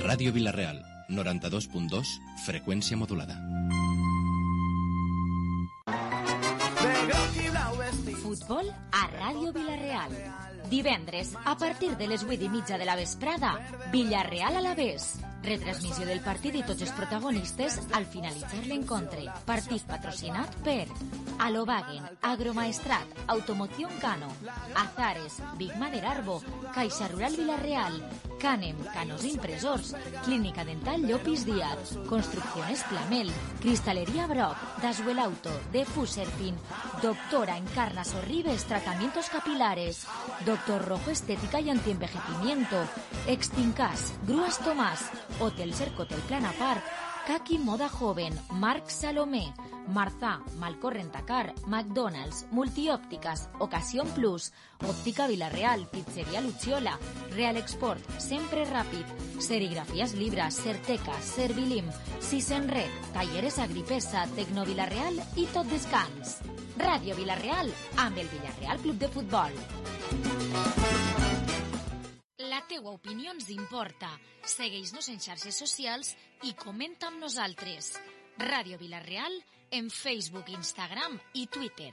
Ràdio Vila-real, 92.2, freqüència modulada. Futbol a Ràdio Vila-real. Divendres, a partir de les 8:30 de la vesprada, Villarreal-Alavés. Retransmissió del partit i tots els protagonistes al finalitzar l'encontre. Partit patrocinat per Alovagen, Agromaestrat, Automoción Cano, Azares, Big Mader Arbo, Caixa Rural Vila-real, Canem, Canos Impresors, Clínica Dental Llopis Díaz, Construcciones Plamel, Cristalería Brock, Daswell Auto, Defus Serpin, Doctora Encarna Sorribes, Tratamientos Capilares, Doctor Rojo Estética y Antienvejecimiento, Extincas, Grúas Tomás, Hotel Cerco Hotel Plana Park, Kaki Moda Joven, Marc Salomé, Marzà, Malcor Rentacar, McDonald's, Multiópticas, Ocasión Plus, Óptica Vila-real, Pizzería Luciola, Real Export, Sempre Ràpid, Serigrafías Libras, Certeca, Servilim, Sisenred, Talleres Agripesa, Tecno Vila-real i Tot Descans. Ràdio Vila-real amb el Villarreal Club de Futbol. La teua opinió ens importa. Segueix-nos en xarxes socials i comenta amb nosaltres. Ràdio Vila-real en Facebook, Instagram i Twitter.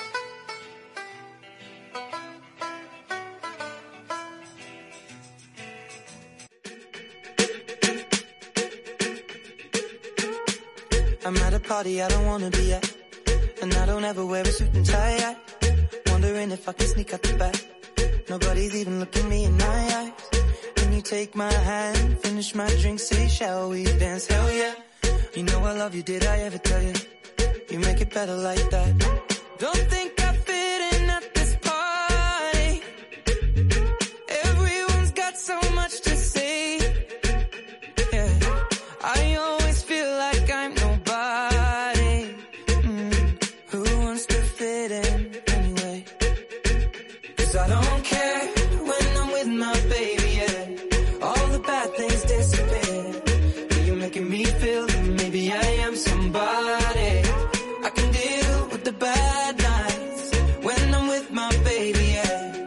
I'm at a party I don't wanna be at, and I don't ever wear a suit and tie. Wondering if I can sneak out the back. Nobody's even looking me in my eyes. Can you take my hand, finish my drink, say shall we dance? Hell yeah. You know I love you, did I ever tell you? You make it better like that. Don't think I fit in at this party. Everyone's got so much to say. Yeah, I always feel like I'm nobody. Who wants to fit in anyway? 'Cause I don't care when I'm with my baby, yeah. All the bad things disappear. But you're making me feel that maybe I am somebody. I can deal with the bad nights when I'm with my baby, yeah.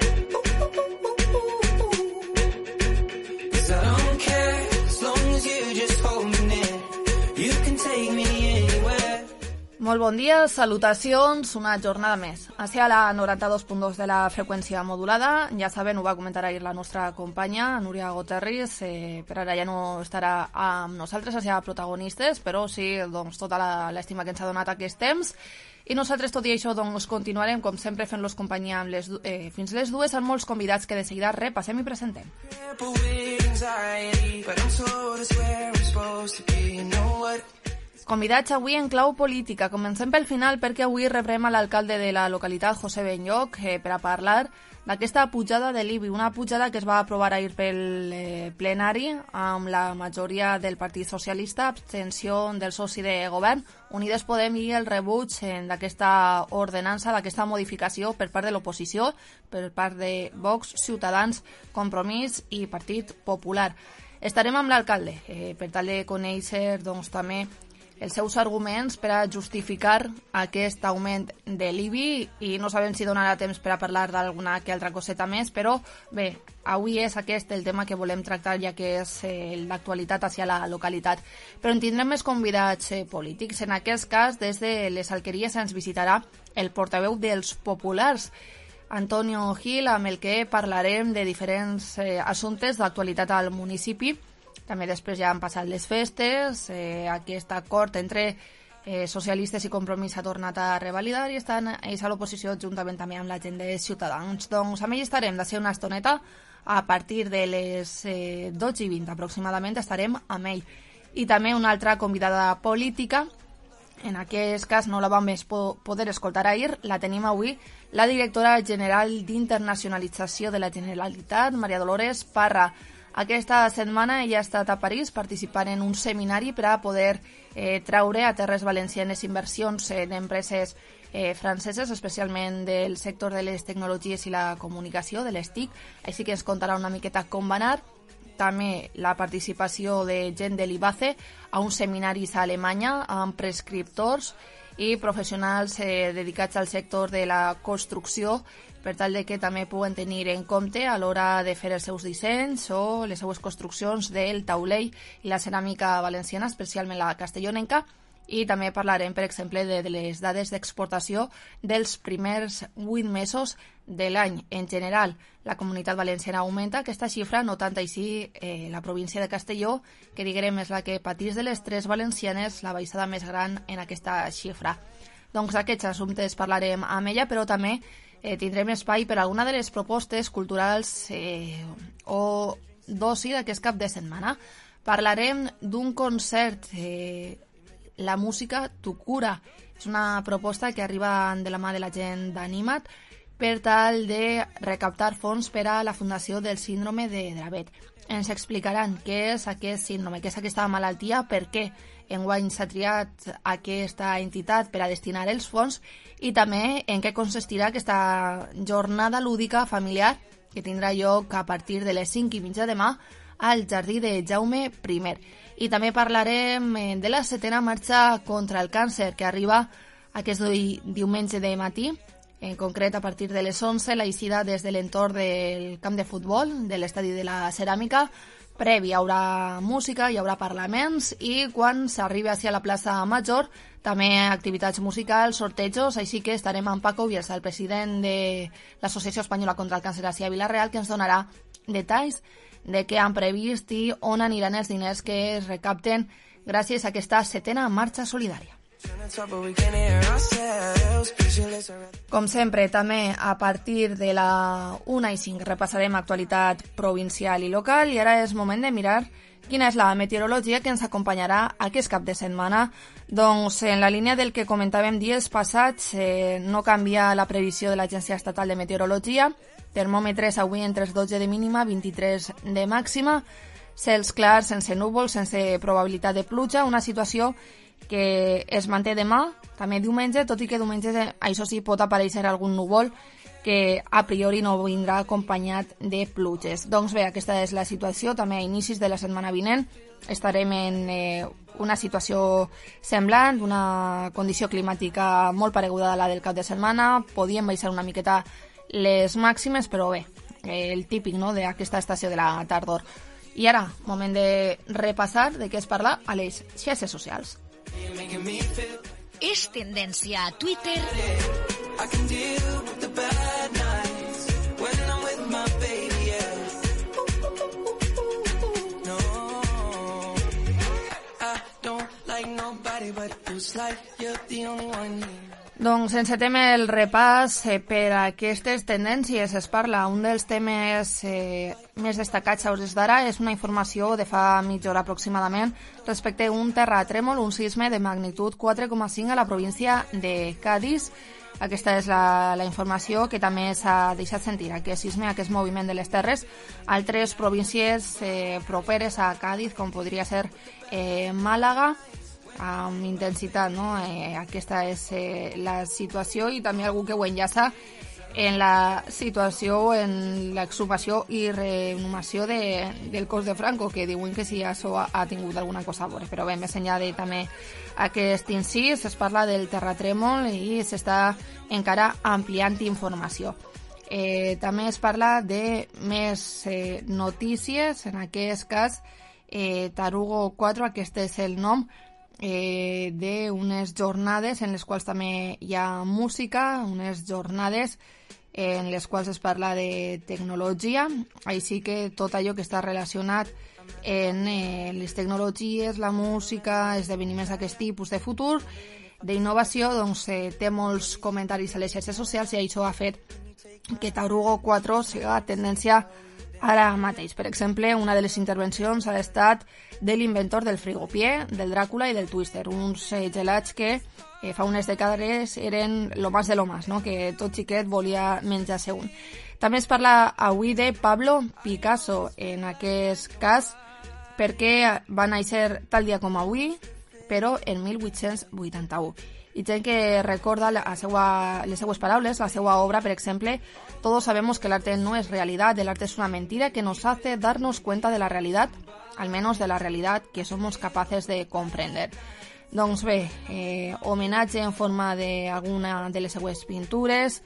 'Cause I don't care as long as you just hold me near. You can take me anywhere. Molt bon dia, salutacions, una jornada més. Hacia la 92.2 de la freqüència modulada. Ja saben, ho va comentar ahir la nostra companya, Núria Goterris, per ara ja no estarà amb nosaltres, hacia protagonistes, però sí, doncs, tota l'estima que ens ha donat aquest temps. I nosaltres, tot i això, doncs, continuarem, com sempre, fent-los companyia amb fins les dues, amb molts convidats que de seguida repassem i presentem. Convidats avui en clau política. Comencem pel final perquè avui rebrem a l'alcalde de la localitat, José Benlloch, per a parlar d'aquesta pujada de l'IBI, una pujada que es va aprovar ahir pel plenari amb la majoria del Partit Socialista, abstenció del soci de govern, Unides Podem, i el rebuig d'aquesta ordenança, d'aquesta modificació per part de l'oposició, per part de Vox, Ciutadans, Compromís i Partit Popular. Estarem amb l'alcalde per tal de conèixer doncs, també els seus arguments per a justificar aquest augment de l'IBI, i no sabem si donarà temps per a parlar d'alguna que altra coseta més, però bé, avui és aquest el tema que volem tractar, ja que és l'actualitat hacia la localitat. Però en tindrem més convidats polítics. En aquest cas, des de les Alqueries ens visitarà el portaveu dels populars, Antonio Gil, amb el que parlarem de diferents assumptes d'actualitat al municipi. També després ja han passat les festes, aquest acord entre socialistes i Compromís ha tornat a revalidar i estan ells a l'oposició juntament també amb la gent de Ciutadans. Doncs amb ells estarem d'ací una estoneta, a partir de les 12:20 aproximadament estarem amb ell. I també una altra convidada política, en aquest cas no la vam poder escoltar ahir, la tenim avui, la directora general d'Internacionalització de la Generalitat, Maria Dolores Parra. Aquesta setmana ella ha estat a París participant en un seminari per a poder traure a terres valencianes inversions d'empreses franceses, especialment del sector de les tecnologies i la comunicació, de les TIC. Així que ens contarà una miqueta com va anar. També la participació de gent de l'IBACE a uns seminaris a Alemanya amb prescriptors i professionals dedicats al sector de la construcció per tal de que també puguen tenir en compte a l'hora de fer els seus dissenys o les seues construccions del taulell i la ceràmica valenciana, especialment la castellonenca. I també parlarem, per exemple, de les dades d'exportació dels primers 8 mesos de l'any. En general, la comunitat valenciana augmenta aquesta xifra, no tant així la província de Castelló, que diguem és la que patís de les 3 valencianes la baixada més gran en aquesta xifra. Doncs d'aquests assumptes parlarem amb ella, però també tindrem espai per a alguna de les propostes culturals o d'oci d'aquest cap de setmana. Parlarem d'un concert La música tu cura. És una proposta que arriba de la mà de la gent d'Animat per tal de recaptar fons per a la Fundació del Síndrome de Dravet. Ens explicaran què és aquest síndrome, què és aquesta malaltia, per què enguany s'ha triat aquesta entitat per a destinar els fons i també en què consistirà aquesta jornada lúdica familiar que tindrà lloc a partir de les 5:30 demà al Jardí de Jaume I. I també parlarem de la 7ª marxa contra el càncer que arriba aquest diumenge de matí, en concret a partir de les 11, la eixida des de l'entorn del camp de futbol, de l'estadi de la Ceràmica. Previ hi haurà música, hi haurà parlaments i quan s'arribi a la plaça Major també activitats musicals, sortejos, així que estarem amb Paco Bielsa, el president de l'Associació Espanyola contra el Càncer a Vilareal, que ens donarà detalls de què han previst i on aniran els diners que es recapten gràcies a aquesta 7ª marxa solidària. Com sempre, també a partir de la 1:05 repassarem actualitat provincial i local i ara és moment de mirar quina és la meteorologia que ens acompanyarà aquest cap de setmana. Doncs en la línia del que comentàvem dies passats, no canvia la previsió de l'Agència Estatal de Meteorologia. Termòmetres avui entre els 12 de mínima, 23 de màxima, cels clars, sense núvols, sense probabilitat de pluja, una situació que es manté demà, també diumenge, tot i que diumenge, això sí, pot aparèixer algun núvol que a priori no vindrà acompanyat de pluges. Doncs bé, aquesta és la situació, també a inicis de la setmana vinent estarem en una situació semblant, una condició climàtica molt pareguda a la del cap de setmana, podíem baixar una miqueta les màximes, però bé, el típic, no?, d'aquesta estació de la tardor. I ara, moment de repassar de què es parla a les xarxes socials. És tendència a Twitter Doncs encetem el repàs per a aquestes tendències. Es parla, un dels temes més destacats a hores d'ara és una informació de fa mitja hora aproximadament respecte a un terratrèmol, un sisme de magnitud 4,5 a la província de Cádiz. Aquesta és la informació que també s'ha deixat sentir, aquest sisme, aquest moviment de les terres. Altres províncies properes a Cádiz, com podria ser Màlaga, amb intensitat, no? Aquesta és la situació i també algú que ho enllaça en la situació, en l'exhumació i reinhumació del cos de Franco, que diuen que si això ha tingut alguna cosa a veure. Però bé, més enllà de també aquest incís, es parla del terratrèmol i s'està encara ampliant informació. També es parla de més notícies, en aquest cas Tarugo 4, aquest és el nom, d'unes jornades en les quals també hi ha música, unes jornades en les quals es parla de tecnologia, així que tot allò que està relacionat en les tecnologies, la música, esdeveniments d'aquest tipus de futur, d'innovació, doncs té molts comentaris a les xarxes socials i això ha fet que Tarugo 4 siga tendència ara mateix. Per exemple, una de les intervencions ha estat de l'inventor del frigopié, del Dràcula i del Twister, uns gelats que fa unes dècades eren lo más de lo más, no? Que tot xiquet volia menjar-se un. També es parla avui de Pablo Picasso, en aquest cas, perquè va néixer tal dia com avui, però en 1881. I gent que recorda les seues paraules, la seva obra, per exemple, todos sabemos que el arte no es realidad, el arte es una mentira que nos hace darnos cuenta de la realidad, al menos de la realidad que somos capaces de comprender. Doncs bé, homenatge en forma d'alguna de les seues pintures,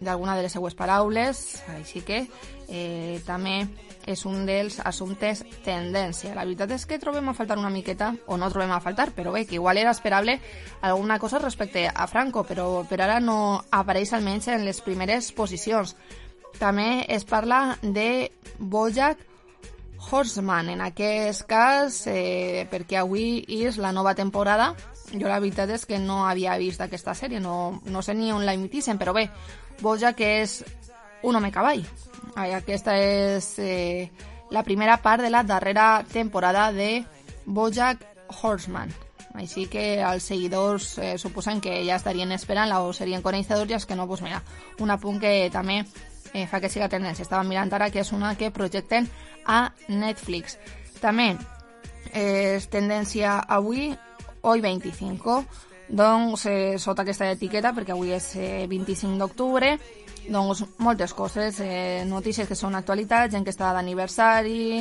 d'alguna de les seues paraules, així que també és un dels assumptes tendència. La veritat és que trobem a faltar una miqueta, o no trobem a faltar, però bé, que igual era esperable alguna cosa respecte a Franco, però per ara no apareix almenys en les primeres posicions. També es parla de BoJack Horseman, en aquest cas, perquè avui és la nova temporada. Jo la veritat és que no havia vist aquesta sèrie, no sé ni on la emitixen, però bé, BoJack és un home cavall. Aquesta és la primera part de la darrera temporada de BoJack Horseman. Així que els seguidors suposen que ja estarien esperant-la o serien coneixedors, i els que no, doncs mira, un apunt que també fa que siga tendència. Estava mirant ara que és una que projecten a Netflix. També és tendència avui, Hoy 25, doncs sota aquesta etiqueta, perquè avui és 25 d'octubre, doncs moltes coses, notícies que són actualitats, gent que està d'aniversari,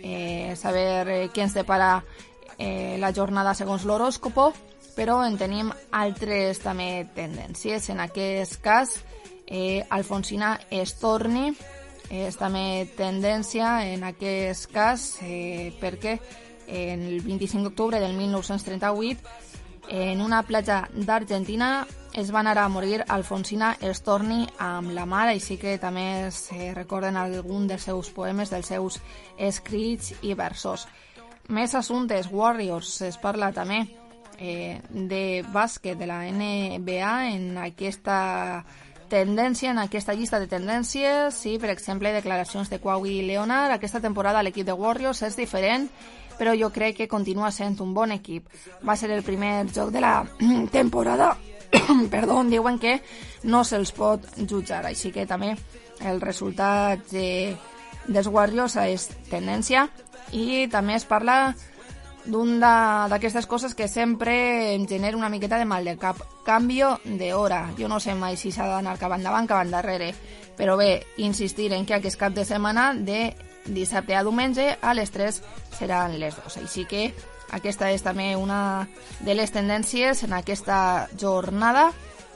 saber què ens depara la jornada segons l'horòscopo, però en tenim altres també tendències. En aquest cas, Alfonsina Storni és també tendència en aquest cas, perquè el 25 d'octubre del 1938 en una platja d'Argentina es va anar a morir Alfonsina Storni amb la mar, així que també es recorden algun dels seus poemes, dels seus escrits i versos. Més assumptes, Warriors, es parla també de bàsquet, de la NBA, en aquesta tendència, en aquesta llista de tendències. Sí, per exemple, declaracions de Kawhi Leonard. Aquesta temporada l'equip de Warriors és diferent, però jo crec que continua sent un bon equip. Va ser el primer joc de la temporada. Perdó, diuen que no se'ls pot jutjar, així que també el resultat dels Warriors és tendència. I també es parla d'aquestes coses que sempre em genera una miqueta de mal de cap. Canvio d'hora. Jo no sé mai si s'ha d'anar cap endavant, cap endarrere, però bé, insistir en que aquest cap de setmana de dissabte a diumenge a les 3 seran les 2. Així que aquesta és també una de les tendències en aquesta jornada.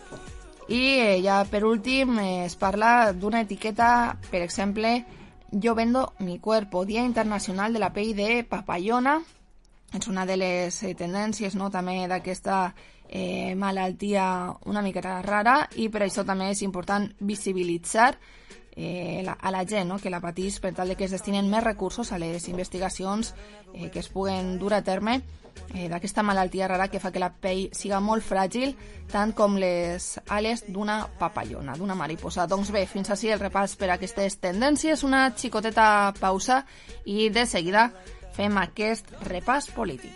I ja per últim es parla d'una etiqueta, per exemple, Yo vendo mi cuerpo, Dia Internacional de la Pell de Papallona. És una de les tendències, no?, també d'aquesta malaltia una miqueta rara, i per això també és important visibilitzar a la gent, no?, que la patís, per tal de que es destinen més recursos a les investigacions que es puguen dur a terme d'aquesta malaltia rara que fa que la pell siga molt fràgil, tant com les ales d'una papallona, d'una mariposa. Doncs bé, fins ací el repàs per a aquestes tendències, una xicoteta pausa i de seguida fem aquest repàs polític.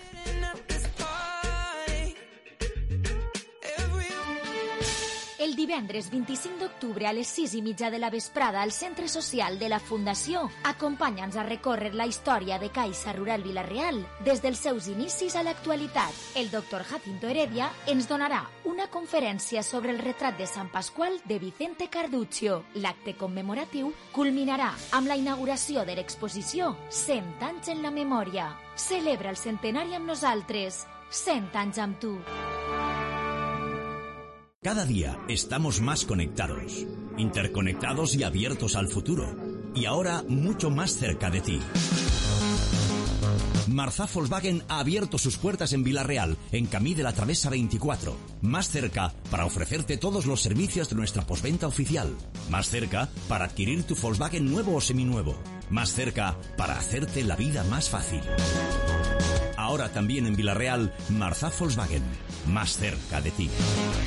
El divendres 25 d'octubre a les 6:30 de la vesprada al Centre Social de la Fundació, acompanya'ns a recórrer la història de Caixa Rural Vila-real des dels seus inicis a l'actualitat. El doctor Jacinto Heredia ens donarà una conferència sobre el retrat de Sant Pasqual de Vicente Carduccio. L'acte commemoratiu culminarà amb la inauguració de l'exposició 100 anys en la memòria. Celebra el centenari amb nosaltres. 100 anys amb tu. Cada día estamos más conectados, interconectados y abiertos al futuro. Y ahora mucho más cerca de ti. Marzá Volkswagen ha abierto sus puertas en Vila-real, en Camí de la Travesa 24. Más cerca para ofrecerte todos los servicios de nuestra postventa oficial. Más cerca para adquirir tu Volkswagen nuevo o seminuevo. Más cerca para hacerte la vida más fácil. Ahora también en Vila-real, Marzá Volkswagen. Más cerca de ti.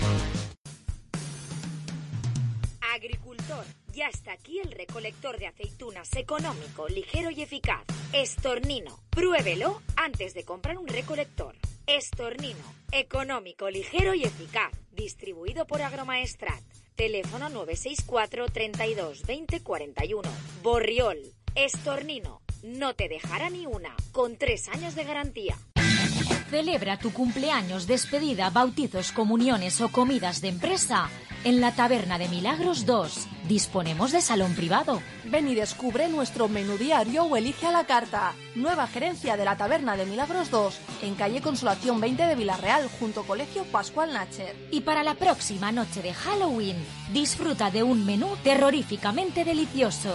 Agricultor, ya está aquí el recolector de aceitunas económico, ligero y eficaz. Estornino, pruébelo antes de comprar un recolector. Estornino, económico, ligero y eficaz. Distribuido por Agromaestrat. Teléfono 964 32 20 41. Borriol, Estornino, no te dejará ni una, con 3 años de garantía. Celebra tu cumpleaños, despedida, bautizos, comuniones o comidas de empresa en la Taberna de Milagros 2. Disponemos de salón privado. Ven y descubre nuestro menú diario o elige a la carta. Nueva gerencia de la Taberna de Milagros 2, en calle Consolación 20 de Villarreal, junto Colegio Pascual Nacher. Y para la próxima noche de Halloween, disfruta de un menú terroríficamente delicioso.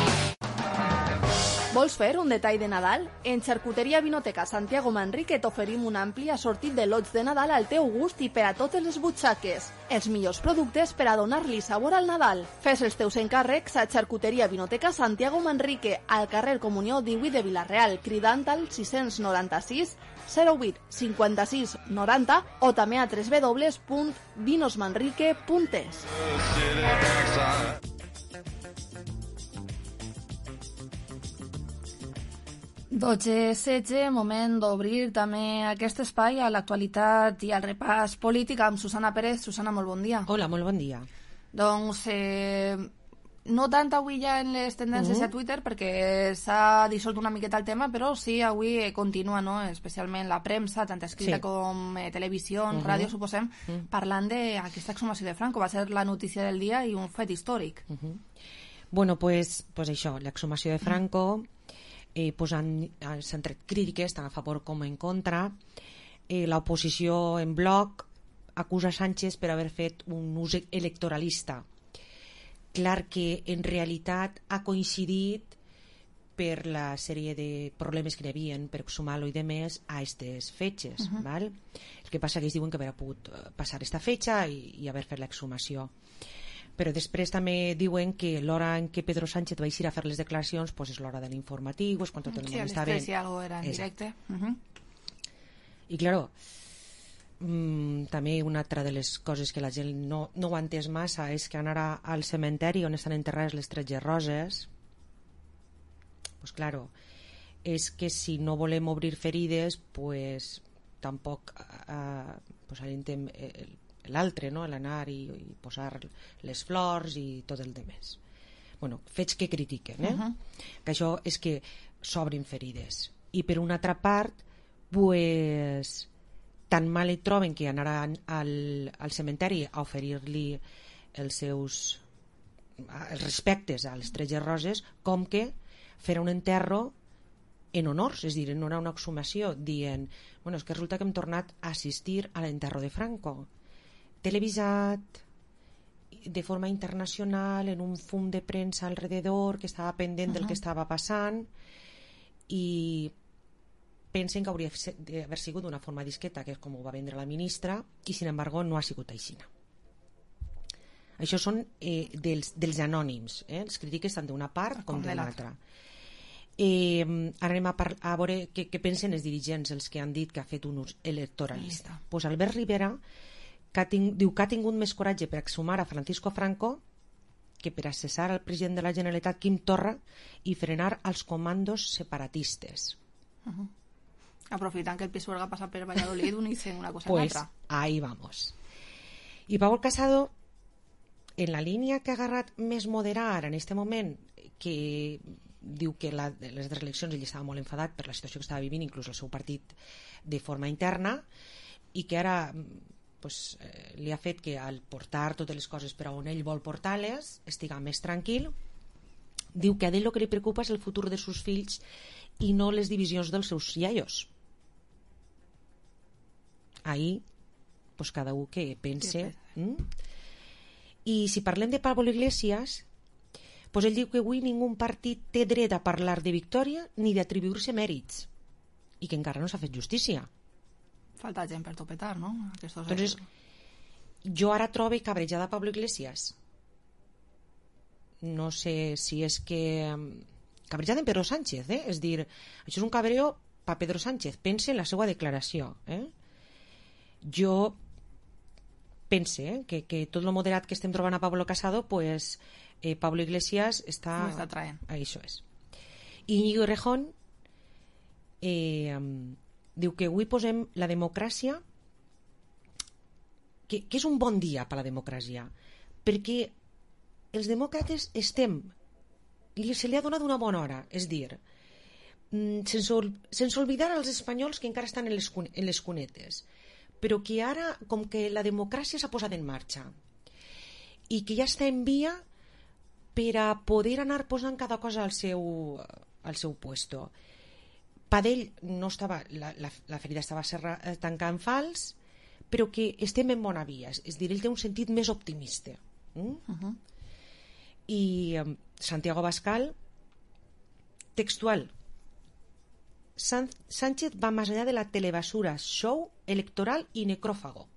Vols fer un detall de Nadal? En Xarcuteria Vinoteca Santiago Manrique t'oferim un ampli assortit de lots de Nadal al teu gust i per a totes les butxaques. Els millors productes per a donar-li sabor al Nadal. Fes els teus encàrrecs a Xarcuteria Vinoteca Santiago Manrique, al carrer Comunió 18 de Villarreal, cridant al 696 08 56 90 o també a www.vinosmanrique.es. 12:16, moment d'obrir també aquest espai a l'actualitat i al repàs polític amb Susana Pérez. Susana, molt bon dia. Hola, molt bon dia. Doncs no tant avui ja en les tendències a Twitter perquè s'ha dissolt una miqueta el tema, però sí avui continua, no? Especialment la premsa, tant escrita com televisió, ràdio, suposem, parlant d'aquesta exhumació de Franco. Va ser la notícia del dia i un fet històric. Bueno, pues això, l'exhumació de Franco, s'han tret crítiques tant a favor com en contra. L'oposició en bloc acusa Sánchez per haver fet un ús electoralista. Clar que en realitat ha coincidit per la sèrie de problemes que hi havia per exhumar-lo i demés a aquestes fetges. Val? El que passa que ells diuen que haver pogut passar aquesta fetge i haver fet l'exhumació. Però després també diuen que l'hora en què Pedro Sánchez va eixir a fer les declaracions pues és l'hora de l'informatiu, és quan tot el món està bé. Sí, a les 3 i algo era en directe. I claro, també una altra de les coses que la gent no ho ha entès massa és que anar al cementeri on estan enterrades les 13 roses, pues claro, és que si no volem obrir ferides, pues tampoc pues l'altre, no? L'anar i posar les flors i tot el demés. Bueno, fets que critiquen, que això és que s'obrin ferides. I per una altra part, pues, tan mal hi troben que anaran al cementeri a oferir-li els respectes a les 13 roses, com que fer un enterro en honors, és a dir, no era una exhumació, dient, bueno, és que resulta que hem tornat a assistir a l'enterro de Franco, televisat de forma internacional, en un fum de premsa alrededor que estava pendent del que estava passant, i pensen que hauria d'haver sigut d'una forma discreta, que és com ho va vendre la ministra, i sin embargo no ha sigut així. Això són dels anònims, els crítiques tant d'una part com de l'altra. Ara anem a veure què pensen els dirigents, els que han dit que ha fet un ús electoralista. Pues Albert Rivera diu que ha tingut més coratge per exhumar a Francisco Franco que per cessar el president de la Generalitat, Quim Torra, i frenar els comandos separatistes. Aprofitant que el PSOE ha passat per Valladolid, unir-se una cosa pues, en l'altra. Ahí vamos. I Pablo Casado, en la línia que ha agarrat més moderar en aquest moment, que diu que les eleccions ell estava molt enfadat per la situació que estava vivint, inclús el seu partit de forma interna, i que ara pues, li ha fet que al portar totes les coses per a on ell vol portar-les estiga més tranquil. Diu que a ell el que li preocupa és el futur dels seus fills i no les divisions dels seus iaios. Ahí pues, cada un que pense. I si parlem de Pablo Iglesias, pues ell diu que avui ningú partit té dret a parlar de victòria ni d'atribuir-se mèrits i que encara no s'ha fet justícia. Falta gent per topetar, no? Entonces, jo ara trobo cabrejada Pablo Iglesias. No sé si és que... Cabrejada en Pedro Sánchez, és dir, això és un cabreo per Pedro Sánchez. Pense en la seva declaració. Jo pense que tot el moderat que estem trobant a Pablo Casado, pues, Pablo Iglesias està traient. Això és. Íñigo Errejón diu que avui posem la democràcia, que és un bon dia per a la democràcia, perquè els demòcrates se li ha donat una bona hora, és dir, sense oblidar els espanyols que encara estan en les cunetes, però que ara, com que la democràcia s'ha posat en marxa i que ja està en via per a poder anar posant cada cosa al seu puesto. Padell no estava, la ferida estava tancada en fals, però que estem en bona via, és a dir, ell té un sentit més optimista. I Santiago Abascal, textual: Sánchez va más allá de la telebasura, show electoral y necrófago.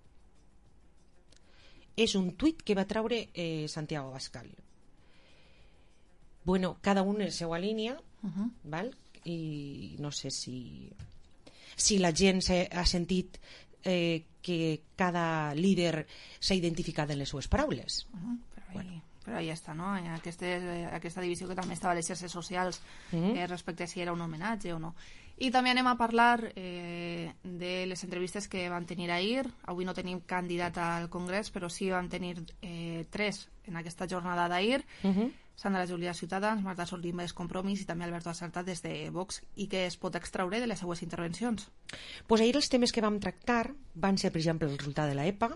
És un tuit que va treure Santiago Abascal. Bueno, cada un en la seva línia, val? I no sé si la gent ha sentit que cada líder s'ha identificat en les seues paraules. Però ahí està, no? Aquesta divisió que també estava a les xarxes socials respecte a si era un homenatge o no. I també anem a parlar de les entrevistes que van tenir ahir. Avui no tenim candidat al Congrés, però sí vam tenir 3 en aquesta jornada d'ahir. Sandra Julià, Ciutadans, Marta Solís, Compromís, i també Alberto Asarta des de Vox. I què es pot extraure de les seues intervencions? Pues ahir els temes que vam tractar van ser, per exemple, el resultat de l'EPA,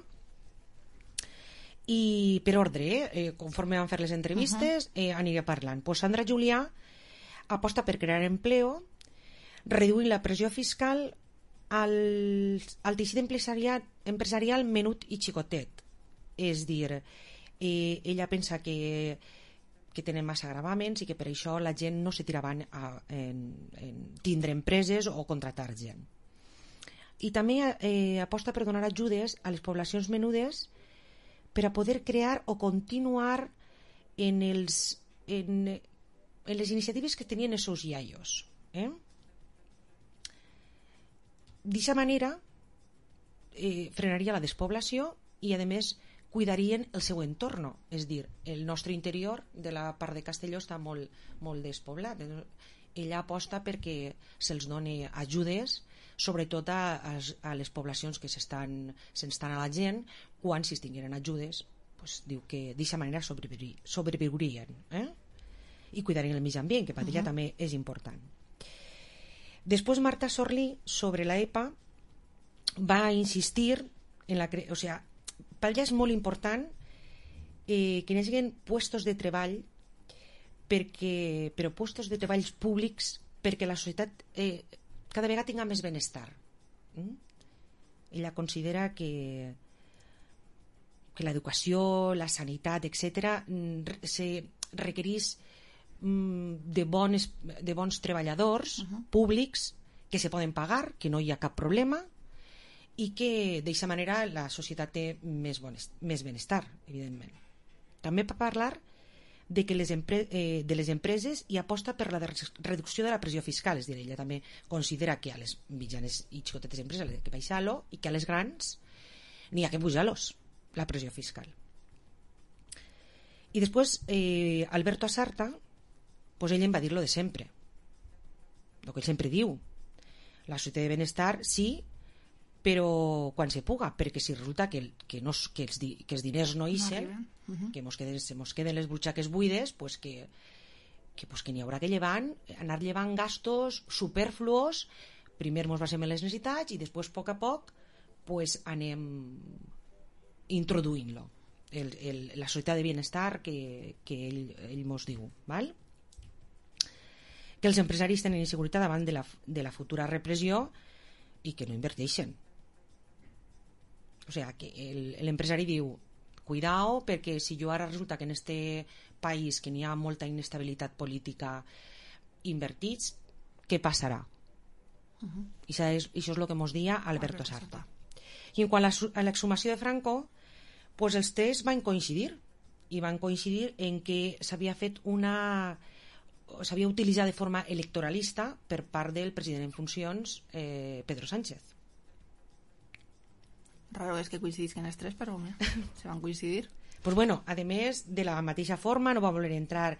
i per ordre, conforme vam fer les entrevistes, aniré parlant. Pues Sandra Julià aposta per crear empleo, reduint la pressió fiscal al teixit empresarial menut i xicotet. És dir, ella pensa que tenen massa gravaments i que per això la gent no se tira avant en tindre empreses o contratar gent. I també aposta per donar ajudes a les poblacions menudes per a poder crear o continuar en les iniciatives que tenien els seus iaios. D'aquesta manera frenaria la despoblació i, a més, cuidarien el seu entorn, és dir, el nostre interior de la part de Castelló està molt despoblat. Ella aposta perquè se'ls doni ajudes, sobretot a les poblacions que se'ns estan a la gent, quan si es tingueren ajudes, diu que d'aquesta manera sobreviurien i cuidarien el mig ambient, que per ella també és important. Després Marta Sorlí, sobre la EPA, va insistir en la creació, o sigui, per ella és molt important que hi hagi puestos de treball, però puestos de treballs públics perquè la societat cada vegada tinga més benestar. Ella considera que l'educació, la sanitat, etc., requereix de bons treballadors públics que se poden pagar, que no hi ha cap problema, i que d'aquesta manera la societat té més benestar, evidentment. També va parlar de les empreses i aposta per la reducció de la pressió fiscal, és a dir, ella també considera que a les mitjanes i xicotetes empreses ha de baixar-lo i que a les grans n'hi ha que pujar-los la pressió fiscal. I després Alberto Asarta, ell em va dir lo de sempre, el que ell sempre diu: la societat de benestar sí, però quan se puga, perquè si resulta que els diners no ixen, que se mos queden les butxaques buides, que n'hi haurà que anar llevant gastos superfluos. Primer mos basem en les necessitats i després, a poc, anem introduint-lo, la societat de benestar que ell mos diu, val? Que els empresaris tenen inseguretat davant de la futura repressió i que no inverteixen. O sigui, que l'empresari diu: cuidao, perquè si jo ara resulta que en este país que n'hi ha molta inestabilitat política invertits, què passarà? I això és el que mos dia Alberto Asarta. I en quant a l'exhumació de Franco, els tres van coincidir en que s'havia utilitzat de forma electoralista per part del president en funcions, Pedro Sánchez. Raro és que coincidisquen els tres, però se van coincidir. Pues bueno, a més, de la mateixa forma, no va voler entrar...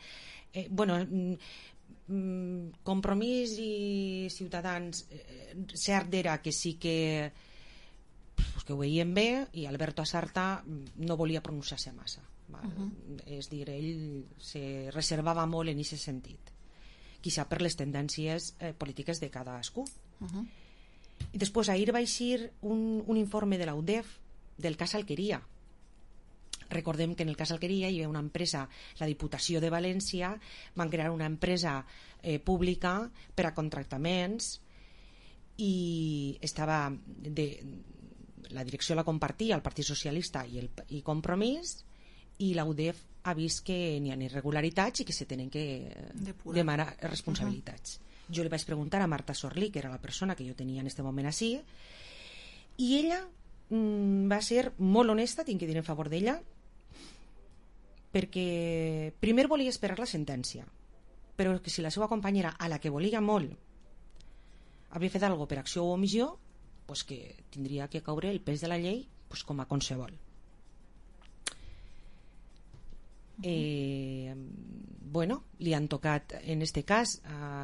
Compromís i Ciutadans, cert era que sí que ho veien bé, i Alberto Asarta no volia pronunciar-se massa. És dir, ell se reservava molt en aquest sentit. quizá per les tendències polítiques de cadascú. I després ahir va eixir un informe de la UDEF del cas Alqueria. Recordem que en el cas Alqueria hi havia una empresa, la Diputació de València van crear una empresa pública per a contractaments i estava la direcció la compartia el Partit Socialista i Compromís, i la UDEF ha vist que n'hi ha irregularitats i que se tenen que demanar responsabilitats. Jo li vaig preguntar a Marta Sorlí, que era la persona que jo tenia en aquest moment així, i ella va ser molt honesta, tinc que dir en favor d'ella, perquè primer volia esperar la sentència, però que si la seva companyera, a la que volia molt, havia fet alguna per acció o omissió, pues que tindria que caure el pes de la llei pues com a qualsevol. Bueno, li han tocat en este cas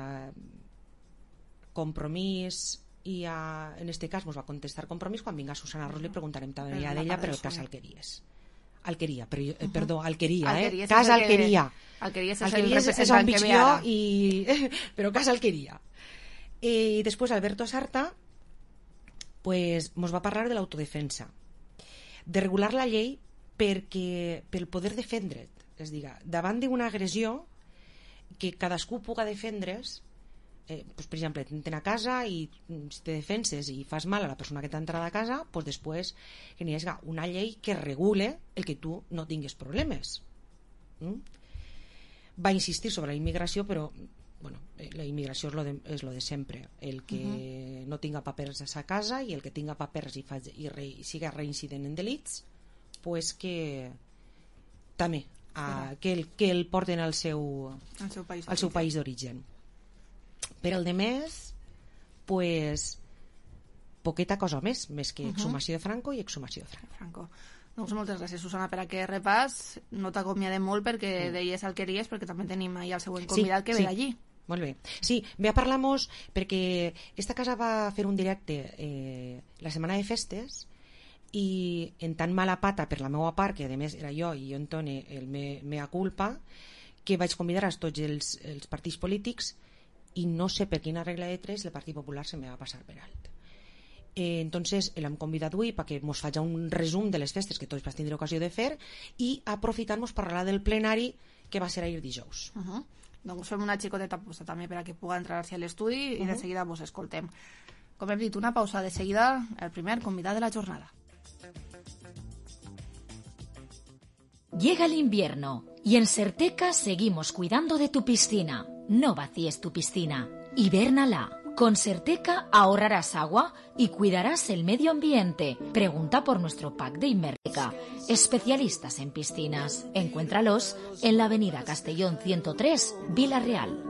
Compromís i en este cas ens va contestar Compromís. Quan vinga Susana Ros li preguntarem també a d'ella per el cas Alqueria, cas Alqueria. Alqueria és on vic jo, però cas Alqueria. I després Alberto Sarta pues ens va parlar de l'autodefensa, de regular la llei pel poder defendre't, és a dir, davant d'una agressió que cadascú puga defendre's, pues, per exemple, t'entren a casa i si te defenses i fas mal a la persona que t'ha entrat a casa, pues després que n'hi hagi una llei que regule el que tu no tingues problemes. Va insistir sobre la immigració, però bueno, la immigració és lo de sempre, el que no tinga papers a sa casa i el que tinga papers i siga reincident en delits, pues que també que el porten al seu país d'origen. Per al demés, pues poqueta cosa més que exhumació de Franco i exhumació de Franco. Doncs moltes gràcies, Susana, per aquest repàs. No t'acomiadem molt perquè deies Alqueries, perquè també tenim ahir el següent convidat que ve d'allí. Molt bé. Sí, ve a parlar-nos perquè esta casa va fer un directe la setmana de festes i en tan mala pata per la meva part, que a més era jo i jo entone el mea culpa, que vaig convidar a tots els partits polítics i no sé per quina regla de tres el Partit Popular se me va passar per alt. Entonces l'hem convidat avui perquè ens faci un resum de les festes que tots vas tindre ocasió de fer i aprofitar-nos per parlar del plenari que va ser ahir dijous. Doncs fem una xicoteta pausa també per a que puga entrar-se a l'estudi i de seguida vos escoltem. Com hem dit, una pausa, de seguida el primer convidat de la jornada. Llega el invierno y en Certeca seguimos cuidando de tu piscina. No vacíes tu piscina, hibérnala. Con Certeca ahorrarás agua y cuidarás el medio ambiente. Pregunta por nuestro pack de Inmerteca. Especialistas en piscinas. Encuéntralos en la avenida Castellón 103, Vila Real.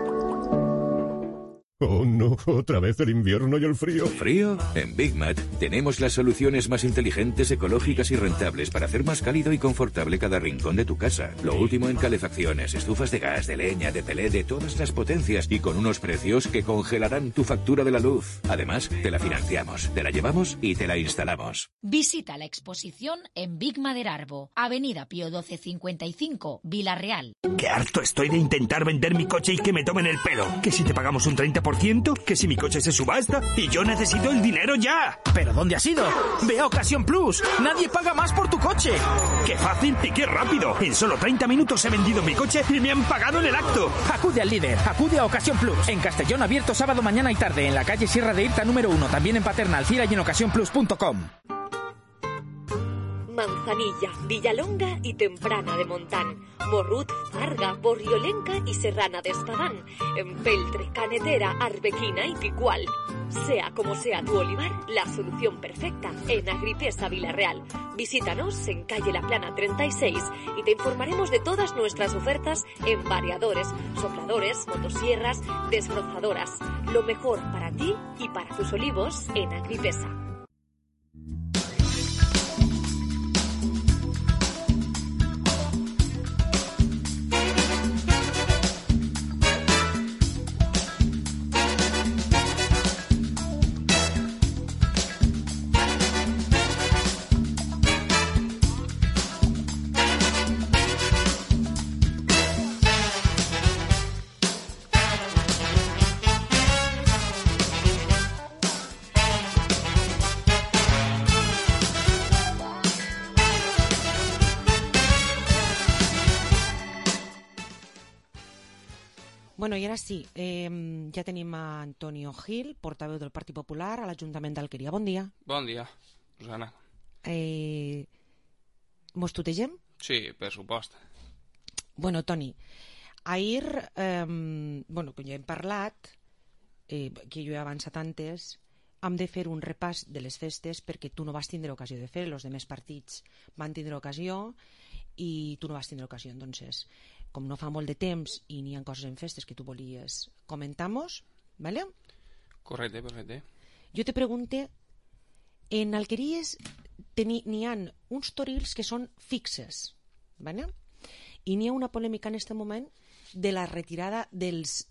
Oh no, otra vez el invierno y el frío. ¿Frío? En Big Mat tenemos las soluciones más inteligentes, ecológicas y rentables para hacer más cálido y confortable cada rincón de tu casa. Lo último en calefacciones, estufas de gas, de leña, de pelé, de todas las potencias y con unos precios que congelarán tu factura de la luz. Además, te la financiamos, te la llevamos y te la instalamos. Visita la exposición en Big Maderarbo, Avenida Pío 1255, Vila Real. Qué harto estoy de intentar vender mi coche y que me tomen el pelo. Que si te pagamos un 30%, que si mi coche se subasta y yo necesito el dinero ya. ¿Pero dónde has ido? Ve a Ocasión Plus. Nadie paga más por tu coche. ¡Qué fácil y qué rápido! En solo 30 minutos he vendido mi coche y me han pagado en el acto. Acude al líder. Acude a Ocasión Plus. En Castellón, abierto sábado, mañana y tarde. En la calle Sierra de Irta número 1. También en Paterna, Alcira y en ocasiónplus.com. Manzanilla, Villalonga y Temprana de Montán, Morrut, Farga, Borriolenca y Serrana de Espadán, Empeltre, Canetera, Arbequina y Picual. Sea como sea tu olivar, la solución perfecta en Agripesa Villarreal. Visítanos en calle La Plana 36 y te informaremos de todas nuestras ofertas en variadores, sopladores, motosierras, desbrozadoras. Lo mejor para ti y para tus olivos en Agripesa. Bueno, i ara sí, ja tenim a Antonio Gil, portaveu del Partit Popular a l'Ajuntament d'Alqueria. Bon dia. Bon dia, Rosana. Mos tutegem? Sí, per supost. Bueno, Toni, ahir, com ja hem parlat, que jo he avançat antes, hem de fer un repàs de les festes perquè tu no vas tindre ocasió de fer, els demés partits van tindre ocasió i tu no vas tindre ocasió. Entonces, com no fa molt de temps i n'hi ha coses en festes que tu volies comentar-nos, ¿vale? Correcte, perfecte. Jo te pregunte, en Alqueries n'hi ha uns torils que són fixes, ¿vale? I n'hi ha una polèmica en aquest moment de la retirada dels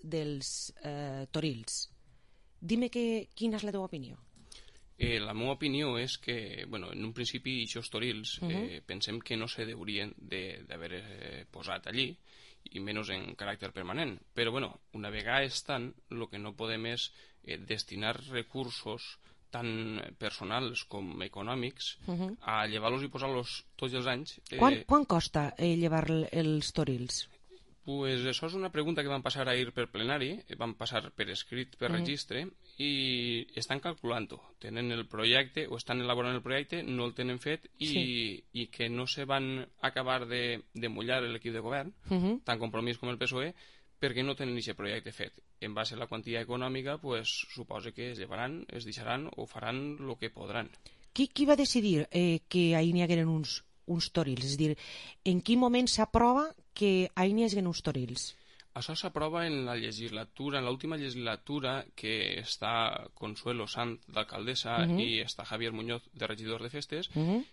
torils. Dime quina és la teva opinió. La meva opinió és que, bueno, en un principi, aquests torils pensem que no se deurien d'haver posat allí, i menys en caràcter permanent. Però, bueno, una vegada estan, el que no podem és destinar recursos tant personals com econòmics a llevar-los i posar-los tots els anys. Quan costa llevar els torils? Pues això és una pregunta que van passar ahir per plenari, van passar per escrit, per registre, i estan calculant-ho. Tenen el projecte, o estan elaborant el projecte, no el tenen fet, i que no se van acabar de mullar l'equip de govern, tant Compromís com el PSOE, perquè no tenen aquest projecte fet. En base a la quantia econòmica, pues, suposa que es llevaran, es deixaran o faran el que podran. Qui va decidir que ahir n'hi hagueren uns torils? És a dir, en quin moment s'aprova que ahir n'hi hagi uns torils? Això s'aprova en la legislatura, en l'última legislatura, que està Consuelo Sant d'alcaldessa i està Javier Muñoz de regidor de festes,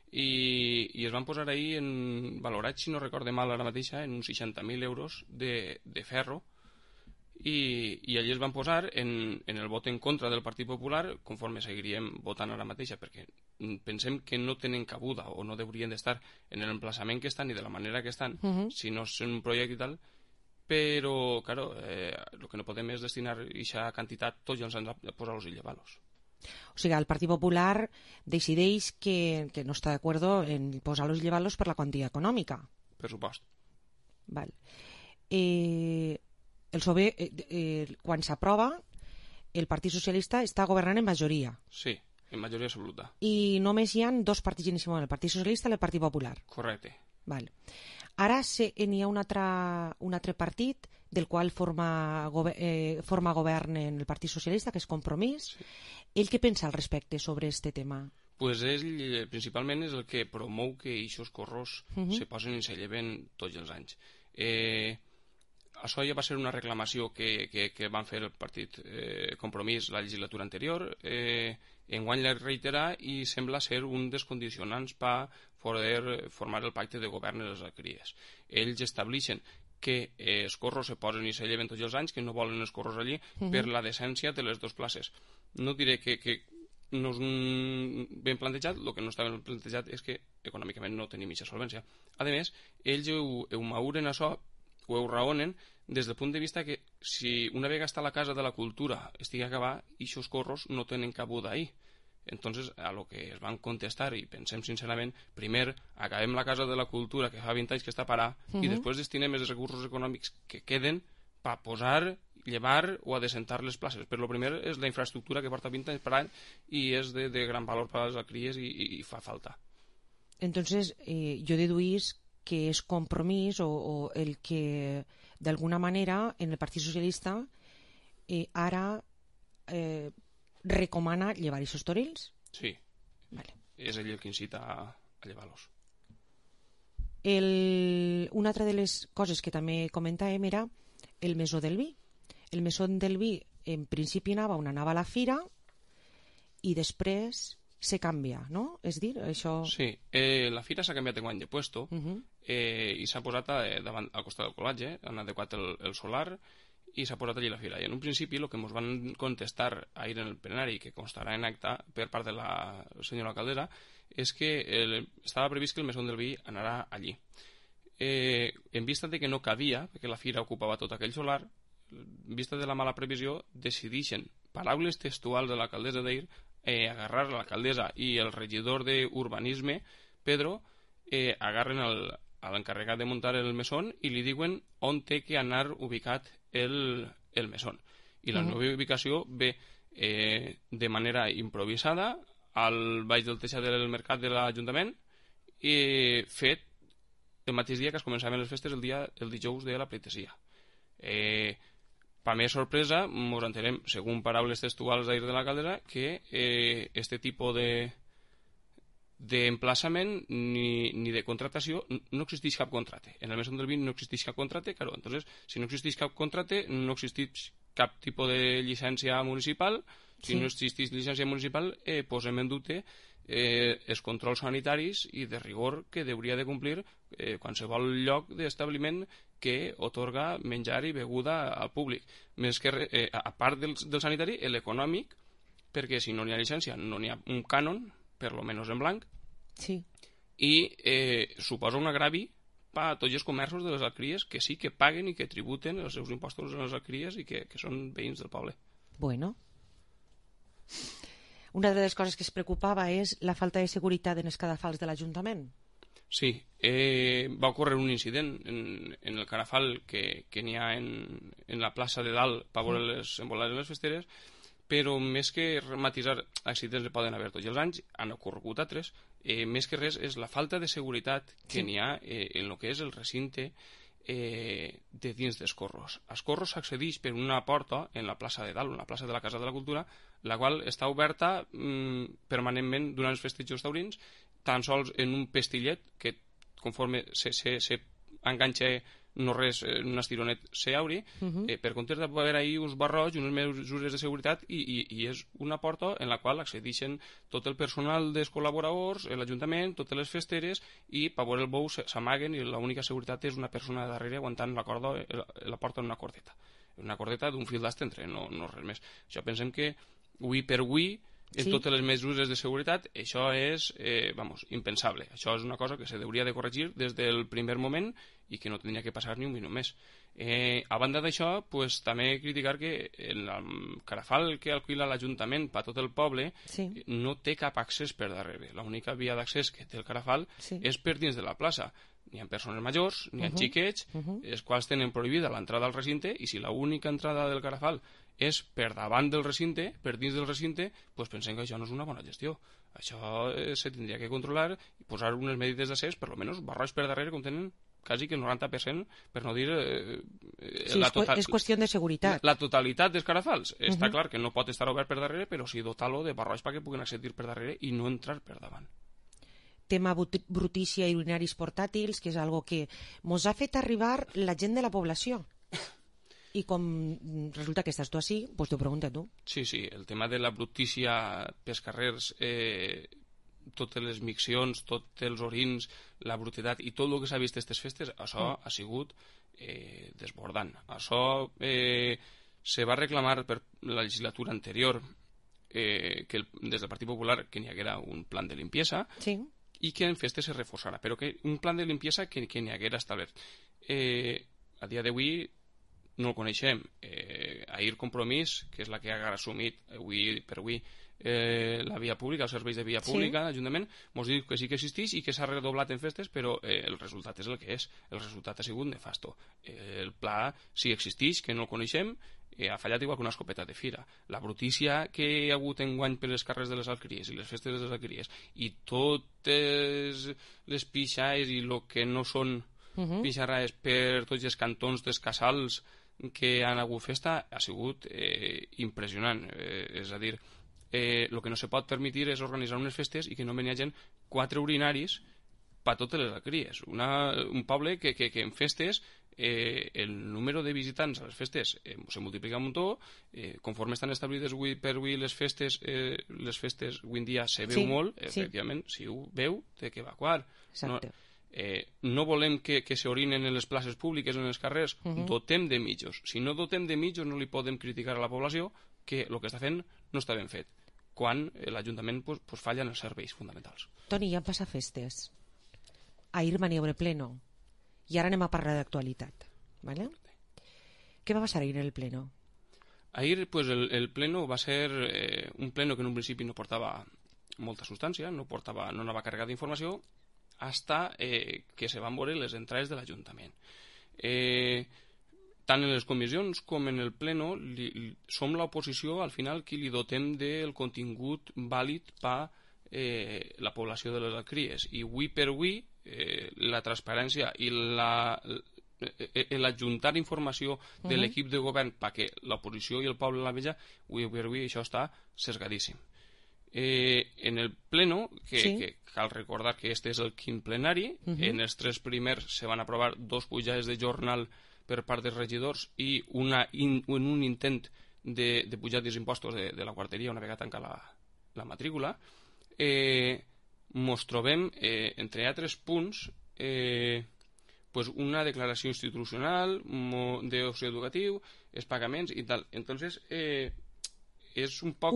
i es van posar ahir valorats, si no recorde mal ara mateixa, en uns 60.000 euros de ferro, i allí es van posar en el vot en contra del Partit Popular, conforme seguiríem votant ara mateixa, perquè pensem que no tenen cabuda o no deurien d'estar en l'emplaçament que estan i de la manera que estan, si no és un projecte i tal, però, claro, el que no podem és destinar aquesta quantitat tots els anys a posar-los i llevar-los. O sigui, el Partit Popular decideix que no està d'acord en posar-los i llevar-los per la quantia econòmica. Per supost. Val. El PSOE, quan s'aprova, el Partit Socialista està governant en majoria. Sí, en majoria absoluta. I només hi ha dos partits en aquest moment, el Partit Socialista i el Partit Popular. Correcte. Val. Ara n'hi ha un altre partit del qual forma govern en el Partit Socialista, que és Compromís. Sí. Ell què pensa al respecte sobre este tema? Pues ell principalment és el que promou que aquests corros se posen i se lleven tots els anys. Això ja va ser una reclamació que van fer el Partit Compromís la legislatura anterior, enguany la reiterà i sembla ser un dels condicionants per poder formar el pacte de govern de les Alqueries. Ells estableixen que els corros se posen i se lleven tots els anys, que no volen els corros allí per la decència de les dues places. No diré que no és ben plantejat, el que no està ben plantejat és que econòmicament no tenim aquesta solvència. A més, ells ho mauren això, ho raonen des del punt de vista que si una vegada està la Casa de la Cultura estigui acabada, aquests corros no tenen cabuda ahí. Entonces, a lo que es van contestar, i pensem sincerament, primer acabem la Casa de la Cultura, que fa 20 anys que està parada, i després destinem els recursos econòmics que queden per posar, llevar o adesentar les places. Però el primer és la infraestructura que porta 20 anys parada i és de gran valor per a les Alqueries i fa falta. Entonces, jo deduís que és Compromís o el que d'alguna manera en el Partit Socialista ara recomana llevar aquests torils? Sí, vale. És ell el que incita a llevar-los. Una altra de les coses que també comentàvem era el Mesó del Vi. El Mesó del Vi en principi anava a la fira i després se canvia, no? És dir, això... Sí, la fira s'ha canviat enguany de puesto i s'ha posat davant, al costat del col·latge, han adequat el solar i s'ha posat allí la fira. I en un principi el que ens van contestar ahir en el plenari, que constarà en acta per part de la senyora alcaldessa, és que estava previst que el Mesó del Vi anarà allí. En vista de que no cabia, perquè la fira ocupava tot aquell solar, en vista de la mala previsió, decideixen, paraules textuals de l'alcaldessa d'ahir, agarrar l'alcaldessa i el regidor d'Urbanisme, Pedro, agarren l'encarregat de muntar el mesón i li diuen on té que anar ubicat el mesón. I la nova ubicació ve de manera improvisada al baix del teixat del mercat de l'Ajuntament i fet el mateix dia que es començaven les festes, el dijous de la pleitesia. Per més sorpresa, ens entenem, segons paraules textuals d'ahir de l'alcaldessa, que este tipus d'emplaçament ni de contratació no existeix cap contracte. En el mesón del vin no existeix cap contracte, claro, entonces, si no existeix cap contracte, no existeix cap tipus de llicència municipal. Si no existeix llicència municipal, posem en dubte els controls sanitaris i de rigor que hauria de complir qualsevol lloc d'establiment que otorga menjar i beguda al públic. Més que a part del sanitari, l'econòmic, perquè si no n'hi ha llicència no n'hi ha un cànon, per lo menys en blanc, i suposa un agravi per a tots els comerços de les alcries que sí que paguen i que tributen els seus impostos en les alcries i que són veïns del poble. Bueno. Una de les coses que es preocupava és la falta de seguretat en els cadafals de l'Ajuntament. Sí, va ocórrer un incident en el cadafal que n'hi ha en la plaça de dalt per veure les embolades de les festeres, però més que matisar accidents que poden haver tots els anys, han ocorregut altres, més que res és la falta de seguretat que n'hi ha en el que és el recinte de dins dels corros. Els corros s'accedeix per una porta en la plaça de dalt, en la plaça de la Casa de la Cultura, la qual està oberta permanentment durant els festejos taurins, tan sols en un pestillet que conforme s'enganxa no res, un estironet s'auri, per comptes d'haver ahí uns barrots i unes mesures de seguretat i és una porta en la qual accedeixen tot el personal dels col·laboradors, l'Ajuntament, totes les festeres, i per veure el bou s'amaguen i l'única seguretat és una persona darrere aguantant la corda, la porta en una cordeta d'un fil d'astre, no res més. Això pensem que avui per avui en totes les mesures de seguretat, això és impensable. Això és una cosa que s'hauria de corregir des del primer moment i que no tindria que passar ni un minut més. A banda d'això, també criticar que el cadafal que alquila l'Ajuntament per tot el poble no té cap accés per darrere. L'única via d'accés que té el cadafal és per dins de la plaça. N'hi ha persones majors, n'hi ha xiquets, els quals tenen prohibida l'entrada al recinte, i si l'única entrada del cadafal és per davant del recinte, per dins del recinte, doncs pensem que això no és una bona gestió. Això se tindria que controlar i posar unes medides d'accés, per almenys barrots per darrere, com tenen quasi que el 90%, per no dir... és qüestió de seguretat. La totalitat dels cadafals. Està clar que no pot estar obert per darrere, però sí dotar-lo de barrots perquè puguin accedir per darrere i no entrar per davant. Tema brutícia i urinaris portàtils, que és algo que mos ha fet arribar la gent de la població. I com resulta que estàs tu així, doncs t'ho pregunta tu. Sí, el tema de la brutícia pels carrers, totes les miccions, tots els orins, la brutetat i tot el que s'ha vist aquestes festes, això ha sigut desbordant. Això se va reclamar per la legislatura anterior que des del Partit Popular que n'hi haguera un plan de limpiesa i que en festes se reforçara, però que un plan de limpiesa que n'hi haguera establert. A dia d'avui no el coneixem. Ahir Compromís, que és la que ha assumit avui per avui la via pública, els serveis de via pública, l'Ajuntament, ens diu que sí que existeix i que s'ha redoblat en festes, però el resultat és el que és. El resultat ha sigut nefasto. El pla sí existeix, que no el coneixem, ha fallat igual que una escopeta de fira. La brutícia que hi ha hagut enguany per les carrers de les alqueries i les festes de les alqueries i totes les pixaes i el que no són pixarraes per tots els cantons dels casals que han hagut festa ha sigut impressionant. És a dir, el que no se pot permetre és organitzar unes festes i que no venien 4 urinaris per totes les alqueries. Un poble que en festes el número de visitants a les festes se multiplica un muntó, conforme estan establides avui per avui les festes avui en dia se veu molt, efectivament, si ho veu, té que evacuar. No volem que s'orinen en les places públiques, en els carrers, dotem de mitjos. Si no dotem de mitjos no li podem criticar a la població que el que està fent no està ben fet, quan l'Ajuntament falla en els serveis fonamentals. Toni, ja han passat festes. Ahir maniobra pleno. I ara anem a parlar d'actualitat. ¿Vale? Què va passar ahir en el pleno? Ahir el pleno va ser un pleno que en un principi no portava molta substància, no anava carregat d'informació, hasta que se van veure les entrades de l'Ajuntament. tant en les comissions com en el pleno som l'oposició al final qui li dotem del contingut vàlid per la població de les alcries, i avui per avui la transparència i l'adjuntar informació de l'equip de govern perquè l'oposició i el poble la veja, avui per avui això està sesgadíssim. En el pleno, que cal recordar que este és el quint plenari, en els 3 primers se van aprovar 2 pujades de jornal per part dels regidors i un intent de pujar dels impostos de la quarteria una vegada tancar la matrícula. Mos trobem, entre altres punts, una declaració institucional d'oci educatiu, els pagaments i tal. Entonces, és un poc...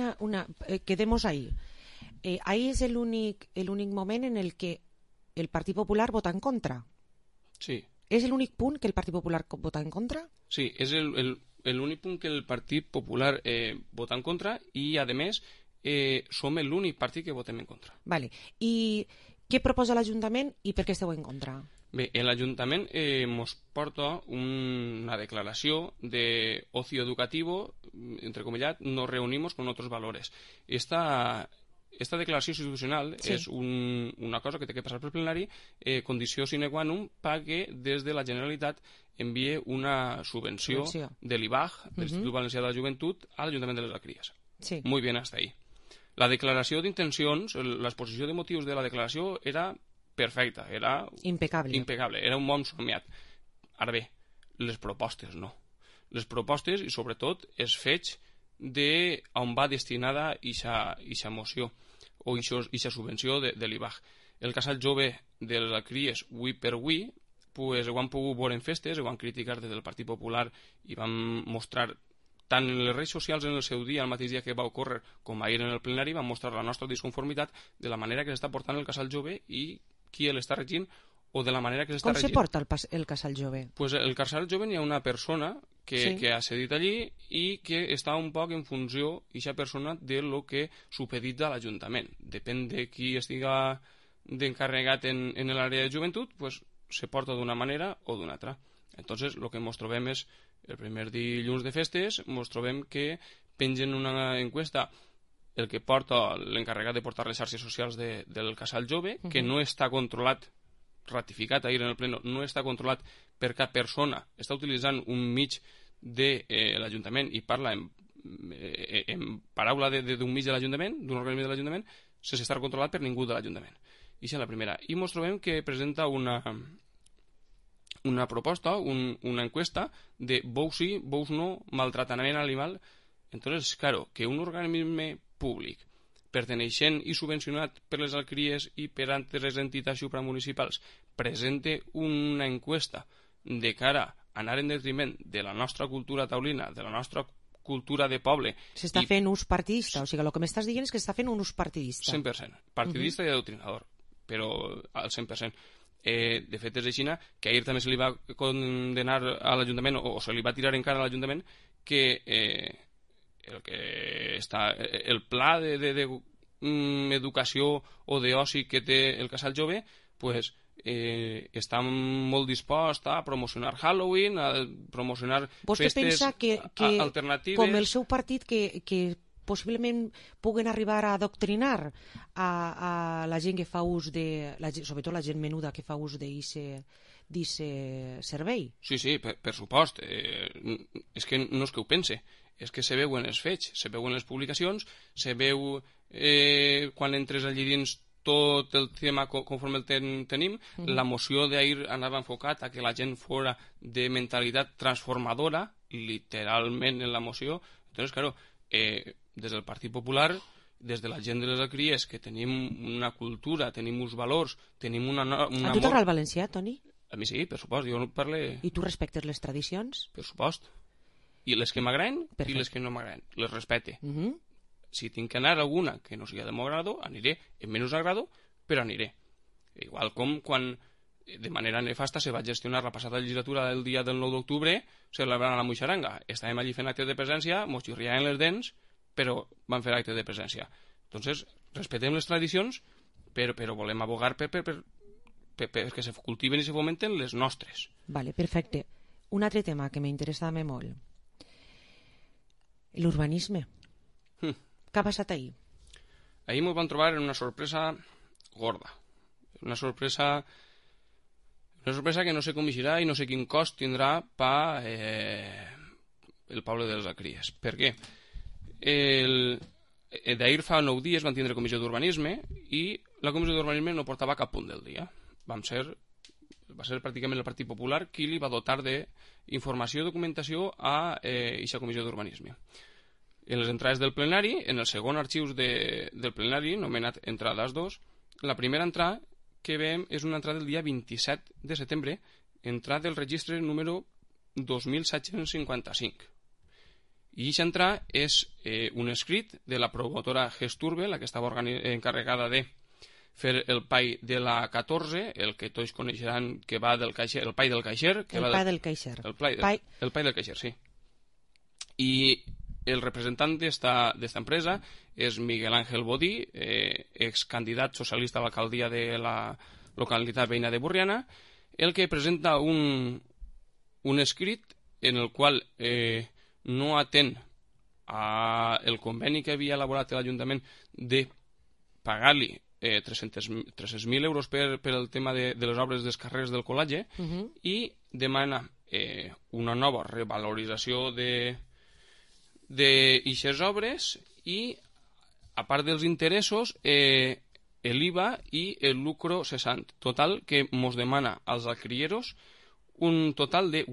Quedemos ahí. Ahí es el únic moment en el que el Partit Popular vota en contra. Sí. ¿Es el únic punt que el Partit Popular vota en contra? Sí, és l'únic punt que el Partit Popular vota en contra i, a més, som l'únic partit que votem en contra. Vale. I què proposa l'Ajuntament i per què esteu en contra? Bé, l'Ajuntament ens porta una declaració de ocio educativo, entrecomillat, nos reunimos con otros valores. Esta declaració institucional és una cosa que té que passar pel plenari, condició sine qua non perquè des de la Generalitat envie una subvenció de l'IBAG, l'Institut Valencià de la Joventut, a l'Ajuntament de les Alcries. Muy bien, hasta ahí. La declaració d'intencions, l'exposició de motius de la declaració era perfecta, era impecable, era un bon somiat. Ara bé, les propostes no. Les propostes i sobretot els fets d'on va destinada aquesta moció o aquesta subvenció de l'IBAG. El casal jove de les Alcries, avui per avui, ho han pogut veure en festes, ho han criticat des del Partit Popular i van mostrar tant en les redes socials en el seu dia, el mateix dia que va ocórrer, com ahir en el plenari, van mostrar la nostra disconformitat de la manera que s'està portant el casal jove i qui l'està regint o de la manera que s'està regint. Com se porta el casal jove? Pues el casal jove hi ha una persona que ha cedit allí i que està un poc en funció, aquesta persona, de lo que supedita l'Ajuntament. Depèn de qui estiga d'encarregat en l'àrea de joventut, pues se porta d'una manera o d'una altra. Entonces, el que ens trobem és, el primer dilluns de festes, ens trobem que pengen una encuesta el que porta l'encarregat de portar les xarxes socials del casal jove, que no està controlat, ratificat ahir en el pleno, no està controlat per cap persona, està utilitzant un mig de l'Ajuntament i parla en paraula d'un mig de l'Ajuntament, d'un organisme de l'Ajuntament, sense estar controlat per ningú de l'Ajuntament. I això és la primera. I ens trobem que presenta una proposta, una encuesta de bous sí, bous no, maltratament animal. Entonces, claro, que un organisme públic perteneixent i subvencionat per les alcries i per altres entitats supramunicipals presente una encuesta de cara a anar en detriment de la nostra cultura taulina, de la nostra cultura de poble... S'està fent ús partidista, o sigui, el que m'estàs dient és que s'està fent un ús partidista. 100%, partidista i adoctrinador, però al 100%. De fet, és així que ahir també se li va condenar a l'Ajuntament, o se li va tirar en cara a l'Ajuntament, que el pla d'educació o d'oci que té el casal jove pues, està molt dispost a promocionar Halloween, a promocionar festes alternatives. Com el seu partit que possiblement puguen arribar a adoctrinar a la gent que fa ús sobretot la gent menuda que fa ús d'aquest servei. Sí, per supost. És que no és que ho pense, és que se veuen els fets, se veuen les publicacions, se veu quan entres allí dins tot el tema conforme el tenim. La moció d'ahir anava enfocat a que la gent fora de mentalitat transformadora, literalment en la moció. Entonces, claro, des del Partit Popular, des de la gent de les alcries, que tenim una cultura, tenim uns valors, tenim una... A tu t'agrada el valencià, Toni? A mi sí, per supost, jo no parle... I tu respectes les tradicions? Per supost. I les que m'agraden i les que no m'agraden. Les respecte. Si tinc que anar a alguna que no sigui de meu agrado, aniré. En menys agrado, però aniré. Igual com quan de manera nefasta se va gestionar la passada legislatura el dia del 9 d'octubre celebrant a la Muixaranga. Estàvem allí fent actes de presència, mos xirriaven les dents, però van fer actes de presència. Entonces, respetem les tradicions, però volem abogar perquè se cultiven i se fomenten les nostres. Vale, perfecte. un altre tema que m'interessa molt. L'urbanisme. Què ha passat ahir? Ahir m'ho vam trobar en una sorpresa gorda. Una sorpresa que no sé com eixirà i no sé quin cost tindrà per el poble de les Alcries. Per què? D'ahir fa 9 dies van tindre comissió d'urbanisme i la comissió d'urbanisme no portava cap punt del dia. Va ser pràcticament el Partit Popular qui li va dotar d'informació i documentació a aquesta comissió d'urbanisme. En les entrades del plenari, en el segon arxius del plenari, anomenat entrades 2, la primera entrada que veiem és una entrada del dia 27 de setembre, entrada del registre número 2755. I aquesta entrada és un escrit de la promotora Gesturbe, la que estava encarregada de fer el PAI de la 14, el que tots coneixeran que va del caixer, el PAI del caixer. El PAI del caixer. El PAI del caixer, sí. I el representant d'esta empresa és Miguel Ángel Bodí, excandidat socialista a l'alcaldia de la localitat veïna de Borriana, el que presenta un escrit en el qual no atén el conveni que havia elaborat l'Ajuntament de pagar-li 300.000 euros per el tema de les obres dels carrers del Colatge i demana una nova revalorització d'eixes obres i, a part dels interessos, l'IVA i el lucro cessant. Total, que mos demana als alcrieros un total de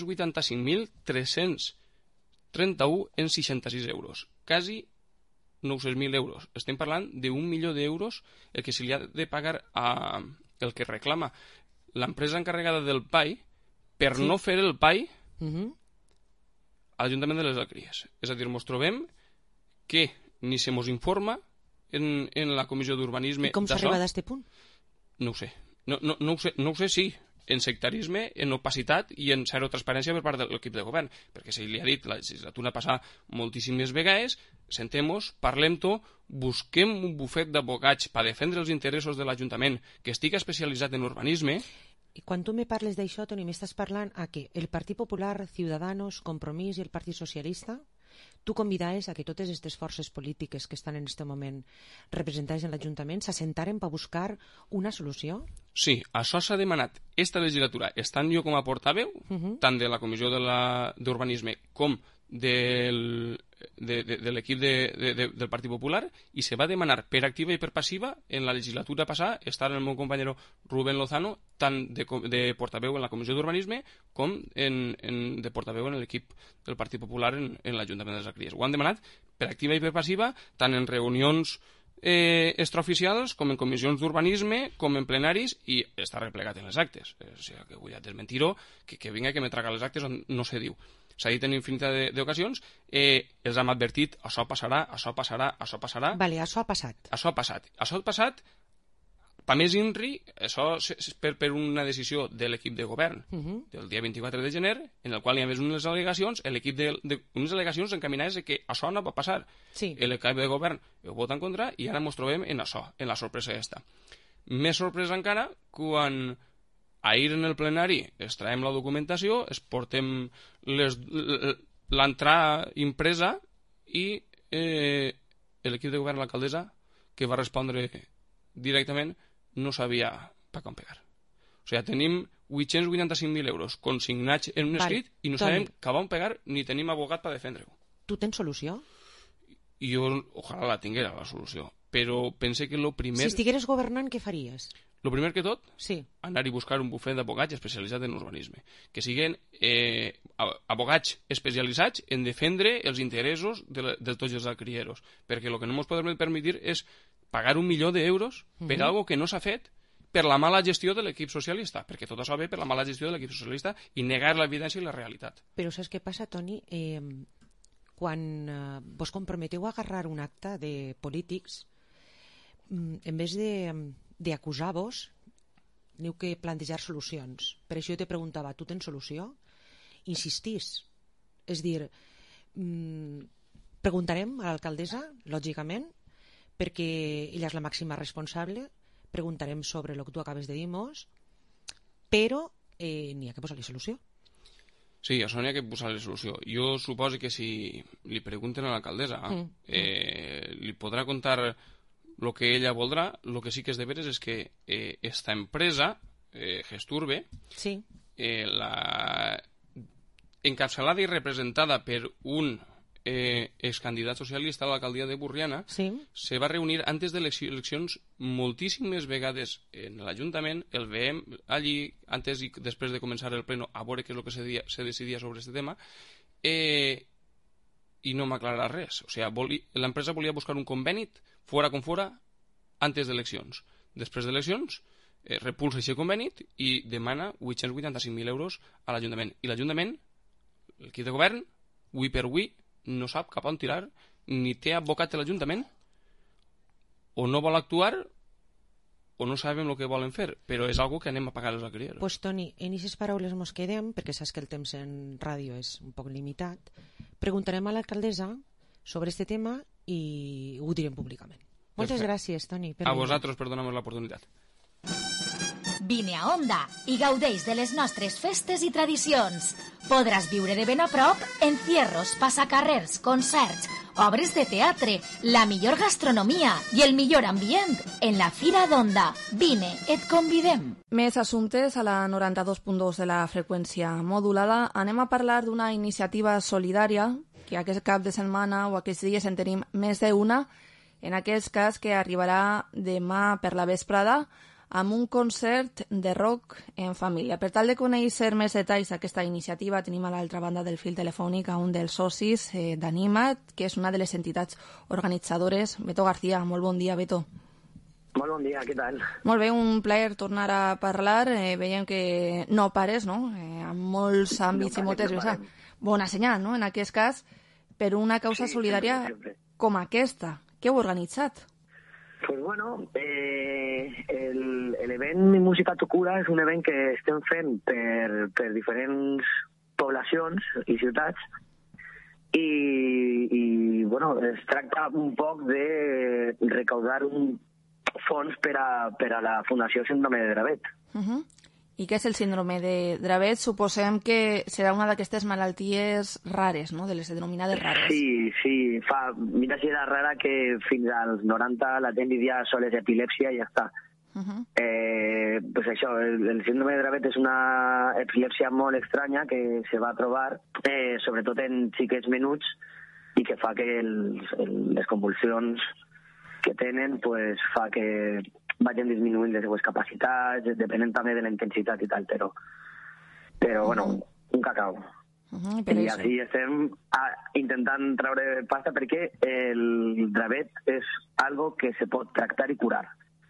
885.331,66 euros. Quasi 900.000 euros. Estem parlant d'1 milió d'euros el que se li ha de pagar el que reclama l'empresa encarregada del PAI per no fer el PAI a l'Ajuntament de les Alcries. És a dir, ens trobem que ni se mos informa en la comissió d'urbanisme. I com s'ha arribat a aquest punt? No ho sé. No ho sé, sí. En sectarisme, en opacitat i en zero transparència per part de l'equip de govern. Perquè se li ha dit la legislatura passada moltíssimes vegades, sentem-nos, parlem-ho, busquem un bufet d'abogats per defendre els interessos de l'Ajuntament que estigui especialitzat en urbanisme. I quan tu me parles d'això, Toni, m'estàs parlant a que el Partit Popular, Ciudadanos, Compromís i el Partit Socialista, tu convidaves a que totes aquestes forces polítiques que estan en aquest moment representades en l'Ajuntament s'assentaren per buscar una solució? Sí, això s'ha demanat esta legislatura, estant jo com a portaveu, tant de la Comissió d'Urbanisme com de l'equip del Partit Popular, i se va demanar per activa i per passiva en la legislatura passada estar el meu company Rubén Lozano tant de portaveu en la Comissió d'Urbanisme com de portaveu en l'equip del Partit Popular en l'Ajuntament de les Alcries. Ho han demanat per activa i per passiva tant en reunions extraoficials com en comissions d'urbanisme com en plenaris, i està replegat en les actes. O sigui, que vull desmentir-ho, que vinga que me traga les actes on no se diu. S'ha dit en infinitat d'ocasions, els hem advertit, això passarà, això passarà, això passarà. Vale, això ha passat. Això ha passat. Això ha passat, per més INRI, això és per una decisió de l'equip de govern del dia 24 de gener, en el qual hi ha més unes al·legacions, l'equip unes al·legacions encaminades que això no va passar. Sí. L'equip de govern ho vota en contra i ara ens trobem en això, en la sorpresa aquesta. Més sorpresa encara quan ahir en el plenari extraiem la documentació, es portem l'entrada impresa i l'equip de govern, l'alcaldessa, que va respondre directament, no sabia per com pegar. O sigui, tenim 885.000 euros consignats en un escrit i no sabem que vam pegar ni tenim abogat per defendre-ho. Tu tens solució? Jo, ojalà la tinguera, la solució. Però pense que lo primer... Si estigueres governant, què faries? Lo primer que tot, sí, anar i buscar un bufet d'abogats especialitzat en urbanisme, que siguin abogats especialitzats en defendre els interessos de tots els alcrieros, perquè el que no ens podem permetre és pagar 1 milió d'euros per algo que no s'ha fet per la mala gestió de l'equip socialista, perquè tot això ve per la mala gestió de l'equip socialista i negar l'evidència i la realitat. Però saps què passa, Toni? Quan vos comprometeu a agarrar un acte de polítics, en vez d'acusar-vos, aneu que plantejar solucions. Per això jo te preguntava, tu tens solució? Insistís. És dir, preguntarem a l'alcaldessa, lògicament, perquè ella és la màxima responsable, preguntarem sobre el que tu acabes de dir-nos, però n'hi ha que posar-li solució. Sí, això n'hi ha que posar la solució. Jo suposo que si li pregunten a l'alcaldessa, li podrà contar el que ella voldrà. El que sí que és de veres és que esta empresa, Gesturbe, sí. Encapçalada i representada per un excandidat socialista a l'alcaldia de Burriana, sí. Se va reunir antes de les eleccions moltíssimes vegades en l'Ajuntament, el veiem allí, antes i després de començar el pleno, a veure què és el que se decidia sobre aquest tema, i no m'aclararà res. O sigui, l'empresa volia buscar un conveni, fora com fora, antes d'eleccions. Després d'eleccions, repulsa aquest conveni i demana 885.000 euros a l'Ajuntament. I l'Ajuntament, l'equip de govern, avui per avui, no sap cap on tirar, ni té advocat a l'Ajuntament, o no vol actuar, o no sabem el que volen fer, però és algo que anem a pagar els alquileres. Pues, Toni, en aquestes paraules mos quedem, perquè saps que el temps en ràdio és un poc limitat. Preguntarem a l'alcaldessa sobre este tema i ho direm públicament. Moltes gràcies, Toni. A vosaltres per donar-nos l'oportunitat. Vine a Onda i gaudeix de les nostres festes i tradicions. Podràs viure de ben a prop encierros, passacarrers, concerts, obres de teatre, la millor gastronomia i el millor ambient en la Fira d'Onda. Vine, et convidem. Més assumptes a la 92.2 de la freqüència modulada. Anem a parlar d'una iniciativa solidària que aquest cap de setmana o aquests dies en tenim més d'una, en aquest cas que arribarà demà per la vesprada amb un concert de rock en família. Per tal de conèixer més detalls d'aquesta iniciativa, tenim a l'altra banda del fil telefònic a un dels socis d'Anima't, que és una de les entitats organitzadores. Beto García, molt bon dia, Beto. Molt bon dia, què tal? Molt bé, un plaer tornar a parlar. Veiem que no pares, no? En molts àmbits i moltes veus. Bona senyal, no?, en aquest cas, per una causa solidària com aquesta. Què heu organitzat? Pues bueno, l'event Música Tu Cura és un event que estem fent per diferents poblacions i ciutats i bueno, es tracta un poc de recaudar un fons per a la Fundació Síndrome de Dravet. I què és el síndrome de Dravet? Suposem que serà una d'aquestes malalties rares, no?, de les denominades rares. Sí. Mira si era rara que fins als 90 la gent vivia sols epilèpsia i ja està. Pues això, el síndrome de Dravet és una epilèpsia molt estranya que se va trobar, sobretot en xiquets menuts, i que fa que les convulsions que tenen pues, fa que vagin disminuint les seues capacitats, depenent també de la intensitat i tal, però bueno, un cacau. I així estem intentant treure pasta perquè el Dravet és algo que se pot tractar i curar.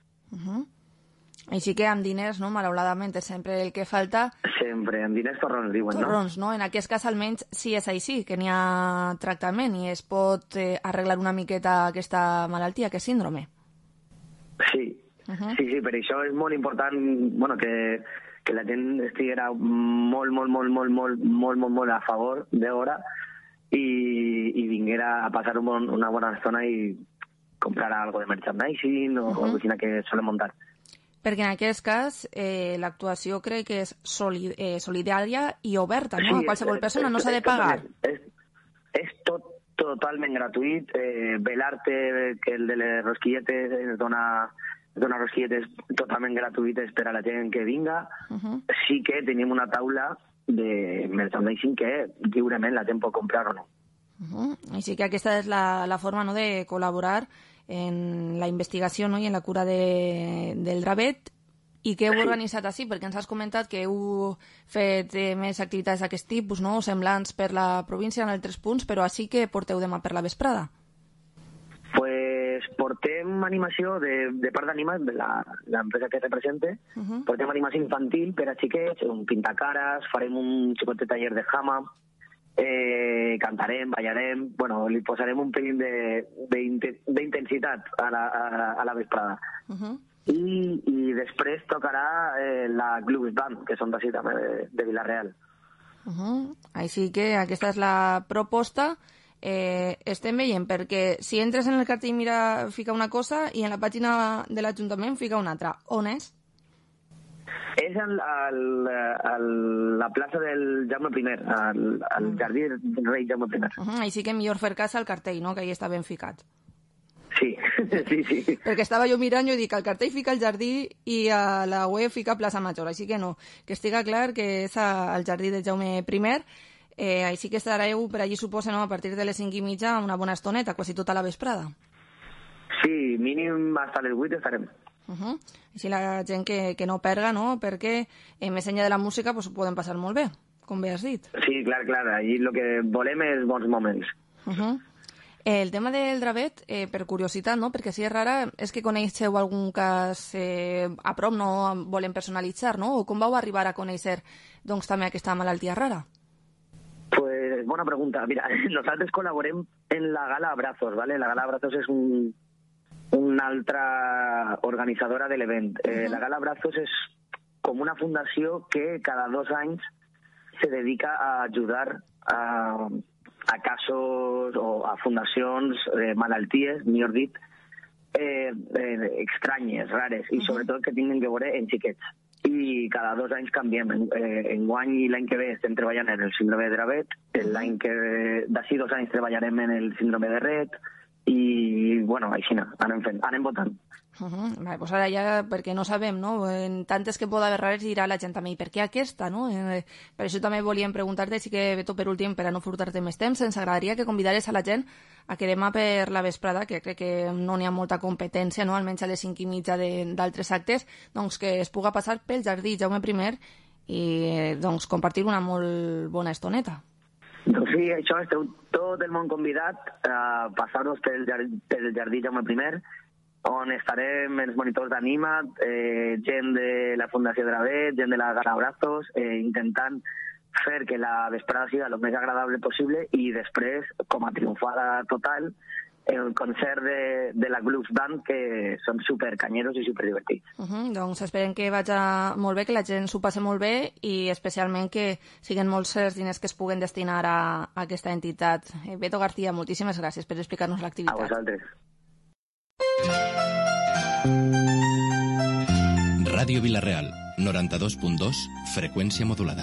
Així que amb diners, no?, malauradament, és sempre el que falta. Sempre, amb diners torrons, diuen, no? Torrons, no? En aquest cas, almenys, sí és així, que n'hi ha tractament i es pot arreglar una miqueta aquesta malaltia, aquest síndrome. Sí, per això és molt important, bueno, que la gent estiguera molt a favor d'hora i vinguera a passar una bona estona i comprar algo de merchandising o alguna cosa que solen muntar. Perquè en aquest cas l'actuació crec que és solidària i oberta, no? A qualsevol persona, no s'ha de pagar. És totalment gratuït. Velarte, que el de les rosquilletes es dona rosquilletes totalment gratuïtes per a la gent que vinga. Sí que tenim una taula de merchandising que lliurement la gent pot comprar o no. Així que aquesta és la forma, no?, de col·laborar en la investigació, no?, i en la cura del Dravet. I què heu organitzat així? Perquè ens has comentat que heu fet més activitats d'aquest tipus, no?, semblants per la província en altres punts, però així que porteu demà per la vesprada? Pues portem animació de part d'Anima't, de l'empresa que represente. Portem animació infantil per a xiquets, un pintacares, farem un xicot de taller de jama, cantarem, ballarem, bueno, li posarem un pelín d'intensitat a la vesprada. I després tocarà la Glubis Band, que són d'ací també, de Vila-real. Així que aquesta és la proposta. Estem veient, perquè si entres en el cartell fica una cosa i en la pàgina de l'Ajuntament fica una altra. On és? És a la plaça del Jaume I, al jardí del rei Jaume I. Així que millor fer cas al cartell, no?, que ahí està ben ficat. Sí, sí. Perquè estava jo mirant i dic, el cartell fica al jardí i a la web fica plaça Major, així que no, que estiga clar que és al jardí del Jaume I. Així que estareu per allí, suposa, no?, a partir de les 5:30 una bona estoneta, quasi tota la vesprada. Sí, mínim hasta les 8 estarem. Així la gent que no perga, no?, perquè més enllà de la música pues, ho poden passar molt bé, com bé has dit. Sí, clar, allí el que volem és bons moments. El tema del dravet, per curiositat, no?, perquè si és rara, és que coneixeu algun cas a prop, no volem personalitzar, no?, o com vau arribar a conèixer doncs, també aquesta malaltia rara? Pues bona pregunta. Mira, nosaltres col·laborem en la Gala Abrazos, ¿vale? La Gala Abrazos és una altra organitzadora de l'event. La Gala Abrazos és com una fundació que cada 2 anys se dedica a ajudar a casos o a fundacions de malalties, millor dit, estranyes, rares, i sobretot que tinguin que veure en xiquets. I cada 2 anys canviem. Enguany i l'any que ve estem treballant en el síndrome de Dravet, l'any que d'ací 2 anys treballarem en el síndrome de Rett, i, bueno, així anem votant. Vale, pues ara ja, perquè no sabem, no? En tantes que pot haver rares dirà la gent també, i per què aquesta, no? Per això també volíem preguntar-te, sí que, Beto, per últim, per a no furtar-te més temps, ens agradaria que convidares a la gent a que demà per la vesprada, que crec que no n'hi ha molta competència, no?, almenys a les 5:30 d'altres actes, doncs que es puga passar pel jardí Jaume I i doncs compartir una molt bona estoneta. Doncs sí, això, esteu tot el món convidat a passar-nos pel jardí Jaume I, on estarem els monitors d'Anima, gent de la Fundació Dravet, gent de la Gala Abrazos, intentant fer que la vesprada sigui el més agradable possible, i després, com a triomfada total, el concert de la Glux Band, que són supercanyeros i superdivertits. Doncs esperem que vagi molt bé, que la gent s'ho passi molt bé, i especialment que siguin molts els diners que es puguen destinar a aquesta entitat. Beto García, moltíssimes gràcies per explicar-nos l'activitat. A vosaltres. Ràdio Vila-real, 92.2, freqüència modulada.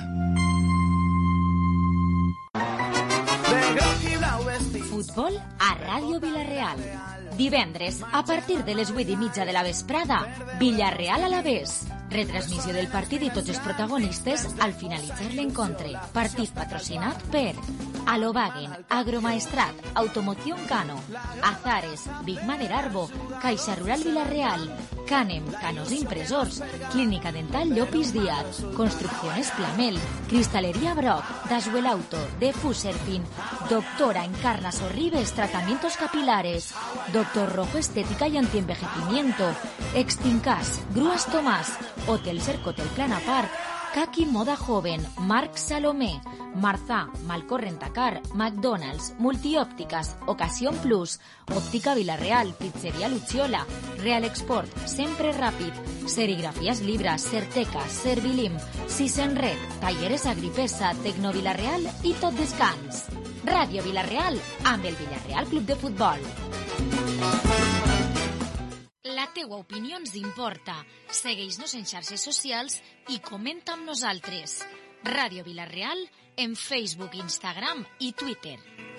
Futbol a Ràdio Vila-real. Divendres, a partir de les 8:30 de la vesprada, Villarreal-Alavés. Retransmissió del partit i tots els protagonistes al finalitzar l'encontre. Partit patrocinat per Alovagen, Agromaestrat, Automoción Cano, Azares, Big Mader Arbo, Caixa Rural Vila-real, Canem, Canos Impresors, Clínica Dental Llopis Díaz, Construcciones Plamel, Cristalería Brock, Daswell Auto, Defu Serfin, Doctora Encarna Sorribes, Tratamientos Capilares, Doctor Rojo Estética y Antienvejecimiento, Extincas, Grúas Tomás, Hotel Sercotel Plana Park, Kaki Moda Joven, Marc Salomé, Marzà, Malcor Rentacar, McDonald's, Multiópticas, Ocasión Plus, Óptica Vila-real, Pizzería Luciola, Real Export, Sempre Ràpid, Serigrafías Libras, Certeca, Servilim, Sisenred, Talleres Agripesa, Tecno Vila-real i Tot Descans. Ràdio Vila-real amb el Villarreal Club de Futbol. La teua opinió ens importa. Segueix-nos en xarxes socials i comenta amb nosaltres. Ràdio Vila-real en Facebook, Instagram i Twitter.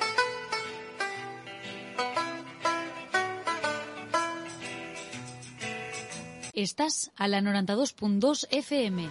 Estàs a la 92.2 FM.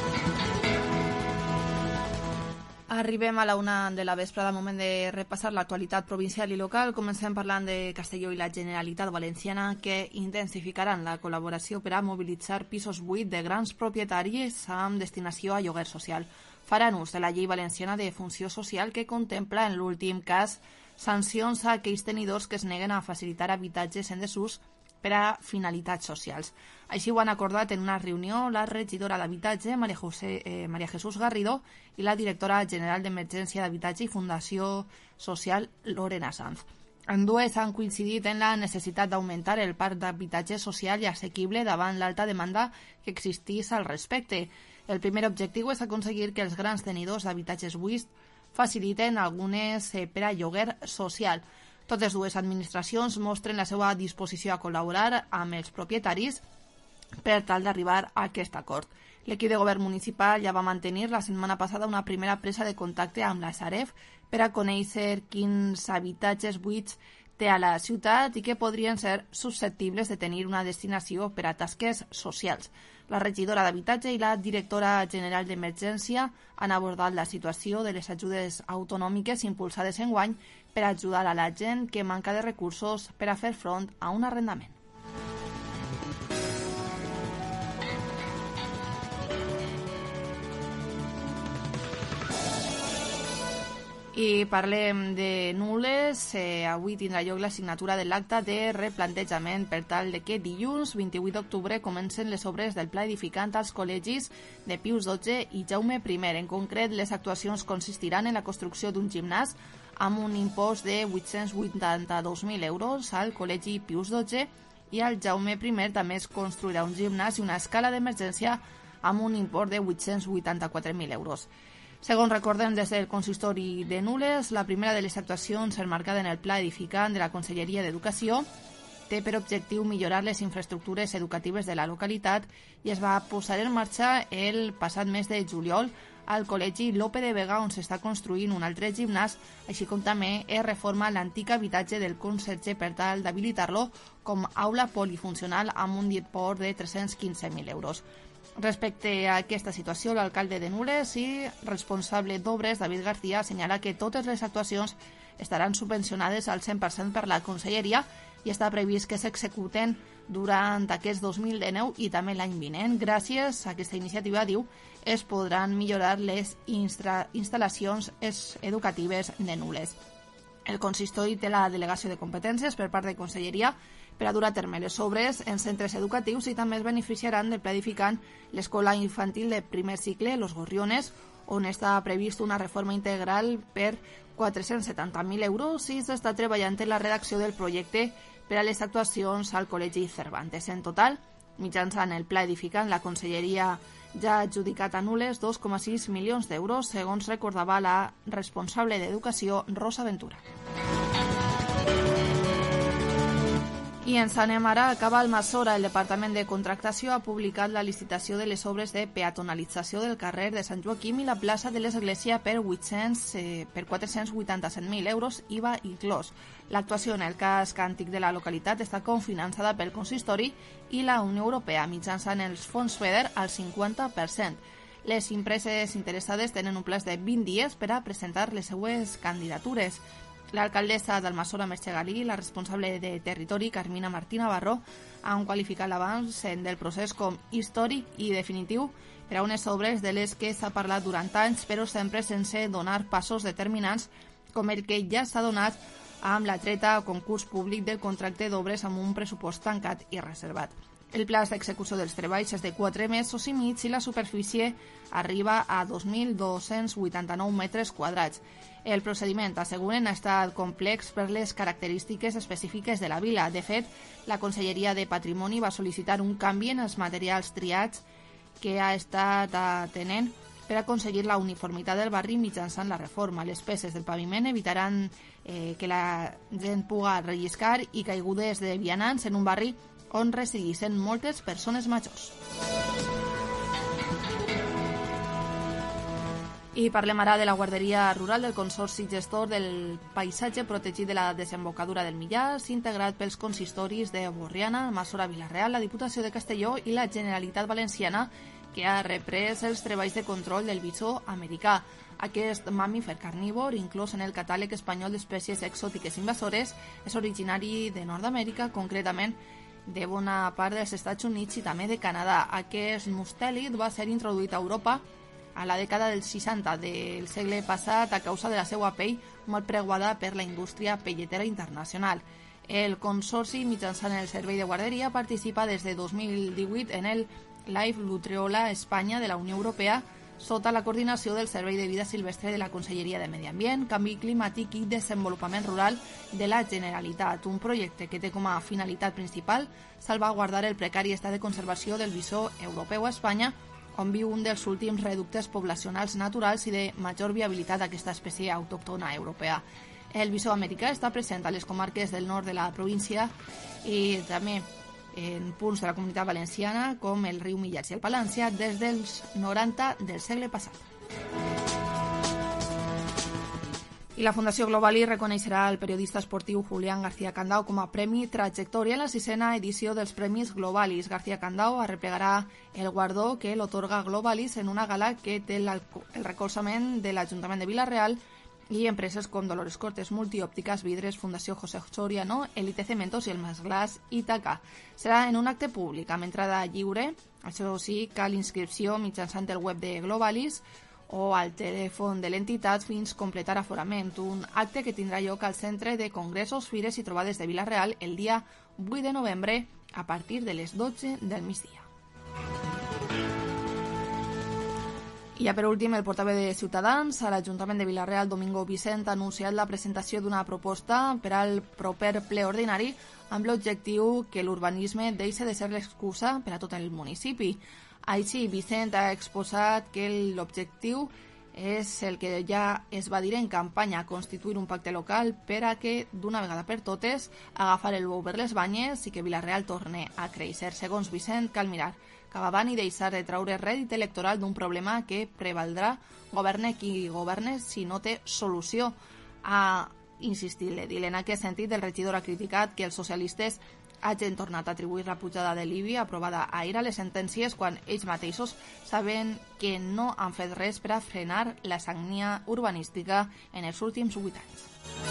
Arribem a la 1 de la vesprada, moment de repassar l'actualitat provincial i local. Comencem parlant de Castelló i la Generalitat Valenciana, que intensificaran la col·laboració per a mobilitzar pisos buits de grans propietaris amb destinació a lloguer social. Faran ús de la llei valenciana de funció social, que contempla, en l'últim cas, sancions a aquells tenidors que es neguen a facilitar habitatges en desús per a finalitats socials. Així ho han acordat en una reunió la regidora d'Habitatge, Maria Jesús Garrido, i la directora general d'Emergència d'Habitatge i Fundació Social, Lorena Sanz. Ambdues han coincidit en la necessitat d'augmentar el parc d'habitatge social i assequible davant l'alta demanda que existís al respecte. El primer objectiu és aconseguir que els grans tenidors d'habitatges buits faciliten algunes per a lloguer social. Totes dues administracions mostren la seva disposició a col·laborar amb els propietaris per tal d'arribar a aquest acord. L'equip de govern municipal ja va mantenir la setmana passada una primera presa de contacte amb la Sareb per a conèixer quins habitatges buits té a la ciutat i que podrien ser susceptibles de tenir una destinació per a tasques socials. La regidora d'Habitatge i la directora general d'Emergència han abordat la situació de les ajudes autonòmiques impulsades enguany per ajudar a la gent que manca de recursos per a fer front a un arrendament. I parlem de Nules. Avui tindrà lloc la signatura de l'acte de replantejament per tal de que dilluns 28 d'octubre comencen les obres del pla edificant als col·legis de Pius XII i Jaume I. En concret, les actuacions consistiran en la construcció d'un gimnàs amb un impost de 882.000 euros al col·legi Pius XII i al Jaume I també es construirà un gimnàs i una escala d'emergència amb un import de 884.000 euros. Segons recordem des del consistori de Nules, la primera de les actuacions enmarcada en el pla edificant de la Conselleria d'Educació té per objectiu millorar les infraestructures educatives de la localitat i es va posar en marxa el passat mes de juliol al Col·legi Lope de Vega, on s'està construint un altre gimnàs, així com també es reforma l'antic habitatge del conserge per tal d'habilitar-lo com aula polifuncional amb un import de 315.000 euros. Respecte a aquesta situació, l'alcalde de Nules i responsable d'obres, David García, assenyala que totes les actuacions estaran subvencionades al 100% per la Conselleria i està previst que s'executen durant aquest 2019 i també l'any vinent. Gràcies a aquesta iniciativa, diu, es podran millorar les instal·lacions educatives de Nules. El consistori té la delegació de competències per part de Conselleria per a dur a terme les obres en centres educatius i també es beneficiaran del pla edificant l'escola infantil de primer cicle, Los Gorriones, on està previst una reforma integral per 470.000 euros i s'està treballant en la redacció del projecte per a les actuacions al Col·legi Cervantes. En total, mitjançant el pla edificant, la Conselleria ja ha adjudicat a Nules 2,6 milions d'euros, segons recordava la responsable d'Educació, Rosa Ventura. I ens anem ara a Cavalmassora. El Departament de Contractació ha publicat la licitació de les obres de peatonalització del carrer de Sant Joaquim i la plaça de l'Església per 487.000 euros, IVA inclòs. L'actuació en el casc antic de la localitat està cofinançada pel consistori i la Unió Europea mitjançant els fons FEDER al 50%. Les empreses interessades tenen un plaç de 20 dies per a presentar les seues candidatures. L'alcaldessa d'Almassora, Mercè Galí, i la responsable de territori, Carmina Martí Navarro, han qualificat l'avanç del procés com històric i definitiu per a unes obres de les que s'ha parlat durant anys, però sempre sense donar passos determinants com el que ja s'ha donat amb la treta a concurs públic del contracte d'obres amb un pressupost tancat i reservat. El pla d'execució dels treballs és de 4 mesos i mig i la superfície arriba a 2.289 metres quadrats. El procediment, asseguren, ha estat complex per les característiques específiques de la vila. De fet, la Conselleria de Patrimoni va sol·licitar un canvi en els materials triats que ha estat atenent per aconseguir la uniformitat del barri mitjançant la reforma. Les peces del paviment evitaran que la gent pugui relliscar i caigudes de vianants en un barri on residissin moltes persones majors. I parlem ara de la guarderia rural del Consorci Gestor del Paisatge Protegit de la Desembocadura del Millars, integrat pels consistoris de Borriana, Almassora, Vila-real, la Diputació de Castelló i la Generalitat Valenciana, que ha reprès els treballs de control del bisó americà. Aquest mamífer carnívor, inclòs en el catàleg espanyol d'espècies exòtiques invasores, és originari de Nord-amèrica, concretament de bona part dels Estats Units i també de Canadà. Aquest mustèlid va ser introduït a Europa a la dècada dels 60 del segle passat a causa de la seva pell molt preuada per la indústria pelletera internacional. El Consorci, mitjançant el servei de guarderia, participa des de 2018 en el Live Lutriola Espanya de la Unió Europea sota la coordinació del Servei de Vida Silvestre de la Conselleria de Medi Ambient, Canvi Climàtic i Desenvolupament Rural de la Generalitat, un projecte que té com a finalitat principal salvaguardar el precari estat de conservació del bisó europeu a Espanya, on viu un dels últims reductes poblacionals naturals i de major viabilitat d'aquesta espècie autòctona europea. El bisó americà està present a les comarques del nord de la província i també en punts de la Comunitat Valenciana com el riu Millars i el Palància des dels 90 del segle passat. I la Fundació Globally reconeixerà el periodista esportiu Julián García Candau com a Premi Trajectòria en la 6ª edició dels Premis Globalis. García Candau arreplegarà el guardó que l'otorga Globalis en una gala que té el recolzament de l'Ajuntament de Vila-real i empreses com Dolores Cortes, Multiòptiques, Vidres, Fundació José Soriano, Elite Cementos i el Mas Glass Ítaca. Serà en un acte públic amb entrada lliure, això sí, cal inscripció mitjançant el web de Globalis o al telèfon de l'entitat fins completar aforament. Un acte que tindrà lloc al Centre de Congressos, Fires i Trobades de Vila-real el dia 8 de novembre a partir de les 12 del migdia. I ja per últim, el portaveu de Ciutadans a l'Ajuntament de Vila-real, Domingo Vicent, ha anunciat la presentació d'una proposta per al proper ple ordinari amb l'objectiu que l'urbanisme deixi de ser l'excusa per a tot el municipi. Així, Vicent ha exposat que l'objectiu és el que ja es va dir en campanya, constituir un pacte local per a que, d'una vegada per totes, agafar el bou per les banyes i que Vila-real torne a créixer. Segons Vicent, cal mirar cap avant i deixar de traure rèdit electoral d'un problema que prevaldrà governe qui governe si no té solució. Ha insistit l'edil. En aquest sentit, el regidor ha criticat que els socialistes hagin tornat a atribuir la pujada de l'IBI aprovada ahir a les sentències quan ells mateixos saben que no han fet res per a frenar la sagnia urbanística en els últims 8 anys.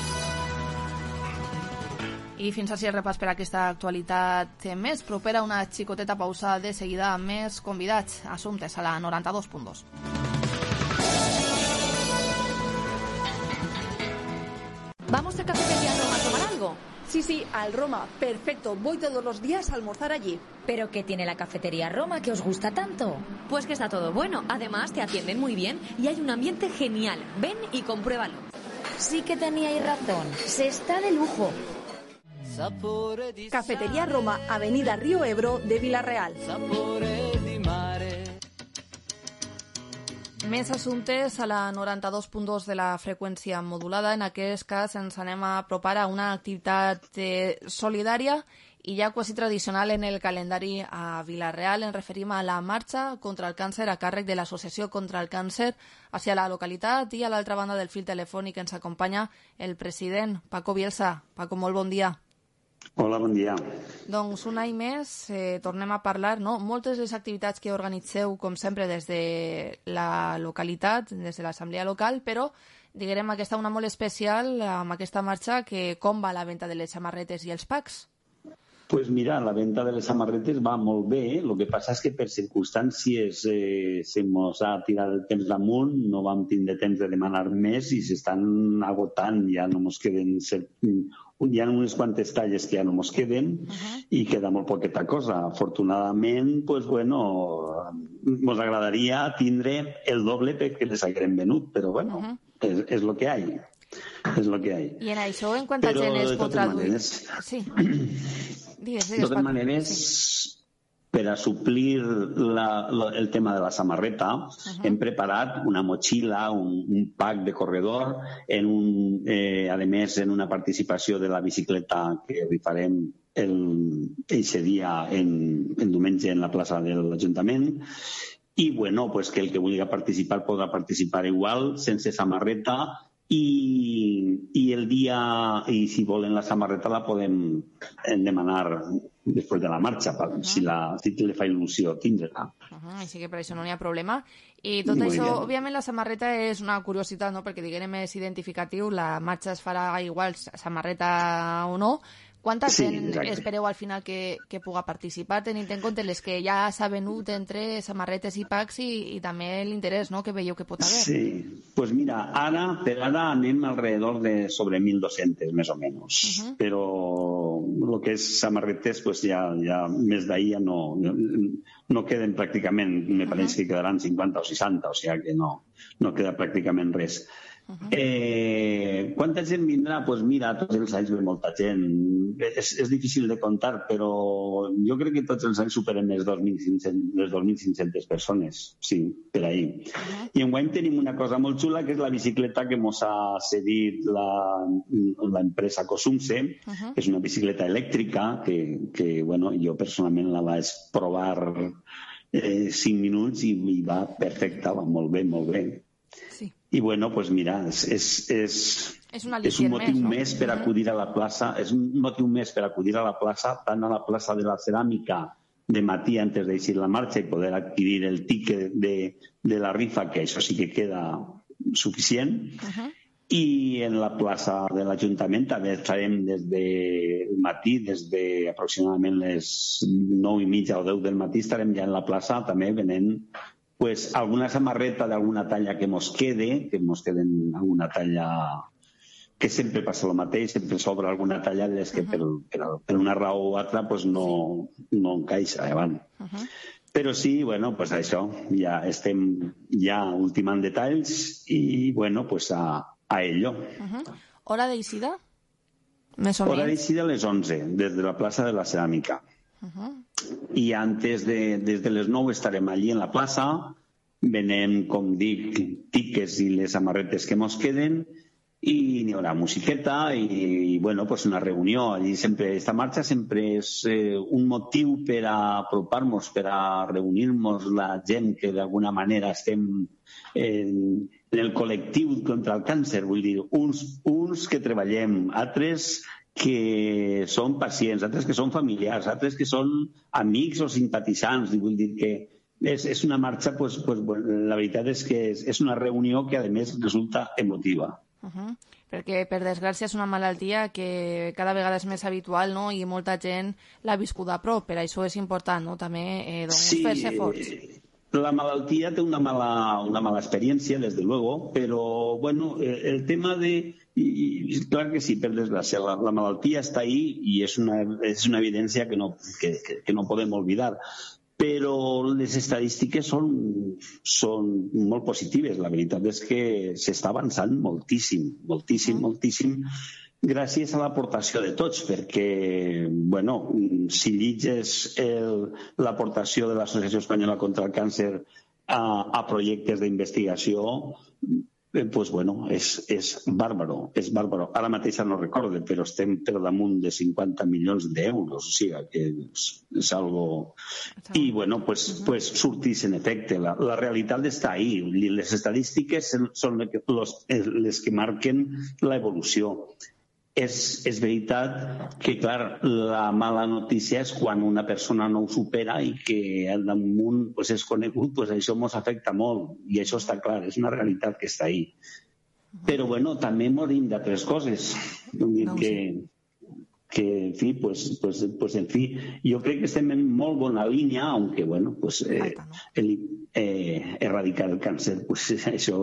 I fins així el repàs per aquesta actualitat més propera, una xicoteta pausa de seguida amb més convidats. Assumptes a la 92.2. ¿Vamos a Cafetería Roma a tomar algo? Sí, al Roma. Perfecto. Voy todos los días a almorzar allí. ¿Pero qué tiene la Cafetería Roma que os gusta tanto? Pues que está todo bueno. Además, te atienden muy bien y hay un ambiente genial. Ven y compruébalo. Sí que teníais razón. Se está de lujo. Cafetería Roma, Avenida Río Ebro de Vila-real. Més assumptes a la 92.2 de la freqüència modulada. En aquest cas ens anem a apropar a una activitat solidària i ja quasi tradicional en el calendari a Vila-real. Ens referim a la marxa contra el càncer a càrrec de l'Associació contra el Càncer hacia la localitat, i a l'altra banda del fil telefònic ens acompanya el president, Paco Bielsa. Paco, molt bon dia. Hola, bon dia. Doncs un any més tornem a parlar, no? Moltes les activitats que organitzeu, com sempre, des de la localitat, des de l'assemblea local, però diguem aquesta una molt especial amb aquesta marxa, que com va la venda de les samarretes i els packs? Pues mira, la venda de les samarretes va molt bé. El que passa és que per circumstàncies se mos ha tirat el temps damunt, no vam tindre temps de demanar més i s'estan agotant, ja no mos queden... Hi ha unes quantes talles que ja no mos queden i queda molt poqueta cosa. Afortunadament, pues bueno, mos agradaria tindre el doble perquè les haguem venut, però bueno, és lo que hay. És lo que hay. I en això, en quanta gent es pot traduir? Sí. Digues, de totes maneres, per a suplir el tema de la samarreta, hem preparat una motxilla, un pack de corredor, a més en una participació de la bicicleta que hi farem eixe dia en diumenge en la plaça de l'Ajuntament. I bueno, pues que el que vulgui participar podrà participar igual, sense samarreta, i el dia, i si volen la samarreta la podem demanar després de la marxa, si li fa il·lusió tindre-la. Així que per això no hi ha problema. I tot això, òbviament la samarreta és una curiositat, no? Perquè diguem és identificatiu, la marxa es farà igual, samarreta o no. Quanta gent espereu al final que puga participar, tenint en compte les que ja s'ha venut entre samarretes i packs i també l'interès que veieu que pot haver? Sí, pues mira, per ara anem alrededor de sobre 1.200 més o menys, però el que és samarretes pues ja més d'ahir ja no queden pràcticament, me pareix que quedaran 50 o 60, o sigui que no queda pràcticament res. Quanta gent vindrà? Doncs mira, tots els anys ve molta gent. És difícil de comptar, però jo crec que tots els anys superem les 2.500 persones, sí, per ahir. I enguany tenim una cosa molt xula, que és la bicicleta que ens ha cedit l'empresa Cosumse. És una bicicleta elèctrica que bueno, jo personalment la vaig provar 5 minuts i va perfecta, va molt bé, molt bé. Sí. I bueno, pues mira, és un motiu més per acudir a la plaça, és un motiu més per acudir a la plaça, tant a la plaça de la Ceràmica de matí antes d'eixir la marxa i poder adquirir el tiquet de la rifa, que això sí que queda suficient, i en la plaça de l'Ajuntament també farem des del matí, des de aproximadament les 9:30 o 10 del matí, estarem ja en la plaça també venent pues alguna samarreta d'alguna talla que mos queden alguna talla que sempre passa el mateix, sempre sobra alguna talla des que per una raó o altra pues no encaixa davant. Però sí, bueno, pues això, ja estem ultimant detalls i bueno, pues a ello. Hora d'eixida? Més o menys? Hora d'eixida a les 11, des de la plaça de la Ceràmica. I antes des de les 9 estarem allí en la plaça, venem, com dic, tiques i les samarretes que mos queden i n'hi haurà musiqueta i bueno, pues una reunió. Allí sempre, esta marxa sempre és un motiu per a apropar-nos, per a reunir-nos la gent que d'alguna manera estem en el col·lectiu contra el càncer, vull dir, uns que treballem, altres que són pacients, altres que són familiars, altres que són amics o simpatitzants. Vull dir que és una marxa, pues, la veritat és que és una reunió que, a més, resulta emotiva. Perquè, per desgràcia, és una malaltia que cada vegada és més habitual, no? I molta gent l'ha viscut a prop, per això és important, no? També fer-se forts. La malaltia té una mala experiència, desde luego, però, bueno, el tema de... Y claro que sí, per desgràcia, la malaltia està ahí i és una evidència que no podem oblidar. Però les estadístiques són molt positives. La veritat és que s'està avançant moltíssim, gràcies a l'aportació de tots, perquè, bueno, si llitges l'aportació de l'Associació Espanyola contra el Càncer a projectes d'investigació, pues bueno, és bàrbaro, és bàrbaro. Ara mateix no recorde, però estem per damunt de 50 milions d'euros, o sigui que és algo... I bueno, pues sortís en efecte. La realitat està ahí. Les estadístiques són les que marquen l'evolució. És veritat que, clar, la mala notícia és quan una persona no ho supera i que al damunt és conegut, això ens afecta molt, i això està clar, és una realitat que està ahí. Però, bueno, també morim d'altres coses. Que, en fi, jo crec que estem en molt bona línia, aunque, bueno, erradicar el càncer, això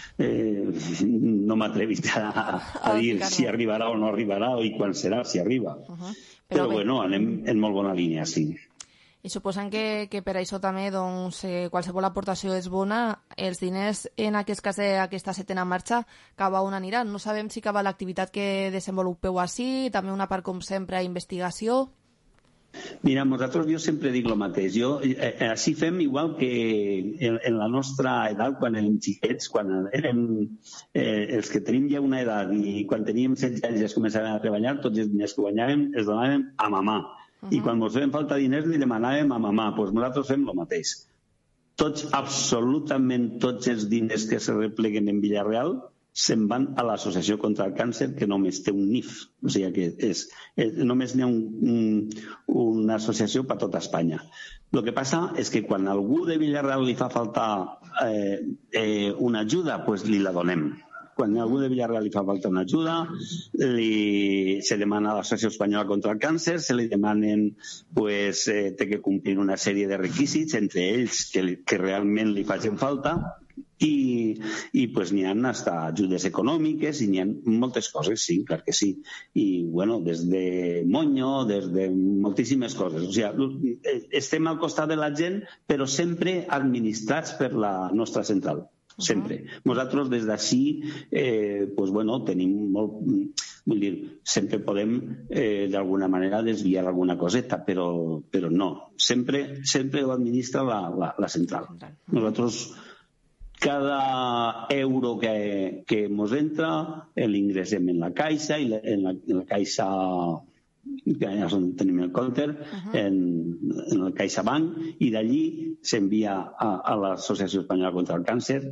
no m'atrevit a dir si arribarà o no arribarà i quan serà, si arriba. Però, bueno, anem en molt bona línia, sí. I suposen que per això també qualsevol aportació és bona. Els diners, en aquest cas d'aquesta setena marxa, cap a on aniran? No sabem si cap a l'activitat que desenvolupeu així, també una part, com sempre, a investigació. Mira, nosaltres jo sempre dic el mateix. Així fem igual que en la nostra edat, quan érem xiquets, quan érem els que tenim ja una edat i quan teníem 16 anys ja es començaven a treballar, tots els diners que guanyàvem els donàvem a mamà. I quan ens feien falta diners li demanàvem a mamà. Doncs nosaltres fem el mateix. Absolutament tots els diners que se repleguen en Villarreal se'n van a l'Associació contra el Càncer, que només té un NIF. O sigui que només n'hi ha una associació per tota Espanya. El que passa és que quan a algú de Villarreal li fa falta una ajuda, doncs li la donem. Quan a algú de Villarreal li fa falta una ajuda, se demana a l'Associació Espanyola contra el Càncer, se li demanen, té que complir una sèrie de requisits, entre ells que realment li facin falta, i n'hi ha hasta ajudes econòmiques i n'hi ha moltes coses, sí, clar que sí. I, bueno, des de Moño, des de moltíssimes coses. O sigui, estem al costat de la gent, però sempre administrats per la nostra central. sempre. Nosaltres des d'ací tenim molt... Vull dir, sempre podem d'alguna manera desviar alguna coseta, però no. Sempre ho administra la central. Nosaltres, cada euro que ens entra l'ingressem en la caixa, i en la caixa, que és on tenim el compte, en el CaixaBank, i d'allí s'envia a l'Associació Espanyola contra el Càncer,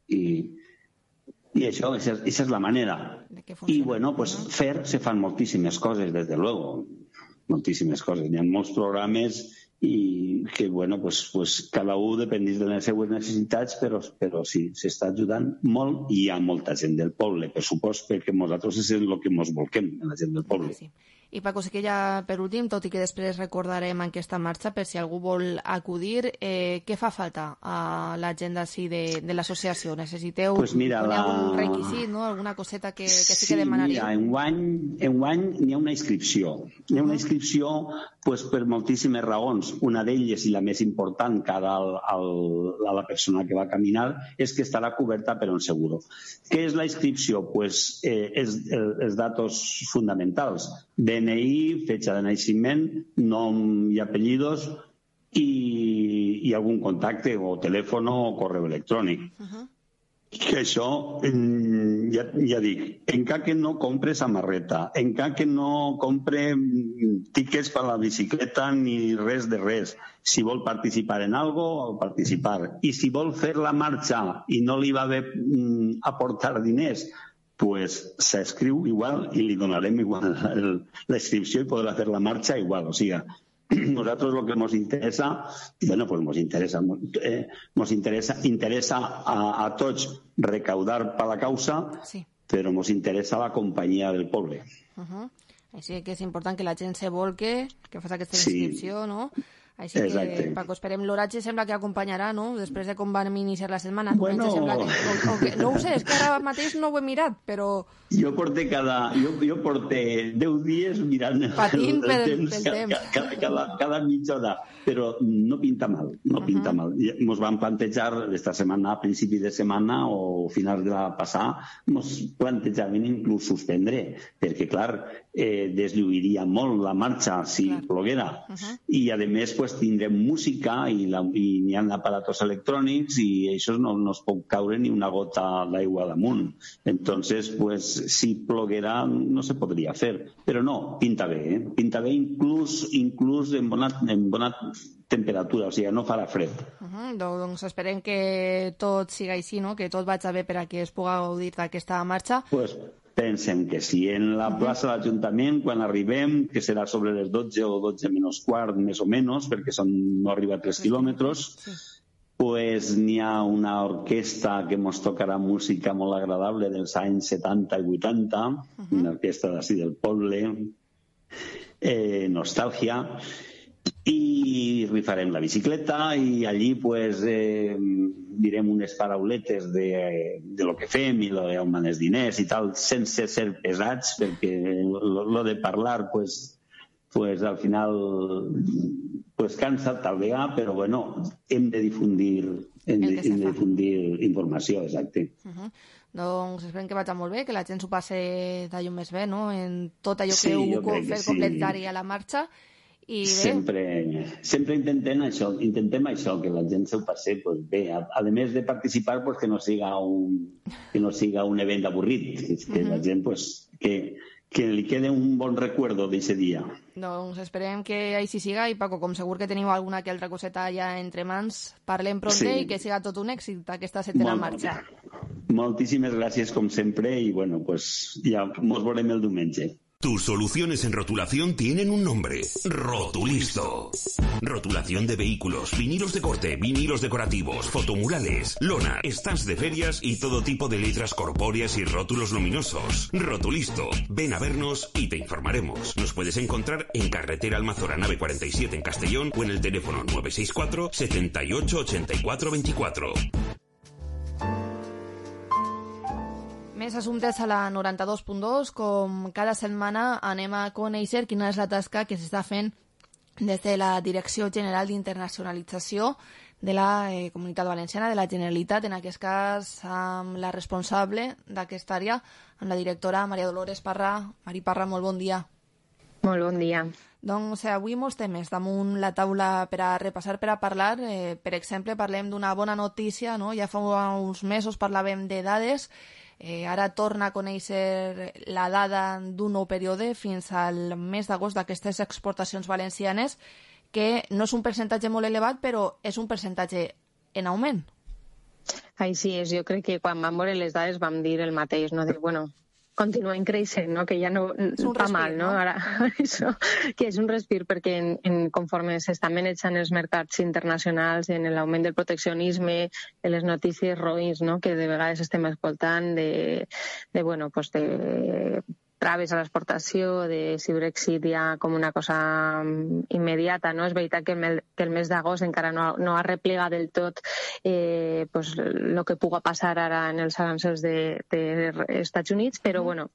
i això, esa és la manera. I, bueno, pues se fan moltíssimes coses, des de luego. Moltíssimes coses. Hi ha molts programes i que, bueno, pues cada un dependís de les seues necessitats, però sí, s'està ajudant molt i hi ha molta gent del poble, per supost, perquè nosaltres és el que ens volquem, la gent del poble. I Paco, sí que ja per últim, tot i que després recordarem aquesta marxa, per si algú vol acudir, què fa falta a l'agenda de l'associació? Necessiteu algun requisit, no? Alguna coseta que sí que demanaríeu? Sí, mira, enguany n'hi ha una inscripció. Hi ha una inscripció per moltíssimes raons. Una d'elles, i la més important cara a la persona que va caminar, és que estarà coberta per un seguro. Què és la inscripció? Pues els datos fundamentals. DNI, fecha de naixement, nom i apellidos i algun contacte o telèfon o correu electrònic. Que això, ja dic, encara que no compre samarreta, encara que no compre tickets per la bicicleta ni res de res, si vol participar en algo, participar. I si vol fer la marxa i no li va bé aportar diners, pues s'escriu igual i li donarem igual la inscripció i podrà fer la marxa igual. O sigui, nosaltres el que ens interessa, interessa a tots recaudar per la causa, però ens interessa la companyia del poble. Així que és important que la gent se volque, que faci aquesta inscripció, no? Així que, Paco, esperem. L'oratge sembla que acompanyarà, no? Després de com van iniciar la setmana. Bueno... No ho sé, és que ara mateix no ho he mirat, però... Jo porté 10 dies mirant patint pel temps. Cada mitja hora, però no pinta mal, no pinta mal. Ens vam plantejar esta setmana, a principi de setmana o finals de la passada, ens plantejaven inclús suspendre, perquè, clar, deslluiria molt la marxa si ploguera. I, a més, tindrem música i n'hi ha aparatos electrònics i això no es pot caure ni una gota d'aigua damunt. Entonces, si ploguera no se podria fer. Però no, pinta bé, pinta bé inclús en bona temperatura, o sigui, no farà fred. Doncs esperem que tot siga així, no? Que tot vagi bé per a que es pugui gaudir d'aquesta marxa. Pensem que sí. En la plaça de l'Ajuntament, quan arribem, que serà sobre les 12 o 12 menys quart, més o menys, perquè no arriba a 3 quilòmetres, n'hi ha una orquestra que ens tocarà música molt agradable dels anys 70 i 80, una orquestra d'ací del poble, Nostàlgia, i rifarem la bicicleta i allí direm unes parauletes de lo que fem i lo d'on van els diners i tal, sense ser pesats, perquè lo de parlar al final cansa tal vegada, però bueno, hem de difundir informació, exacte. Doncs esperem que vagi molt bé, que la gent s'ho passi d'allò més bé, no? En tot allò que heu fet complementari a la marxa. Sempre intentem això, que la gent s'ho passi bé. A més de participar, que no siga un event avorrit, que la gent que li quede un bon recuerdo d'aquest dia. Doncs esperem que així siga i, Paco, com segur que teniu alguna que altra coseta ja entre mans, parlem pronte i que siga tot un èxit aquesta setena marxa. Moltíssimes gràcies, com sempre, i bueno, ja ens veurem el diumenge. Tus soluciones en rotulación tienen un nombre: Rotulisto. Rotulación de vehículos, vinilos de corte, vinilos decorativos, fotomurales, lona, stands de ferias y todo tipo de letras corpóreas y rótulos luminosos. Rotulisto. Ven a vernos y te informaremos. Nos puedes encontrar en Carretera Almazora Nave 47 en Castellón o en el teléfono 964 78 84 24. Més assumptes a la 92.2. Com cada setmana anem a conèixer quina és la tasca que s'està fent des de la Direcció General d'Internacionalització de la Comunitat Valenciana, de la Generalitat, en aquest cas amb la responsable d'aquesta àrea, amb la directora Maria Dolores Parra. Mari Parra, molt bon dia. Molt bon dia. Doncs avui molts temes damunt la taula per a repassar, per a parlar. Per exemple, parlem d'una bona notícia, no? Ja fa uns mesos parlàvem de dades, ara torna a conèixer la dada d'un nou període fins al mes d'agost d'aquestes exportacions valencianes, que no és un percentatge molt elevat, però és un percentatge en augment. Així és, jo crec que quan vam veure les dades vam dir el mateix, no? De, bueno, continuen creixent, no? Que ja no fa mal, no? Ara, això, que és un respir, perquè conforme s'estan manejant els mercats internacionals, en l'augment del proteccionisme, de les notícies roïns, no? Que de vegades estem escoltant de traves a l'exportació, de si Brexit ja com una cosa immediata, no? És veritat que el mes d'agost encara no ha replegat del tot el que puga passar ara en els aranzels dels Estats Units, però bueno,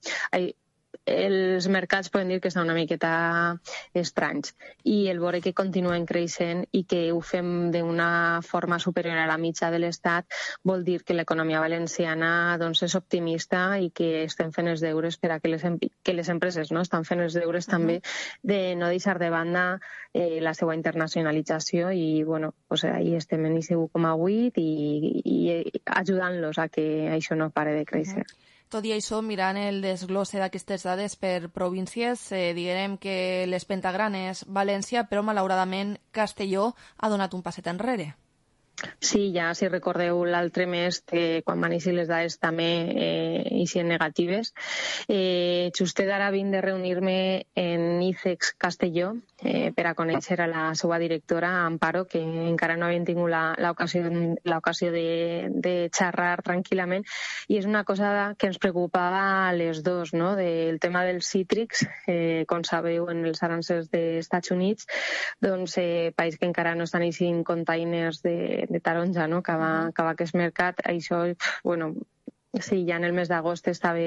els mercats poden dir que estan una miqueta estranys, i el veure que continuen creixent i que ho fem d'una forma superior a la mitja de l'Estat vol dir que l'economia valenciana és optimista i que estem fent els deures per a que les empreses estan fent els deures també de no deixar de banda la seva internacionalització, i bueno, ahí estem en IC 1,8 i ajudant-los a que això no pare de créixer. Tot i això, mirant el desglosse d'aquestes dades per províncies, direm que les pentagranes València, però malauradament Castelló ha donat un passet enrere. Sí, ja si recordeu l'altre mes que quan van eixir les dades també eixien negatives. Justet ara vinc de reunir-me en ICEX Castelló per a conèixer a la seva directora, Amparo, que encara no havien tingut l'ocasió de xerrar tranquil·lament, i és una cosa que ens preocupava a les dos, no? Del tema dels cítrics, com sabeu, en els aranzels dels Estats Units, doncs país que encara no estan eixint containers de taronja, no? Que va aquest mercat, això, bueno, si ja en el mes d'agost estava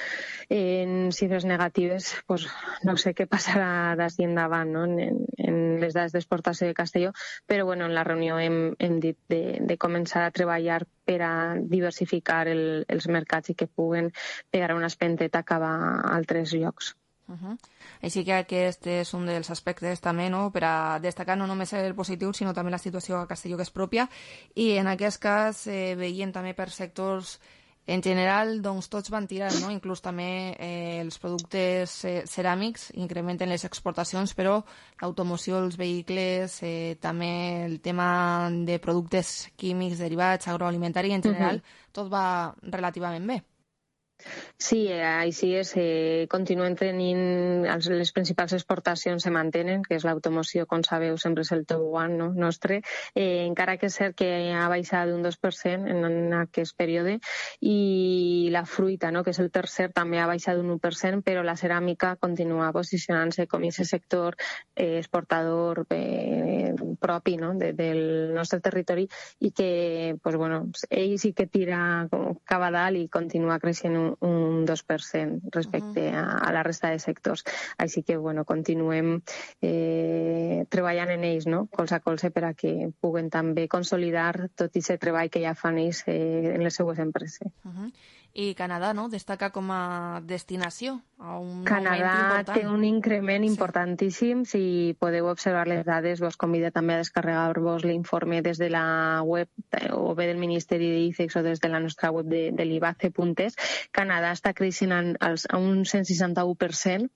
en xifres negatives, pues no sé què passarà d'ací endavant, no? En les dades d'exportació de Castelló, però bueno, en la reunió hem dit de començar a treballar per a diversificar els mercats i que puguen pegar una espenteta cap a altres llocs. Així que aquest és un dels aspectes també, no? Per a destacar no només el positiu, sinó també la situació a Castelló, que és pròpia, i en aquest cas veiem també per sectors en general, doncs tots van tirar, no? Inclús també els productes ceràmics incrementen les exportacions, però l'automoció, els vehicles, també el tema de productes químics derivats, agroalimentari, en general, tot va relativament bé. Sí, així és. Continuen tenint les principals exportacions, se mantenen, que és l'automoció, com sabeu, sempre és el top one, no? Nostre, encara que és cert que ha baixat un 2% en aquest període, i la fruita, no? Que és el tercer, també ha baixat un 1%, però la ceràmica continua posicionant-se com aquest sector exportador propi, no? Del nostre territori, i que pues, bueno, ell sí que tira cap a dalt i continua creixent un 2% respecte a la resta de sectors. Així que, bueno, continuem treballant en ells, no? Colze a colze, per a que puguen també consolidar tot aquest treball que ja fan ells en les seues empreses. I Canadà, no?, destaca com a destinació. Canadà té un increment importantíssim. Si podeu observar les dades, vos convido també a descarregar-vos l'informe des de la web o bé del Ministeri d'ICEX o des de la nostra web de l'IBACE.es. Canadà està creixent a un 161%.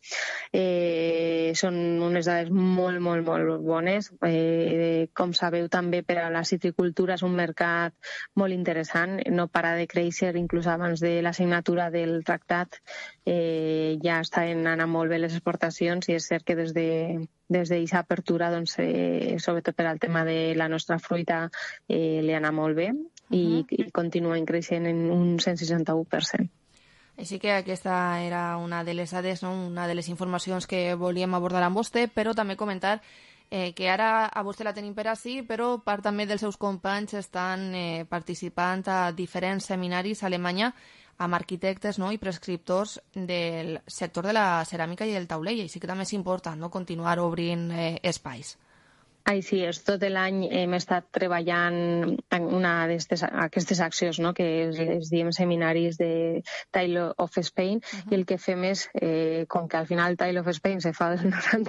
Són unes dades molt, molt, molt bones. Com sabeu, també per a la citricultura és un mercat molt interessant. No para de créixer, inclús abans de la signatura del tractat ja estan anant molt bé les exportacions, i és cert que des d'aquesta apertura, doncs, sobretot per al tema de la nostra fruita, li anà molt bé i continuen creixent en un 161%. Així que aquesta era una de les dades, no? Una de les informacions que volíem abordar amb vostè, però també comentar que ara a vostè la tenim per ací, però part també dels seus companys estan participant a diferents seminaris a Alemanya amb arquitectes, no?, i prescriptors del sector de la ceràmica i el taulell. Així que també és important, no?, continuar obrint espais. Així és, tot l'any hem estat treballant en una d'aquestes accions, no? Que es diem seminaris de Tile of Spain, i el que fem és, com que al final Tile of Spain se fa el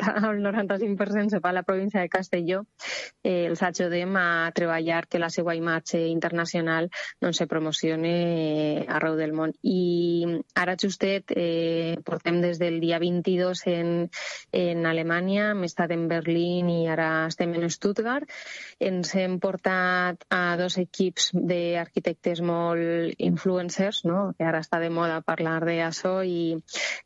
95% se fa a la província de Castelló, els ajudem a treballar que la seva imatge internacional se promocione arreu del món. I ara justet portem des del dia 22 en Alemanya, hem estat en Berlín i ara estem en Stuttgart. Ens hem portat a 2 equips d'arquitectes molt influencers, no? Que ara està de moda parlar d'això, i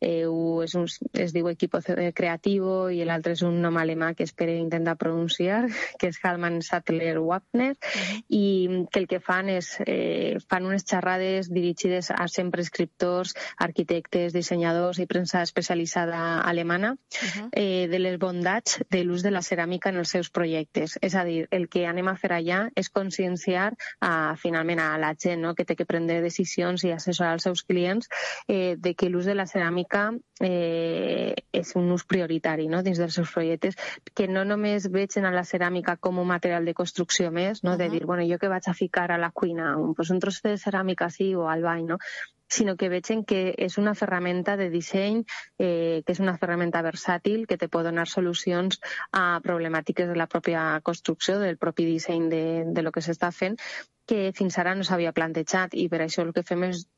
es diu Equipo Creativo, i l'altre és un nom alemà que espero intentar pronunciar, que és Hallmann Sattler Wagner, i que el que fan és fan unes xerrades dirigides a sempre escriptors, arquitectes, dissenyadors i premsa especialitzada alemana de les bondats de l'ús de la ceràmica en els seus projectes. És a dir, el que anem a fer allà és conscienciar finalment a la gent, no? Que té que prendre decisions i assessorar els seus clients de que l'ús de la ceràmica és un ús prioritari, no? Dins dels seus projectes, que no només vegin a la ceràmica com un material de construcció més, no? De dir, bueno, jo que vaig a ficar a la cuina un tros de ceràmica sí o al bany, no? Sinó que vegin que és una ferramenta de disseny, que és una ferramenta versàtil, que te pot donar solucions a problemàtiques de la pròpia construcció, del propi disseny de lo que s'està fent, que fins ara no s'havia plantejat, i per això el que fem és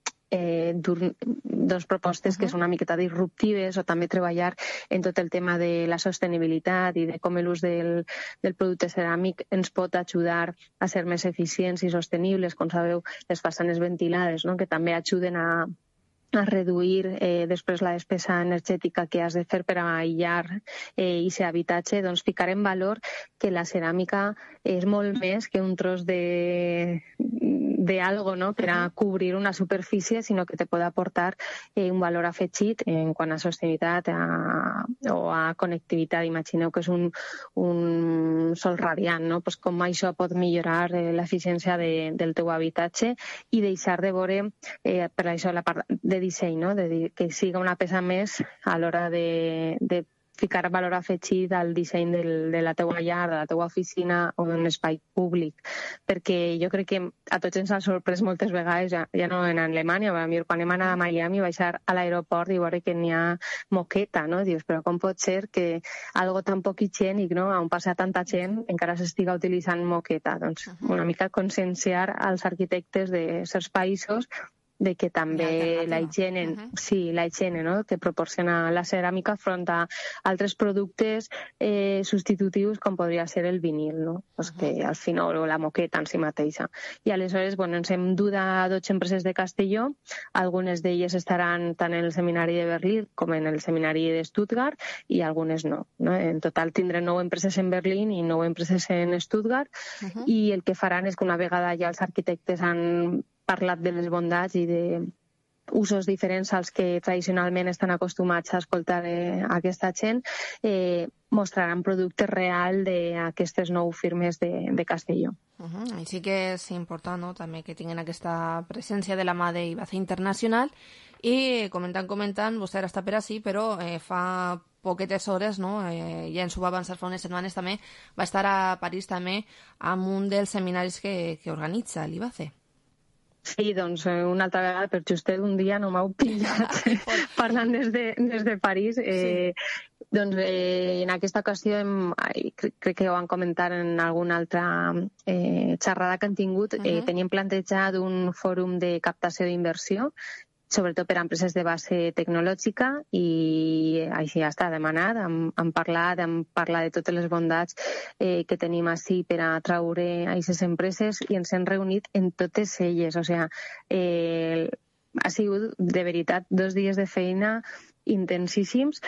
dos propostes que són una miqueta disruptives, o també treballar en tot el tema de la sostenibilitat i de com l'ús del producte ceràmic ens pot ajudar a ser més eficients i sostenibles. Com sabeu, les façanes ventilades, no? Que també ajuden a reduir després la despesa energètica que has de fer per a aïllar aquest habitatge. Doncs ficar en valor que la ceràmica és molt més que un tros de algo, no? Per a cobrir una superfície, sinó que te pot aportar un valor afegit en quant a sostenibilitat o a connectivitat. Imagineu que és un sol radiant, no? Pues com això pot millorar l'eficiència del teu habitatge i deixar de veure, per això la part de disseny, no? De dir que siga una peça més a l'hora de ficar valor afegit al disseny de la teua llar, de la teua oficina o d'un espai públic. Perquè jo crec que a tots ens ha sorprès moltes vegades, ja no en Alemanya, quan hem anat a Miami, baixar a l'aeroport i veure que n'hi ha moqueta, no? Dius, però com pot ser que algo tan poc higiènic, no? On passa tanta gent, encara s'estiga utilitzant moqueta? Doncs una mica conscienciar als arquitectes de certs països de que també la higiene, no? Que proporciona la ceràmica front a altres productes substitutius com podria ser el vinil, no? Pues que al final, o la moqueta en si mateixa. I aleshores, bueno, ens hem dut a 12 empreses de Castelló, algunes d'elles estaran tant en el seminari de Berlín com en el seminari de Stuttgart, i algunes no. En total tindrem 9 empreses en Berlín i 9 empreses en Stuttgart, i el que faran és que una vegada ja els arquitectes han parlat de les bondats i de usos diferents als que tradicionalment estan acostumats a escoltar aquesta gent, mostraran producte real d'aquestes 9 firmes de Castelló. Així que és important, no? També que tinguin aquesta presència de la mà d'Ibace Internacional. I comentant, vostè ara està per ací, però fa poquetes hores, no? Ja ens ho va avançar fa unes setmanes també, va estar a París també amb un dels seminaris que organitza l'Ibace. Sí, doncs una altra vegada, per justet un dia no m'heu pillat parlant des de París. Doncs en aquesta ocasió crec que ho van comentar en alguna altra xerrada que han tingut. Teníem plantejat un fòrum de captació d'inversió, sobretot per a empreses de base tecnològica, i així ja està demanat. Hem parlat de totes les bondats que tenim així per a atraure a aquestes empreses, i ens hem reunit en totes elles. O sigui, ha sigut de veritat 2 dies de feina intensíssims,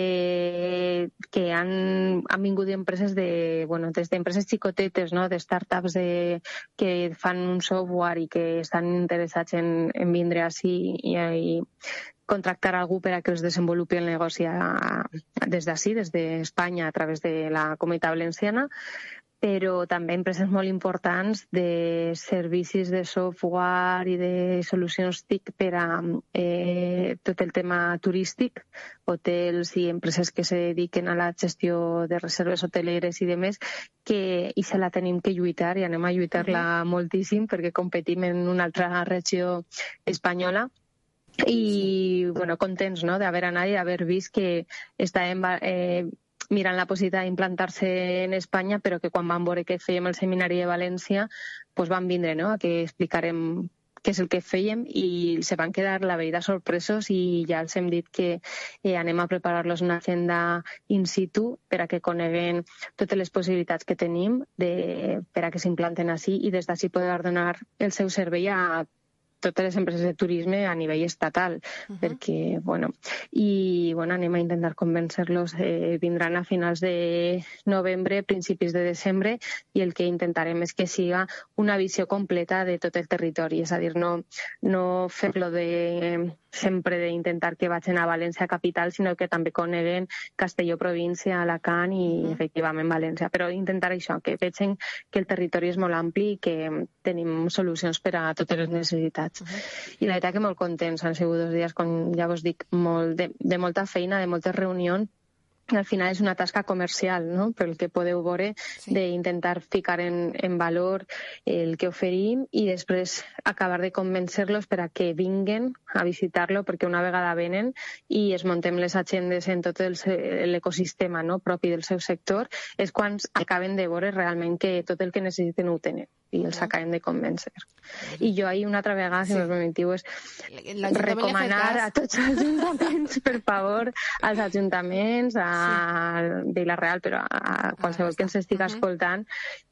que han vingut empreses des d'empreses xicotetes, no? De startups que fan un software i que estan interessats en vindre així i contractar algú per a que els desenvolupi el negoci des d'ací, des d'Espanya, a través de la Comunitat Valenciana. però també empreses molt importants de servicis de software i de solucions TIC per a tot el tema turístic, hotels i empreses que se dediquen a la gestió de reserves hoteleres i demés, que i se la tenim que lluitar i anem a lluitar-la moltíssim perquè competim en una altra regió espanyola. I, bueno, contents, no?, d'haver anat i haver vist que estàvem mirant la possibilitat d'implantar-se en Espanya, però que quan van veure que fèiem el seminari de València, doncs van vindre, no?, a que explicarem què és el que fèiem i se van quedar, la veritat, sorpresos i ja els hem dit que anem a preparar-los una agenda in situ per a que coneguen totes les possibilitats que tenim per a que s'implanten així i des d'ací poder donar el seu servei a totes les empreses de turisme a nivell estatal, perquè, bueno, i bueno, anem a intentar convèncer-los, vindran a finals de novembre, principis de desembre, i el que intentarem és que siga una visió completa de tot el territori, és a dir, no fer-lo sempre d'intentar que vagin a València capital, sinó que també coneguen Castelló província, Alacant i efectivament València, però intentar això, que vegin que el territori és molt ampli i que tenim solucions per a totes les necessitats. I la veritat que molt contents, han sigut 2 dies, com ja vos dic, de molta feina, de moltes reunions. Al final és una tasca comercial, no?, pel que podeu veure, d'intentar ficar en valor el que oferim i després acabar de convèncer-los per a que vinguen a visitar-lo, perquè una vegada venen i es muntem les agendes en tot l'ecosistema, no?, propi del seu sector, és quan acaben de veure realment que tot el que necessiten ho tenen i els acabem de convèncer. I jo ahir una altra vegada, si m'ho permetiu, és recomanar a tots els ajuntaments, per favor, als ajuntaments, a Vila-real, però a qualsevol que ens estigui escoltant,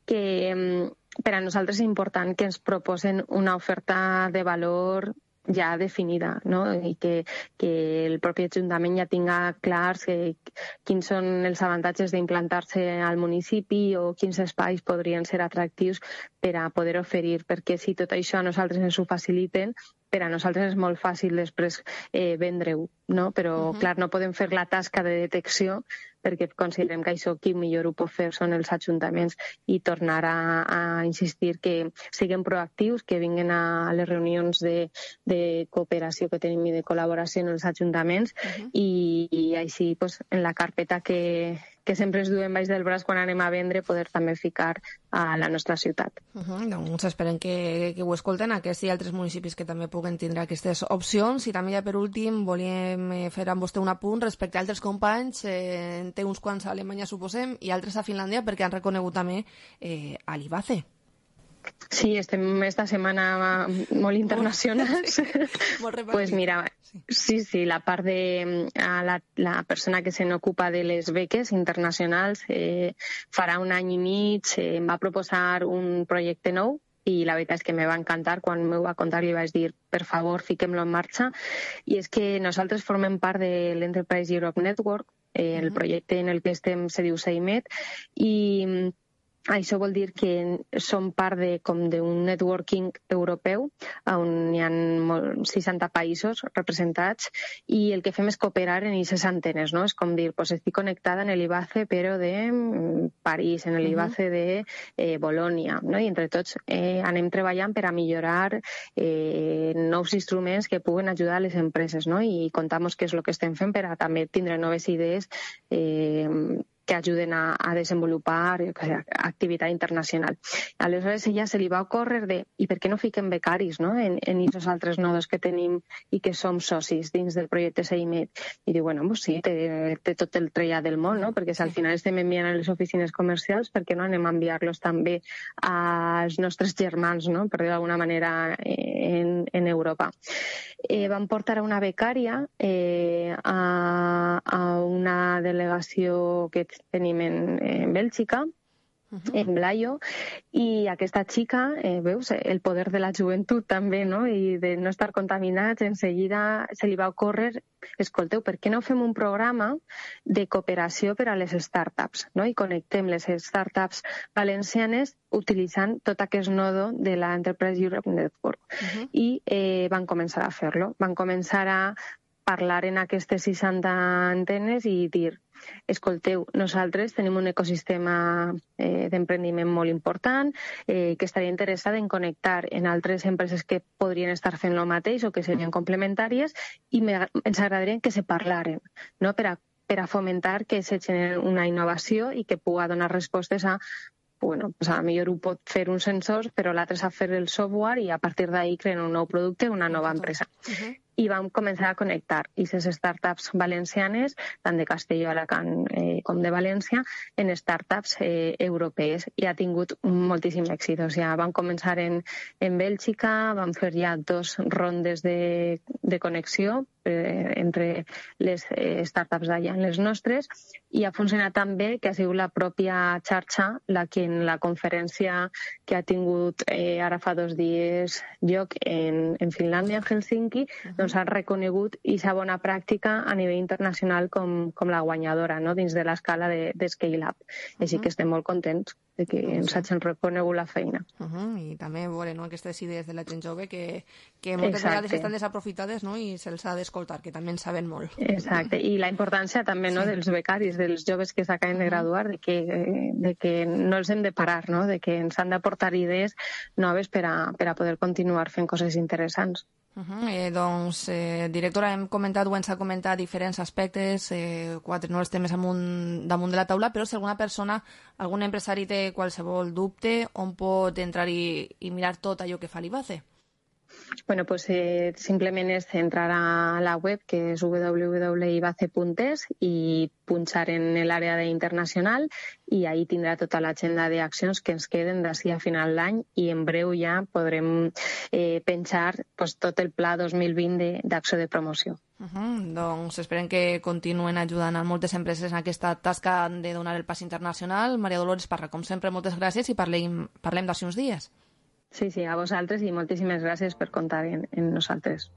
que per a nosaltres és important que ens proposen una oferta de valor ja definida, no?, i que el propi Ajuntament ja tinga clars quins són els avantatges d'implantar-se al municipi o quins espais podrien ser atractius per a poder oferir, perquè si tot això a nosaltres ens ho faciliten, per a nosaltres és molt fàcil després vendre-ho, no? Però, clar, no podem fer la tasca de detecció perquè considerem que això qui millor ho pot fer són els ajuntaments i tornar a insistir que siguin proactius, que vinguin a les reunions de cooperació que tenim i de col·laboració en els ajuntaments i així en la carpeta que sempre es duem baix del braç quan anem a vendre, poder també ficar a la nostra ciutat. Doncs esperem que ho escolten aquests i altres municipis que també puguen tindre aquestes opcions. I també ja per últim volíem fer amb vostè un apunt respecte a altres companys, té uns quants a Alemanya suposem i altres a Finlàndia perquè han reconegut també a l'IBACE. Sí, estem esta setmana molt internacionals. Pues mira, sí, la part de la persona que se n'ocupa de les beques internacionals farà 1 any i mig, em va proposar un projecte nou i la veritat és que me va encantar. Quan m'ho va contar li vaig dir, per favor, fiquem-lo en marxa. I és que nosaltres formem part de l'Enterprise Europe Network, el projecte en el que estem se diu CEIMET, i això vol dir que som part d'un networking europeu on hi ha 60 països representats i el que fem és cooperar en aquestes antenes, no? És com dir, estic connectada en l'IBACE però de París, en l'IBACE de Bolònia, no? I entre tots anem treballant per a millorar nous instruments que puguen ajudar a les empreses, no? I contamos què és el que estem fent per a també tindre noves idees que ajuden a desenvolupar activitat internacional. Aleshores, ella se li va ocórrer i per què no fiquem becaris, no?, en aquests altres nodos que tenim i que som socis dins del projecte CEIMET. I diu, bueno, pues sí, té tot el trellat del món, no?, perquè si al final estem enviant a les oficines comercials, per què no anem a enviar-los també als nostres germans, no?, per dir d'alguna manera, en Europa. Vam portar una becària a una delegació que tenim en Bèlgica, en Blayo, i aquesta xica, veus, el poder de la joventut també, no?, i de no estar contaminats, en seguida se li va ocórrer, escolteu, per què no fem un programa de cooperació per a les startups, no?, i connectem les startups valencianes utilitzant tot aquest nodo de la Enterprise Europe Network. I van començar a fer-lo, van començar a parlar en aquestes 60 antenes i dir, escolteu, nosaltres tenim un ecosistema d'emprendiment molt important que estaria interessat en connectar en altres empreses que podrien estar fent el mateix o que serien complementàries i ens agradaria que se parlaren, no? per a fomentar que se generi una innovació i que pugui donar respostes a bueno, pues a lo millor ho pot fer un sensor, però l'altre sap fer el software i a partir d'ahí creen un nou producte, una nova empresa. I vam començar a connectar aquestes startups valencianes, tant de Castelló, Alacant com de València, en startups europees i ha tingut moltíssim èxit. O sigui, vam començar en Bèlgica, vam fer ja 2 rondes de connexió entre les startups d'allà i les nostres i ha funcionat tan bé que ha sigut la pròpia xarxa la que en la conferència que ha tingut ara fa 2 dies lloc en Finlàndia, en Helsinki, doncs ha reconegut aquesta bona pràctica a nivell internacional com la guanyadora, no? Dins de l'escala de Scale-Up. Així que estem molt contents de que ens hagin reconegut la feina. I també veure, no, aquestes idees de la gent jove que moltes vegades estan desaprofitades, no? I se'ls ha d'escoltar, que també en saben molt. Exacte, i la importància també, no, dels becaris, dels joves que s'acaben de graduar, de que no els hem de parar, no? De que ens han d'aportar idees noves per a poder continuar fent coses interessants. Doncs, directora, hem comentat o ens ha comentat diferents aspectes, 4 nous temes damunt de la taula, però si alguna persona, algun empresari té qualsevol dubte, on pot entrar i mirar tot allò que fa l'IBACE? Bueno, pues simplement és entrar a la web, que és www.ibace.es, i punxar en l'àrea d'internacional i ahí tindrà tota l'agenda d'accions que ens queden d'ací a final d'any i en breu ja podrem penjar tot el pla 2020 d'acció de promoció. Doncs esperem que continuen ajudant a moltes empreses en aquesta tasca de donar el pas internacional. Maria Dolors Parra, com sempre, moltes gràcies i parlem d'ací uns dies. Sí, a vosaltres i moltíssimes gràcies per comptar en nosaltres.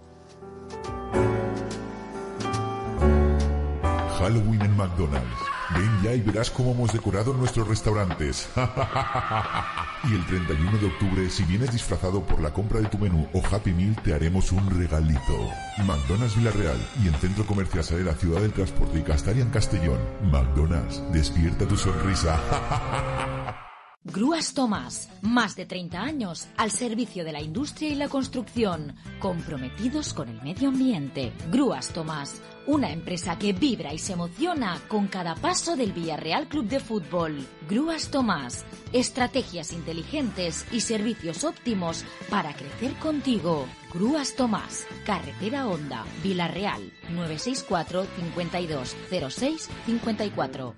Halloween en McDonald's. Ven ya y verás cómo hemos decorado nuestros restaurantes. Y el 31 de octubre, si vienes disfrazado por la compra de tu menú o Happy Meal, te haremos un regalito. McDonald's Villarreal y en Centro Comercial Salela, Ciudad del Transporte y Castalia en Castellón. McDonald's, despierta tu sonrisa. Grúas Tomás, más de 30 años al servicio de la industria y la construcción, comprometidos con el medio ambiente. Grúas Tomás, una empresa que vibra y se emociona con cada paso del Villarreal Club de Fútbol. Grúas Tomás, estrategias inteligentes y servicios óptimos para crecer contigo. Grúas Tomás, Carretera Honda, Villarreal, 964 52 06 54.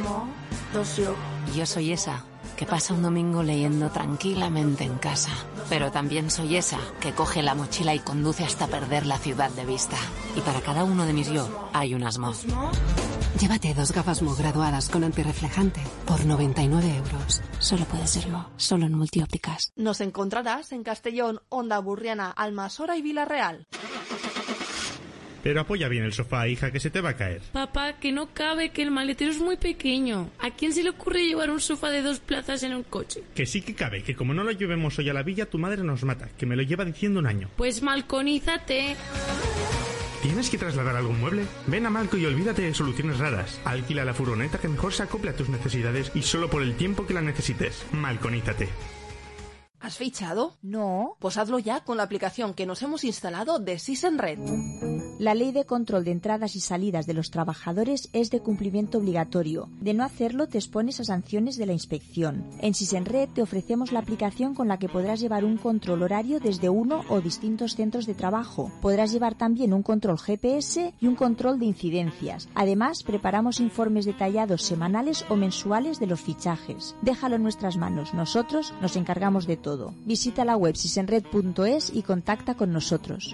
Yo soy esa que pasa un domingo leyendo tranquilamente en casa. Pero también soy esa que coge la mochila y conduce hasta perder la ciudad de vista. Y para cada uno de mis yo hay un Asmo. Llévate 2 gafas Mo graduadas con antirreflejante por 99 euros. Solo puede serlo, solo en Multiópticas. Nos encontrarás en Castellón, Honda Burriana, Almasora y Villarreal. Pero apoya bien el sofá, hija, que se te va a caer. Papá, que no cabe, que el maletero es muy pequeño. ¿A quién se le ocurre llevar un sofá de 2 plazas en un coche? Que sí que cabe, que como no lo llevemos hoy a la villa, tu madre nos mata, que me lo lleva diciendo un año. Pues malconízate. ¿Tienes que trasladar algún mueble? Ven a Malco y olvídate de soluciones raras. Alquila la furgoneta que mejor se acople a tus necesidades y solo por el tiempo que la necesites. Malconízate. ¿Has fichado? No. Pues hazlo ya con la aplicación que nos hemos instalado de SysEnRed. La ley de control de entradas y salidas de los trabajadores es de cumplimiento obligatorio. De no hacerlo te expones a sanciones de la inspección. En SysEnRed te ofrecemos la aplicación con la que podrás llevar un control horario desde uno o distintos centros de trabajo. Podrás llevar también un control GPS y un control de incidencias. Además, preparamos informes detallados semanales o mensuales de los fichajes. Déjalo en nuestras manos. Nosotros nos encargamos de todo. Visita la web sysenred.es y contacta con nosotros.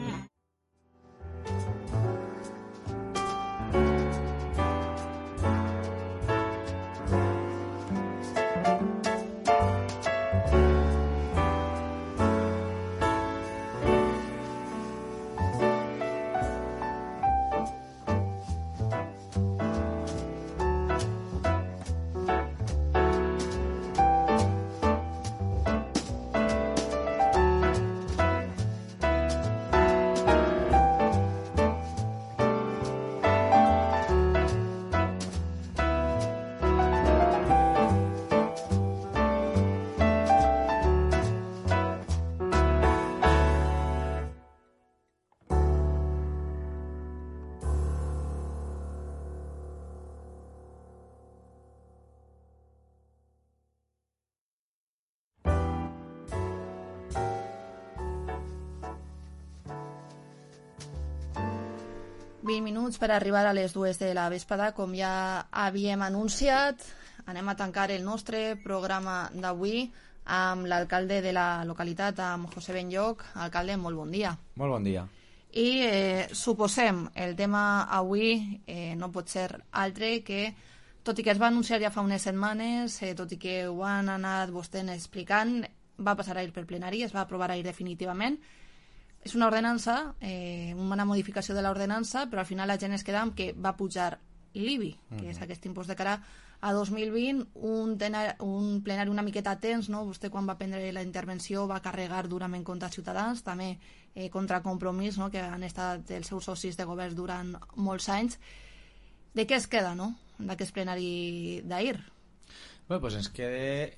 20 minuts per arribar a les 2 de la vesprada. Com ja havíem anunciat, anem a tancar el nostre programa d'avui amb l'alcalde de la localitat, amb José Benlloch. Alcalde, molt bon dia. Molt bon dia. I suposem, el tema avui no pot ser altre que, tot i que es va anunciar ja fa unes setmanes, tot i que ho han anat vostès explicant, va passar ahir per plenari, es va aprovar ahir definitivament. És una ordenança, una modificació de l'ordenança, però al final la gent es queda amb que va pujar l'IBI, que és aquest impost de cara a 2020, un plenari una miqueta tens, no? Vostè quan va prendre la intervenció va carregar durament contra Ciutadans, també contra Compromís, no? Que han estat els seus socis de govern durant molts anys. De què es queda, no?, d'aquest plenari d'ahir? Bé, doncs ens queda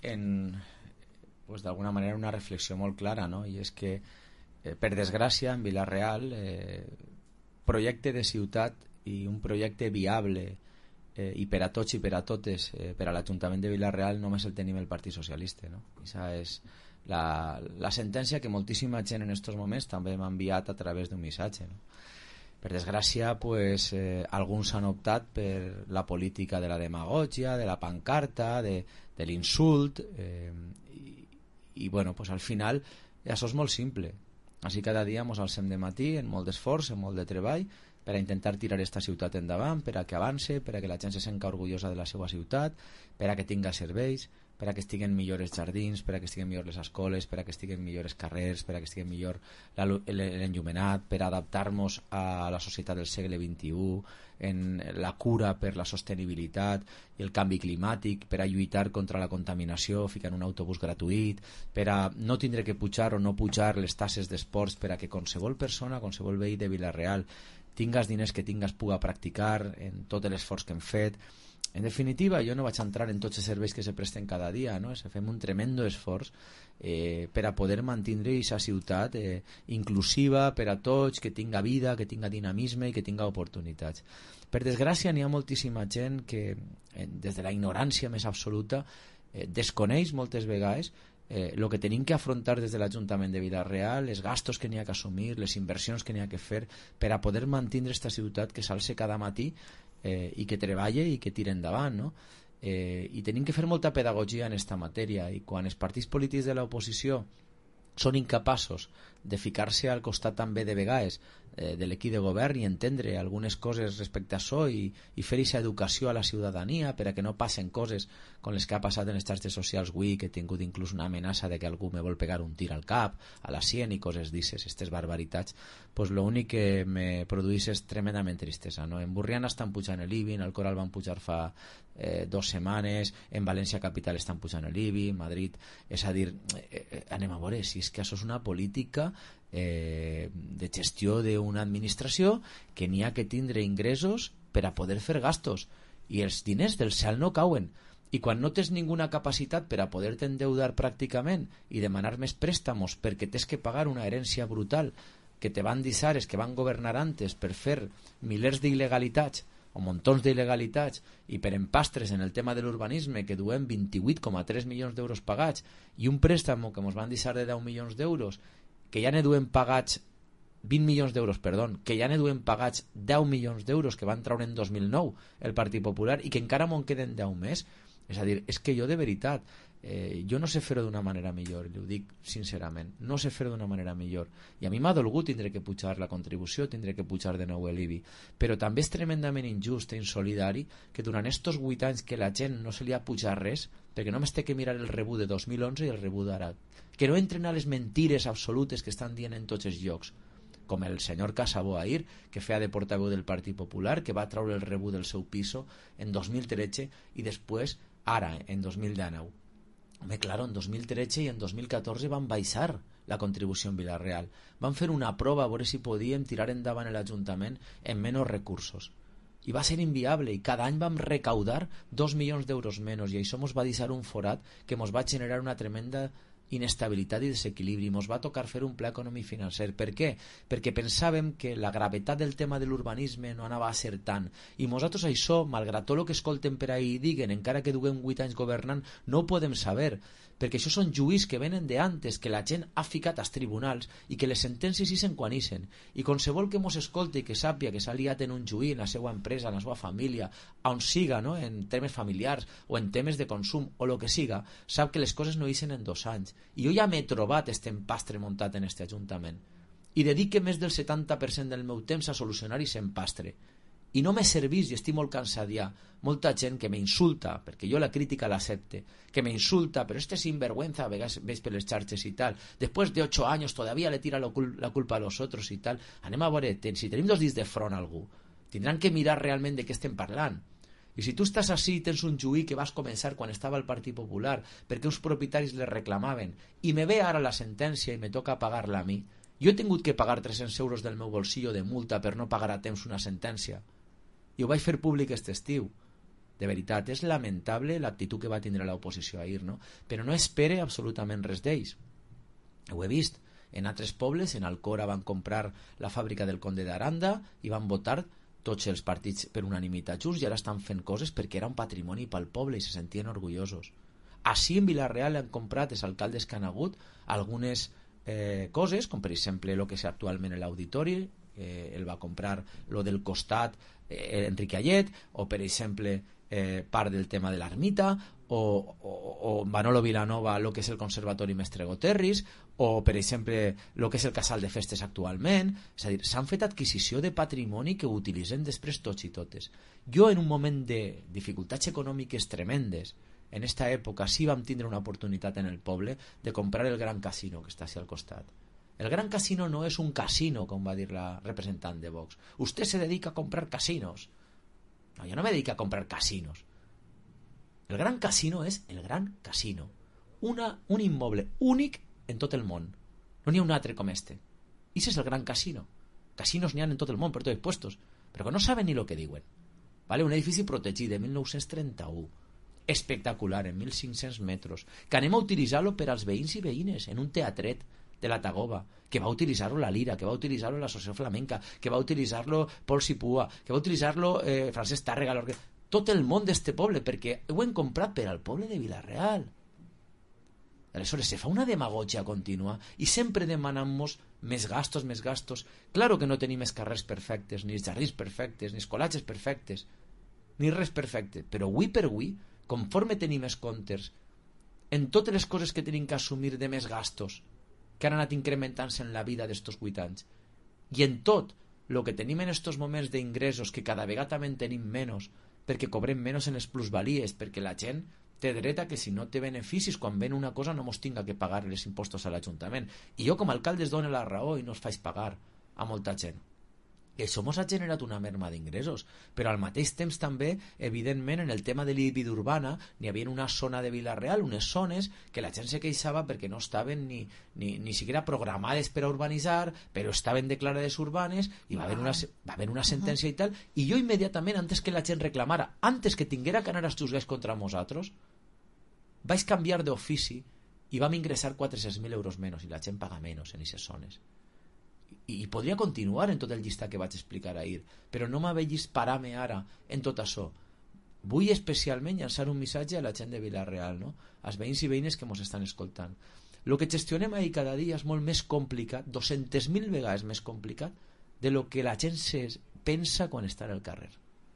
d'alguna manera una reflexió molt clara, no? I és que per desgràcia en Vila-real projecte de ciutat i un projecte viable i per a tots i per a totes per a l'Ajuntament de Vila-real només el tenim el Partit Socialista, no? Aquesta és la sentència que moltíssima gent en aquests moments també m'ha enviat a través d'un missatge, no? Per desgràcia, alguns han optat per la política de la demagògia, de la pancarta, de l'insult i bueno, al final això és molt simple. Així cada dia ens alcem de matí amb molt d'esforç, amb molt de treball per a intentar tirar aquesta ciutat endavant, per a que avance, per a que la gent se senta orgullosa de la seva ciutat, per a que tinga serveis, per a que estiguen millors els jardins, per a que estiguen millors les escoles, per a que estiguen millors els carrers, per a que estiguen millor l'enllumenat, per a adaptar-nos a la societat del segle XXI, en la cura per la sostenibilitat i el canvi climàtic, per a lluitar contra la contaminació ficant un autobús gratuït, per a no tindre que pujar o no pujar les tasses d'esports, per a que qualsevol persona, qualsevol veí de Vila-real tingues diners que tingues puga practicar en tot l'esforç que hem fet. En definitiva, jo no vaig entrar en tots els serveis que se presten cada dia, no? Fem un tremendo esforç per a poder mantenir aquesta ciutat inclusiva per a tots, que tinga vida, que tinga dinamisme i que tinga oportunitats. Per desgràcia, n'hi ha moltíssima gent que, des de la ignorància més absoluta, desconeix moltes vegades el que tenim que afrontar des de l'Ajuntament de Vila-real, els gastos que n'hi ha que assumir, les inversions que n'hi ha que fer per a poder mantenir aquesta ciutat que s'alça cada matí i que treballa i que tira endavant, no? I tenim que fer molta pedagogia en esta matèria, i quan els partits polítics de l'oposició són incapaços de ficar-se al costat també de vegades de l'equip de govern i entendre algunes coses respecte a això i fer aquesta educació a la ciutadania per a que no passen coses com les que ha passat en les xarxes socials avui, que he tingut inclús una amenaça de que algú me vol pegar un tir al cap, a la sien i coses d'ixes, aquestes barbaritats, doncs l'únic que me produeix és tremendament tristesa, no? En Burriana estan pujant l'IBI, en Alcoral van pujar fa 2 setmanes, en València capital estan pujant l'IBI, en Madrid, és a dir, anem a veure si és que això és una política de gestió d'una administració que n'hi ha que tindre ingressos per a poder fer gastos, i els diners del cel no cauen, i quan no tens ninguna capacitat per a poder-te endeudar pràcticament i demanar més préstamos perquè tens que pagar una herència brutal que te van deixar els que van governar antes per fer milers d'il·legalitats o muntons d'il·legalitats i per empastres en el tema de l'urbanisme que duem 28,3 milions d'euros pagats i un préstamo que ens van deixar de 10 milions d'euros que ja ne duem pagats 20 milions d'euros, que ja ne duem pagats 10 milions d'euros que van treure en 2009 el Partit Popular i que encara m'en queden 10 més. És a dir, és que jo de veritat jo no sé fer-ho d'una manera millor, ho dic sincerament, no sé fer-ho d'una manera millor, i a mi m'ha dolgut tindre que pujar la contribució, tindre que pujar de nou l'IBI, però també és tremendament injust i insolidari que durant estos 8 anys que la gent no se li ha pujat res, perquè només té que mirar el rebut de 2011 i el rebut d'ara, que no entren a les mentires absolutes que estan dient en tots els llocs, com el senyor Casabó ahir, que feia de portaveu del Partit Popular, que va treure el rebut del seu piso en 2013 i després, ara, en 2019. Home, claro, en 2013 i en 2014 van baixar la contribució en Vila-real. Van fer una prova a veure si podíem tirar endavant l'Ajuntament en menys recursos. I va ser inviable, i cada any vam recaudar 2 milions d'euros menys, i això ens va deixar un forat que ens va generar una tremenda inestabilitat i desequilibri. Ens va tocar fer un pla econòmic financer. Per què? Perquè pensàvem que la gravetat del tema de l'urbanisme no anava a ser tant. I nosaltres això, malgrat tot el que escolten per ahí i diguen, encara que duguem 8 anys governant, no ho podem saber. Perquè això són juís que venen d'antes, que la gent ha ficat als tribunals i que les sentències ixen quan ixen. I qualsevol que mos escolti i que sàpia que s'ha liat en un juí, en la seva empresa, en la seva família, on siga, no? En temes familiars o en temes de consum o el que siga, sap que les coses no ixen en 2 anys. I jo ja m'he trobat este empastre muntat en este Ajuntament. I dedique més del 70% del meu temps a solucionar aquest empastre. I no m'he servit i estic molt cansat ja. Molta gent que m'insulta, perquè jo la crítica l'accepte, que m'insulta, però este sinvergüenza, a vegades veig per les xarxes i tal, després de 8 anys todavía le tira la culpa a los otros i tal. Anem a veure, si tenim 2 dits de front a algú, tindran que mirar realment de què estem parlant. I si tu estàs així i tens un juí que vas començar quan estava el Partit Popular perquè uns propietaris les reclamaven i me ve ara la sentència i me toca pagar-la a mi, jo he tingut que pagar 300 euros del meu bolsillo de multa per no pagar a temps una sentència. I ho vaig fer públic aquest estiu. De veritat, és lamentable l'actitud que va tindre l'oposició ahir, no? Però no espere absolutament res d'ells. Ho he vist. En altres pobles, en Alcora van comprar la fàbrica del Conde d'Aranda i van votar tots els partits per unanimitat just i ara estan fent coses perquè era un patrimoni pel poble i se sentien orgullosos. Així en Vila-real han comprat els alcaldes que han hagut algunes coses, com per exemple el que és actualment l'auditori, el va comprar lo del costat Enrique Ayet, o per exemple part del tema de l'ermita, o Manolo Vilanova el que és el Conservatori Mestre Goterris, o per exemple el que és el Casal de Festes actualment. És a dir, s'han fet adquisició de patrimoni que ho utilitzem després tots i totes. Jo en un moment de dificultats econòmiques tremendes, en esta època sí vam tindre una oportunitat en el poble de comprar el Gran Casino que està així al costat. El Gran Casino no és un casino, com va dir la representant de Vox. Usted se dedica a comprar casinos. No, jo no me dedico a comprar casinos. El Gran Casino és el Gran Casino. Un immoble únic en tot el món. No n'hi ha un altre com este. I és el Gran Casino. Casinos n'hi ha en tot el món, per tots els puestos, però que no saben ni el que diuen. Vale? Un edifici protegit de 1931. Espectacular, en 1.500 metres. Que anem a utilitzar-lo per als veïns i veïnes, en un teatret de la Tagoba, que va utilitzar-lo la Lira, que va utilitzar-lo l'Associació Flamenca, que va utilitzar-lo Pol Sipua, que va utilitzar-lo Francesc Tàrrega, tot el món d'este poble, perquè ho hem comprat per al poble de Vila-real. Aleshores se fa una demagogia contínua i sempre demanant-nos més gastos, més gastos. Claro que no tenim els carrers perfectes, ni els jardins perfectes, ni els colatges perfectes, ni res perfecte, però avui per avui, conforme tenim els comptes, en totes les coses que tenim que assumir de més gastos, que han anat incrementant-se en la vida d'estos 8 anys, i en tot el que tenim en estos moments d'ingressos, que cada vegada també tenim menys, perquè cobrem menys en les plusvalies, perquè la gent té dret a que si no té beneficis, quan ven una cosa no mos tinga que pagar els impostos a l'Ajuntament. I jo com a alcalde es dono la raó i no els faig pagar a molta gent. I això mos ha generat una merma d'ingressos, però al mateix temps també, evidentment, en el tema de l'híbrida urbana, n'hi havia una zona de Vila-real, unes zones que la gent se queixava perquè no estaven ni siquiera programades per a urbanitzar, però estaven declarades urbanes, i va haver una sentència i tal, i jo immediatament, antes que la gent reclamara, antes que tinguera que anar als jutjats contra nosaltres, vaig canviar d'ofici i vam ingressar 400.000 euros menys, i la gent paga menys en aquestes zones. I podria continuar en tot el llistat que vaig explicar ahir, però no m'haveis parar-me ara en tot això. Vull especialment llançar un missatge a la gent de Vila-real, no? Als veïns i veïnes que ens estan escoltant. El que gestionem ahir cada dia és molt més complicat, 200.000 vegades més complicat, de lo que la gent se pensa quan està al carrer.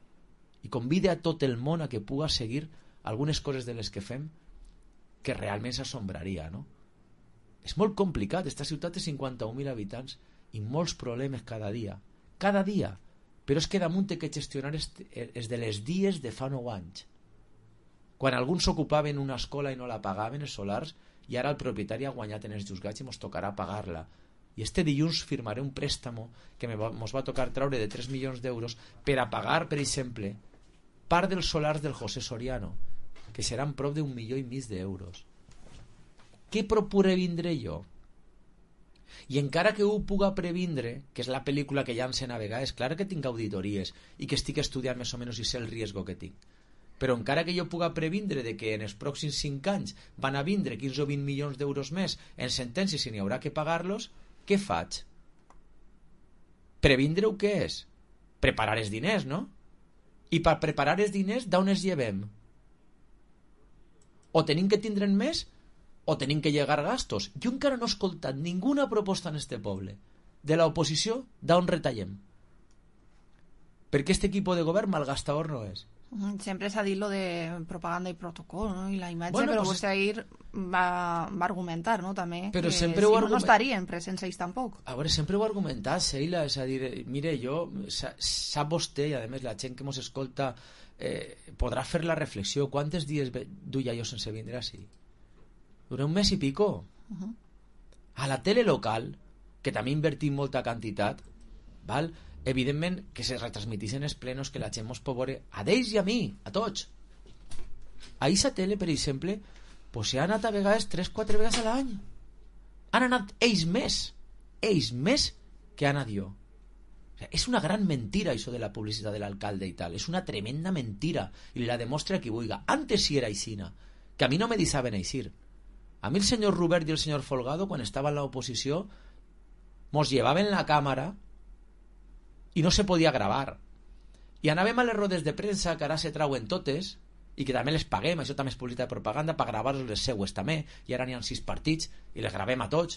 I convida a tot el món a que puga seguir algunes coses de les que fem que realment s'assombraria, no? És molt complicat, esta ciutat té 51.000 habitants i molts problemes cada dia, però és que damunt té que gestionar els de les dies de fa 9 anys, quan alguns s'ocupaven una escola i no la pagaven, els solars, i ara el propietari ha guanyat en els jutjats i ens tocarà pagar-la. I este dilluns firmaré un préstamo que ens va tocar treure de 3 milions d'euros per a pagar, per exemple, part dels solars del José Soriano, que seran prop d'1,5 milió d'euros. Què procuré vindre jo? I encara que ho puga previndre, que és la pel·lícula que llancen a vegades, clar que tinc auditories i que estic estudiant més o menys i sé el riesgo que tinc, però encara que jo puga previndre de que en els pròxims 5 anys van a vindre 15 o 20 milions d'euros més en sentències i n'hi haurà que pagar-los, què faig? Previndre-ho què és? Preparar els diners, no? I per preparar els diners d'on els llevem? O tenim que tindre'n més o tenim que llegar gastos. Jo encara no he escoltat ninguna proposta en este poble de l'oposició d'on retallem, perquè este equip de govern malgastador no és. Sempre s'ha dit lo de propaganda i protocol, no? I la imatge, Bueno, però pues vostè ahir va argumentar, no? També, però que sempre si ho no estarien presents ells tampoc. A veure, sempre ho he argumentat, Sheila, és a dir, mire, jo, sap vostè, i a més la gent que mos escolta podrà fer la reflexió, quantes dies duia jo sense vindre així? Durant un mes i pico. A la tele local, que també invertim molta quantitat, val? Evidentment que se retransmitixen els plenos, que la gent mos pot veure a d'ells i a mi, a tots. A Isa Tele, per exemple, pues s'ha anat a vegades 3-4 vegades a l'any. Han anat ells més que han anat jo. O sea, és una gran mentira això de la publicitat de l'alcalde i tal, és una tremenda mentira i la demostra qui vulga. Antes sí era aixina, que a mi no me deixaven eixir. A mi el senyor Rubert i el senyor Folgado, quan estava en l'oposició, mos llevaven la càmera i no se podia gravar. I anàvem a les rodes de premsa, que ara se trauen totes, i que també les paguem, això també és publicitat de propaganda, per gravar les seues també, i ara n'hi ha 6 partits, i les gravem a tots.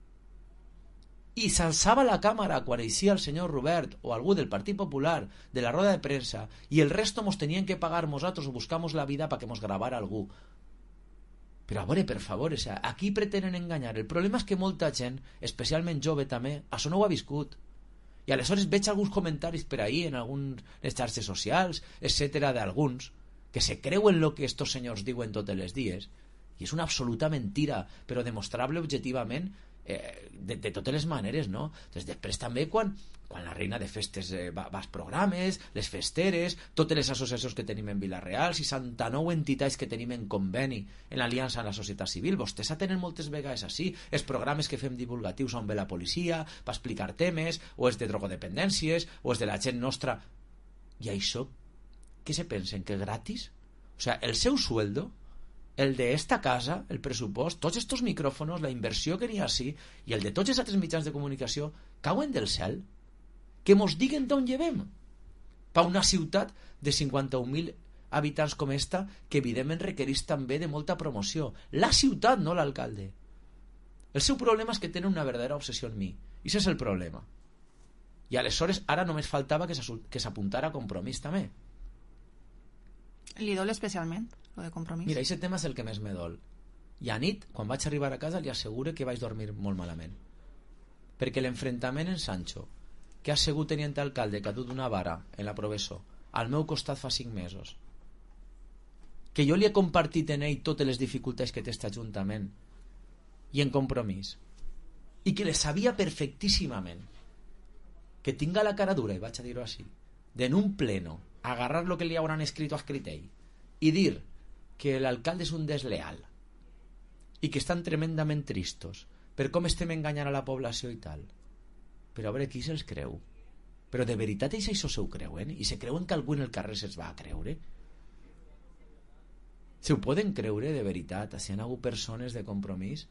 I s'alçava la càmera quan eixia el senyor Robert o algú del Partit Popular de la roda de premsa, i el resto mos tenien que pagar nosaltres o buscamos la vida perquè mos gravara algú. Però a veure, per favor, o sea, aquí pretenen enganyar. El problema és que molta gent, especialment jove també, això no ho ha viscut. I aleshores veig alguns comentaris per ahí en algunes xarxes socials, etcètera, d'alguns que se creuen lo que estos senyors diuen tots els dies, i és una absoluta mentira, però demostrable objectivament de totes les maneres, no? Després també quan la reina de festes va als programes, les festeres, totes les associacions que tenim en Vila-real, 69 entitats que tenim en conveni en l'aliança amb la societat civil, vostès atenen moltes vegades així, els programes que fem divulgatius on ve la policia, per explicar temes, o és de drogodependències, o és de la gent nostra, i això, què se pensen, que és gratis? O sea, el seu sueldo, el de esta casa, el pressupost, tots estos micròfonos, la inversió que n'hi ha així, i el de tots els altres mitjans de comunicació, cauen del cel? Que mos diguen d'on llevem? Pa una ciutat de 51.000 habitants com esta, que evidentment requereix també de molta promoció. La ciutat, no l'alcalde. El seu problema és que tenen una verdadera obsessió en mi. I això és el problema. I aleshores ara només faltava que s'apuntara a Compromís també. Li dol especialment, lo de Compromís? Mira, aquest tema és el que més me dol. I a nit, quan vaig arribar a casa, li asseguro que vaig dormir molt malament. Perquè l'enfrontament en Sancho, que ha sigut tenint alcalde que ha dut una vara en la Provesó, al meu costat fa 5 mesos, que jo li he compartit en ell totes les dificultats que té aquest ajuntament i en Compromís, i que les sabia perfectíssimament, que tinga la cara dura, i vaig a dir-ho així, d'en un pleno agarrar lo que li hauran escrit a ell i dir que l'alcalde és un desleal i que estan tremendament tristos per com estem enganyant a la població i tal. Però a veure, qui se'ls creu? Però de veritat ells això s'ho creuen? I se creuen que algú en el carrer se'ls va a creure? Se ho poden creure de veritat? Si hi ha hagut persones de Compromís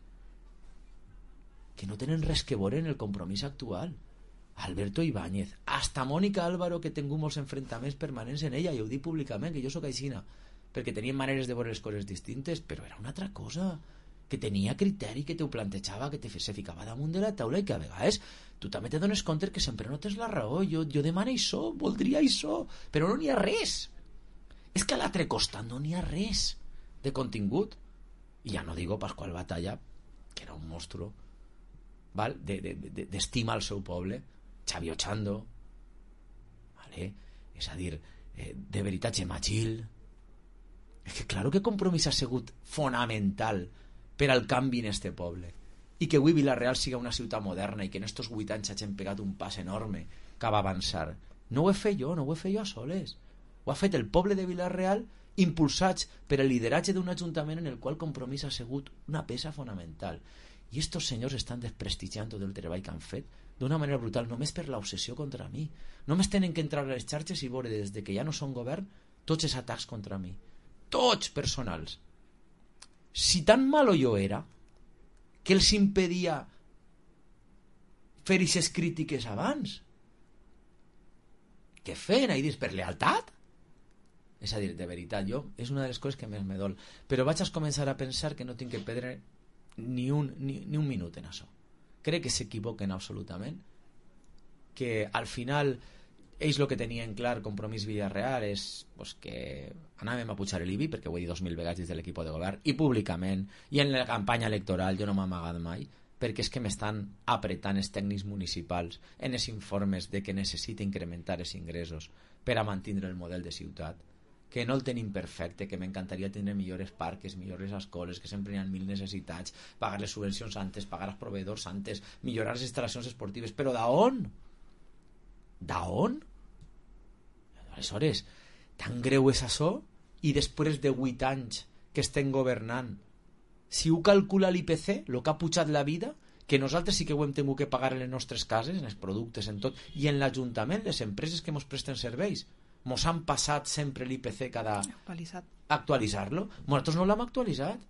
que no tenen res que veure en el Compromís actual. Alberto Ibáñez, hasta Mónica Álvaro, que tingut molts enfrontaments permanents en ella, i ho dic públicament, que jo sóc aixina, perquè tenien maneres de veure les coses distintes, però era una altra cosa, que tenia criteri, que t'ho plantejava, que se ficava damunt de la taula, i que a vegades tu també te dones compte que sempre no tens la raó. Jo demano això, voldria això, però no n'hi ha res. És que a l'altre costat no n'hi ha res de contingut. I ja no digo Pasqual Batalla, que era un monstruo, ¿val? D'estima al seu poble, Xavi Ochando, ¿vale? És a dir, de veritat, Gemma Gil. És que claro que Compromís ha sigut fonamental per al canvi en este poble, i que avui Vila-real siga una ciutat moderna i que en estos 8 anys hagin pegat un pas enorme cap a avançar. No ho he fet jo, no ho he fet jo a soles, ho ha fet el poble de Vila-real, impulsats per el lideratge d'un ajuntament en el qual Compromís ha sigut una peça fonamental. I estos senyors estan desprestigiant tot el treball que han fet d'una manera brutal, només per l'obsessió contra mi. Només tenen que entrar a les xarxes i veure des de que ja no són govern tots els atacs contra mi, tots personals. Si tan malo jo era que els impedia fer aquestes crítiques abans, què feien ahir per lealtat? És a dir, de veritat, jo és una de les coses que més me dol, però vaig a començar a pensar que no tinc que perdre ni un minut en això. Crec que s'equivoquen absolutament, que al final ells el que tenien clar, Compromís Villarreal, és pues, que anàvem a pujar l'IBI, perquè ho he dit 2.000 vegades des de l'equip de govern, i públicament, i en la campanya electoral, jo no m'he amagat mai, perquè és que m'estan apretant els tècnics municipals en els informes de que necessita incrementar els ingressos per a mantenir el model de ciutat, que no el tenim perfecte, que m'encantaria tenir millors parques, millors escoles, que sempre hi ha 1.000 necessitats, pagar les subvencions antes, pagar els proveïdors antes, millorar les instal·lacions esportives, però d'on? D'on? Aleshores, tan greu és això, i després de 8 anys que estem governant, si ho calcula l'IPC, el que ha pujat la vida, que nosaltres sí que ho hem tingut que pagar en les nostres cases, en els productes, en tot, i en l'Ajuntament, les empreses que ens presten serveis, ens han passat sempre l'IPC cada... actualitzar-lo. Nosaltres no l'hem actualitzat.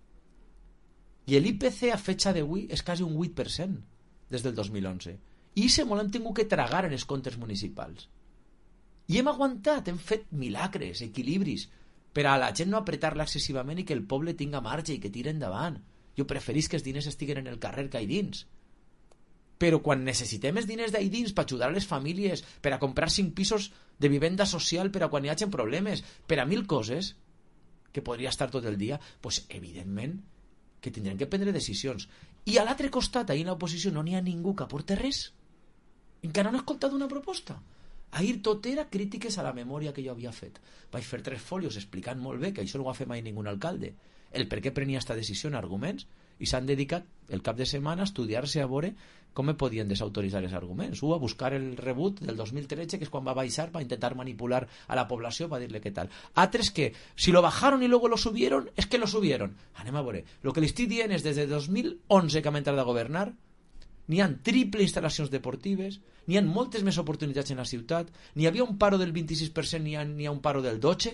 I l'IPC a fetxa d'avui és quasi un 8% des del 2011. I se m'ho hem tingut que tragar en els comptes municipals. I hem aguantat, hem fet milagres, equilibris, per a la gent no apretar-la excessivament i que el poble tinga marge i que tire endavant. Jo preferís que els diners estiguen en el carrer que ahí dins. Però quan necessitem els diners d'ahí dins per ajudar a les famílies, per a comprar 5 pisos de vivenda social per a quan hi hagi problemes, per a 1.000 coses, que podria estar tot el dia, doncs evidentment que tindrem que prendre decisions. I a l'altre costat, ahir en l'oposició, no n'hi ha ningú que aporte res. Encara no he escoltat una proposta. Ahir tot era crítiques a la memòria que jo havia fet. Vaig fer 3 folios explicant molt bé que això no ho ha fet mai ningú alcalde, el per què prenia esta decisió en arguments, i s'han dedicat el cap de setmana a estudiar-se a veure com me podien desautoritzar els arguments. A buscar el rebut del 2013, que és quan va baixar, va intentar manipular a la població, va dir-le què tal. Altres que, si lo bajaron y luego lo subieron, es que lo subieron. Anem a veure. Lo que li estic dient és, des de 2011 que hem entrat a governar, n'hi ha triple instal·lacions deportives, n'hi ha moltes més oportunitats en la ciutat, n'hi havia un paro del 26%, n'hi ha un paro del 12%.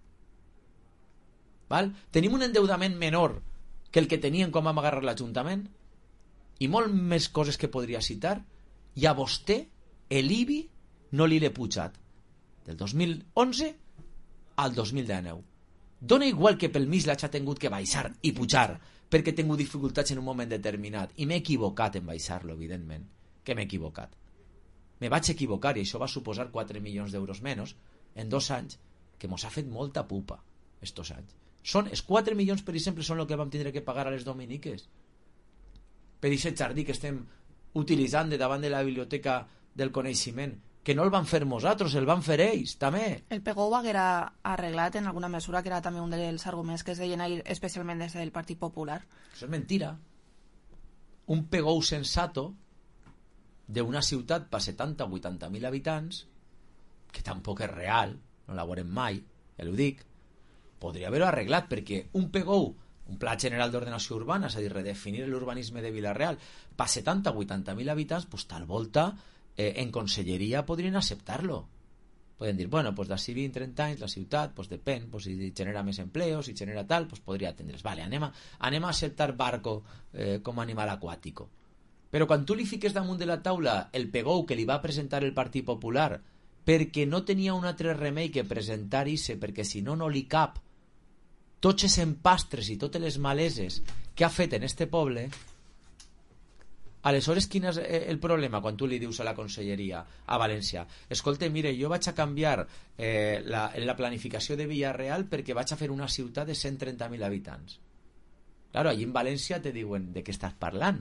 Val? Tenim un endeudament menor que el que tenien quan vam agarrar l'Ajuntament, i molt més coses que podria citar, i a vostè l'IBI no li l'he pujat del 2011 al 2019. Dona igual que pel mig l'haig tingut que baixar i pujar perquè he tingut dificultats en un moment determinat, i m'he equivocat en baixar-lo, evidentment, que m'he equivocat. Me vaig equivocar i això va suposar 4 milions d'euros menys en 2 anys, que mos ha fet molta pupa estos anys. Els 4 milions, per exemple, són el que vam tindre que pagar a les dominiques per aquest jardí que estem utilitzant de davant de la biblioteca del coneixement, que no el van fer nosaltres, el van fer ells, també. El PGO ho haguera arreglat en alguna mesura, que era també un dels arguments que es deien ahir, especialment des del Partit Popular. Això és mentira. Un PGO sensato d'una ciutat per 70-80.000 habitants, que tampoc és real, no la veurem mai, ja ho dic, podria haver-ho arreglat, perquè un PGO, un Pla General d'Ordenació Urbana, és a dir, redefinir l'urbanisme de Vila-real, per 70-80.000 habitants, pues, tal volta en conselleria podrien acceptar-lo. Poden dir, bueno, pues d'ací 20-30 anys la ciutat, pues depèn, pues si genera més empleos, si genera tal, pues podria atendre's. Vale, anem a acceptar barco com a animal aquàtico. Però quan tu li fiques damunt de la taula el PGO que li va presentar el Partit Popular, perquè no tenia un altre remei que presentar-se, perquè si no, no li cap tots els empastres i totes les maleses que ha fet en este poble, aleshores quin és el problema quan tu li dius a la conselleria a València? Escolta, mire, jo vaig a canviar la planificació de Villarreal perquè vaig a fer una ciutat de 130.000 habitants. Claro, allí en València te diuen, de què estàs parlant?